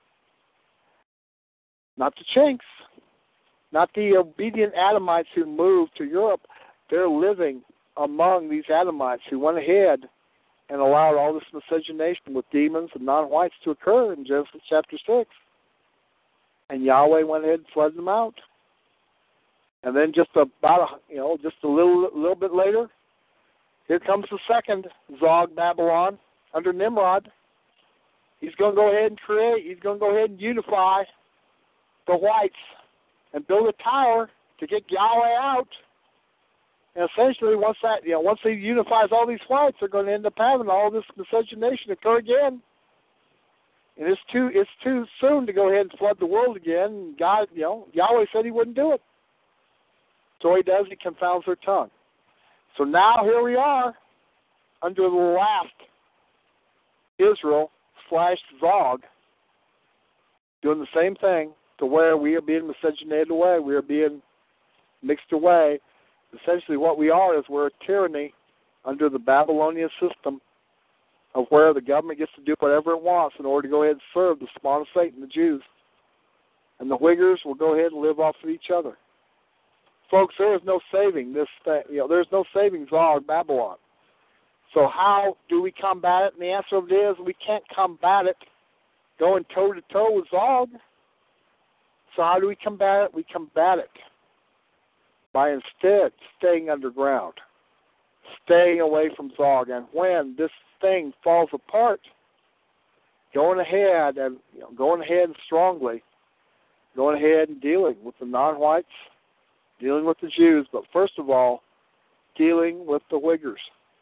not the chinks, not the obedient Adamites who moved to Europe. They're living among these Adamites who went ahead and allowed all this miscegenation with demons and non-whites to occur in Genesis chapter six. And Yahweh went ahead and flooded them out. And then just about, a, you know, just a little little bit later, Here comes the second Zog, Babylon, under Nimrod. He's going to go ahead and create, he's going to go ahead and unify the whites and build a tower to get Yahweh out. And essentially, once that, you know, once he unifies all these whites, they're going to end up having all this miscegenation occur again. And it's too, it's too soon to go ahead and flood the world again. God, you know, Yahweh said he wouldn't do it. So he does, he confounds their tongue. So now here we are, under the last Israel slash Zog, doing the same thing to where we are being miscegenated away. We are being mixed away. Essentially what we are is we're a tyranny under the Babylonian system of where the government gets to do whatever it wants in order to go ahead and serve the spawn of Satan, the Jews. And the Uyghurs will go ahead and live off of each other. Folks, there is no saving this thing. You know, there's no saving Zog, Babylon. So how do we combat it? And the answer of it is we can't combat it going toe-to-toe with Zog. So how do we combat it? We combat it by instead staying underground, staying away from Zog. And when this thing falls apart, going ahead and you know, going ahead and strongly, going ahead and dealing with the non-whites, dealing with the Jews, but first of all, dealing with the Uyghurs.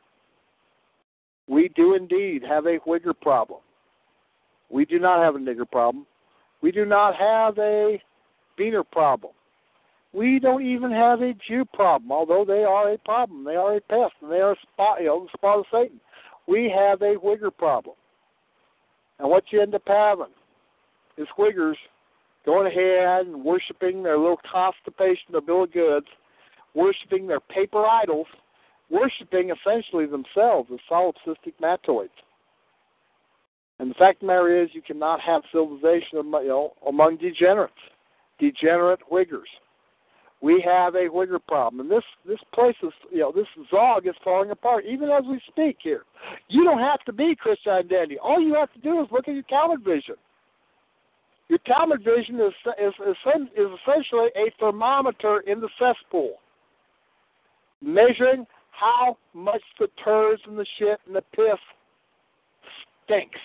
We do indeed have a Uyghur problem. We do not have a nigger problem. We do not have a beaner problem. We don't even have a Jew problem, although they are a problem. They are a pest, and they are a spot, you know, the spot of Satan. We have a Uyghur problem. And what you end up having is Uyghurs going ahead and worshiping their little constipation, their bill of goods, worshiping their paper idols, worshiping essentially themselves as solipsistic mattoids. And the fact of the matter is you cannot have civilization among, you know, among degenerates, degenerate Uyghurs. We have a Uyghur problem. And this, this place is, you know, this Zog is falling apart, even as we speak here. You don't have to be Christian identity. All you have to do is look at your Talmud vision. Your Talmud vision is, is, is, is essentially a thermometer in the cesspool, measuring how much the turds and the shit and the piss stinks.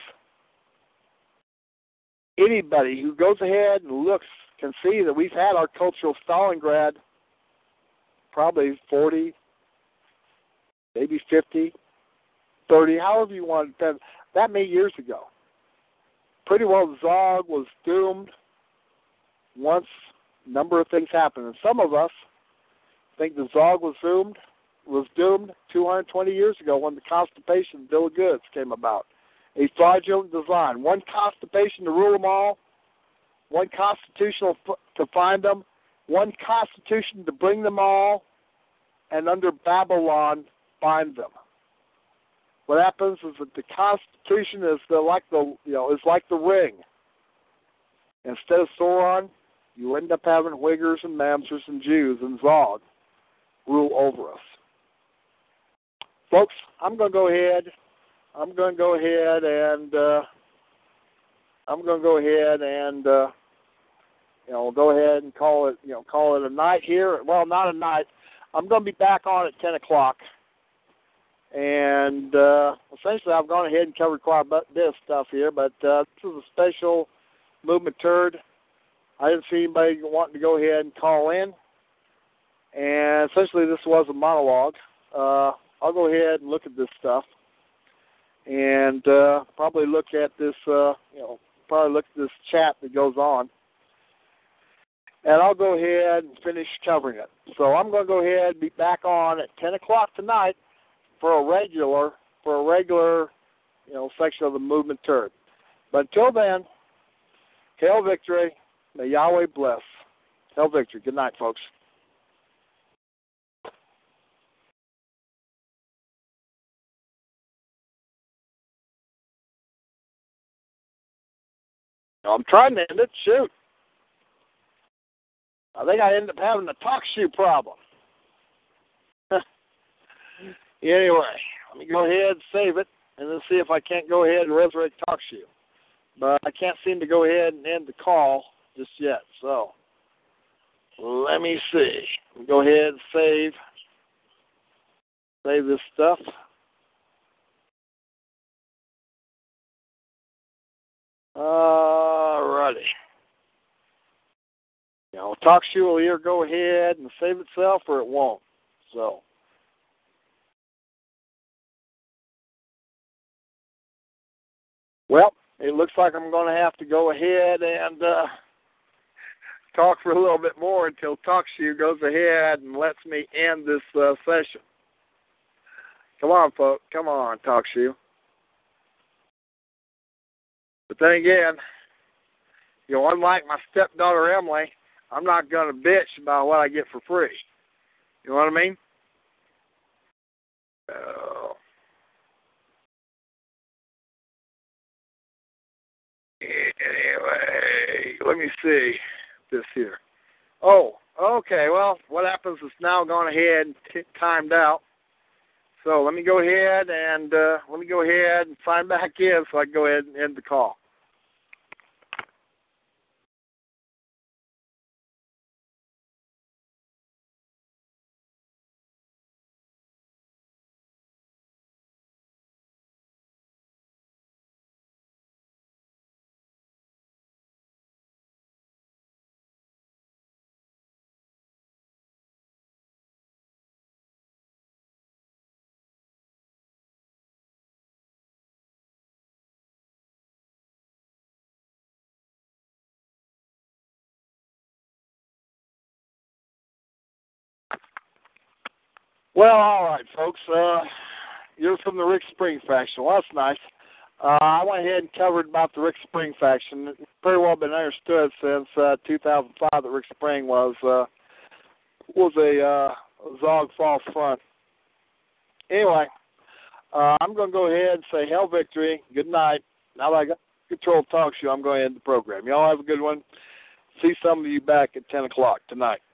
Anybody who goes ahead and looks can see that we've had our cultural Stalingrad probably forty, maybe fifty, thirty, however you want to depend, that many years ago. Pretty well Zog was doomed once a number of things happened. And some of us think the Zog was doomed was doomed two hundred twenty years ago when the Constipation Bill of Goods came about. A fraudulent design. One constipation to rule them all, one constitutional f- to find them, one constitution to bring them all, and under Babylon bind them. What happens is that the Constitution is the like the you know is like the ring. Instead of Sauron, you end up having Uyghurs and Mamsers and Jews and Zog rule over us. Folks, I'm going to go ahead. I'm going to go ahead and uh, I'm going to go ahead and uh, you know go ahead and call it you know call it a night here. Well, not a night. I'm going to be back on at ten o'clock. And uh, essentially, I've gone ahead and covered quite a bit of stuff here, but uh, this is a special movement turd. I didn't see anybody wanting to go ahead and call in. And essentially, this was a monologue. Uh, I'll go ahead and look at this stuff, and uh, probably look at this, uh, you know, probably look at this chat that goes on. And I'll go ahead and finish covering it. So I'm going to go ahead and be back on at ten o'clock tonight for a regular, for a regular, you know, section of the movement turd. But until then, hail victory. May Yahweh bless. Hail victory. Good night, folks. I'm trying to end it. Shoot. I think I end up having a talk shoe problem. Anyway, let me go ahead and save it, and then see if I can't go ahead and resurrect TalkShoe. But I can't seem to go ahead and end the call just yet. So let me see. Go ahead and save. save this stuff. Alrighty. You know, TalkShoe will either go ahead and save itself or it won't. So. Well, it looks like I'm going to have to go ahead and uh, talk for a little bit more until TalkShoe goes ahead and lets me end this uh, session. Come on, folks. Come on, TalkShoe. But then again, you know, unlike my stepdaughter Emily, I'm not going to bitch about what I get for free. You know what I mean? Uh, anyway, let me see this here. Oh, okay. Well, what happens is now gone ahead and t- timed out. So let me go ahead and uh, let me go ahead and sign back in so I can go ahead and end the call. Well, all right, folks. Uh, you're from the Rick Spring faction. Well, that's nice. Uh, I went ahead and covered about the Rick Spring faction. It's pretty well been understood since uh, two thousand five that Rick Spring was uh, was a uh, Zog Falls front. Anyway, uh, I'm going to go ahead and say hell victory. Good night. Now that I got control of TalkShoe, I'm going to end the program. Y'all have a good one. See some of you back at ten o'clock tonight.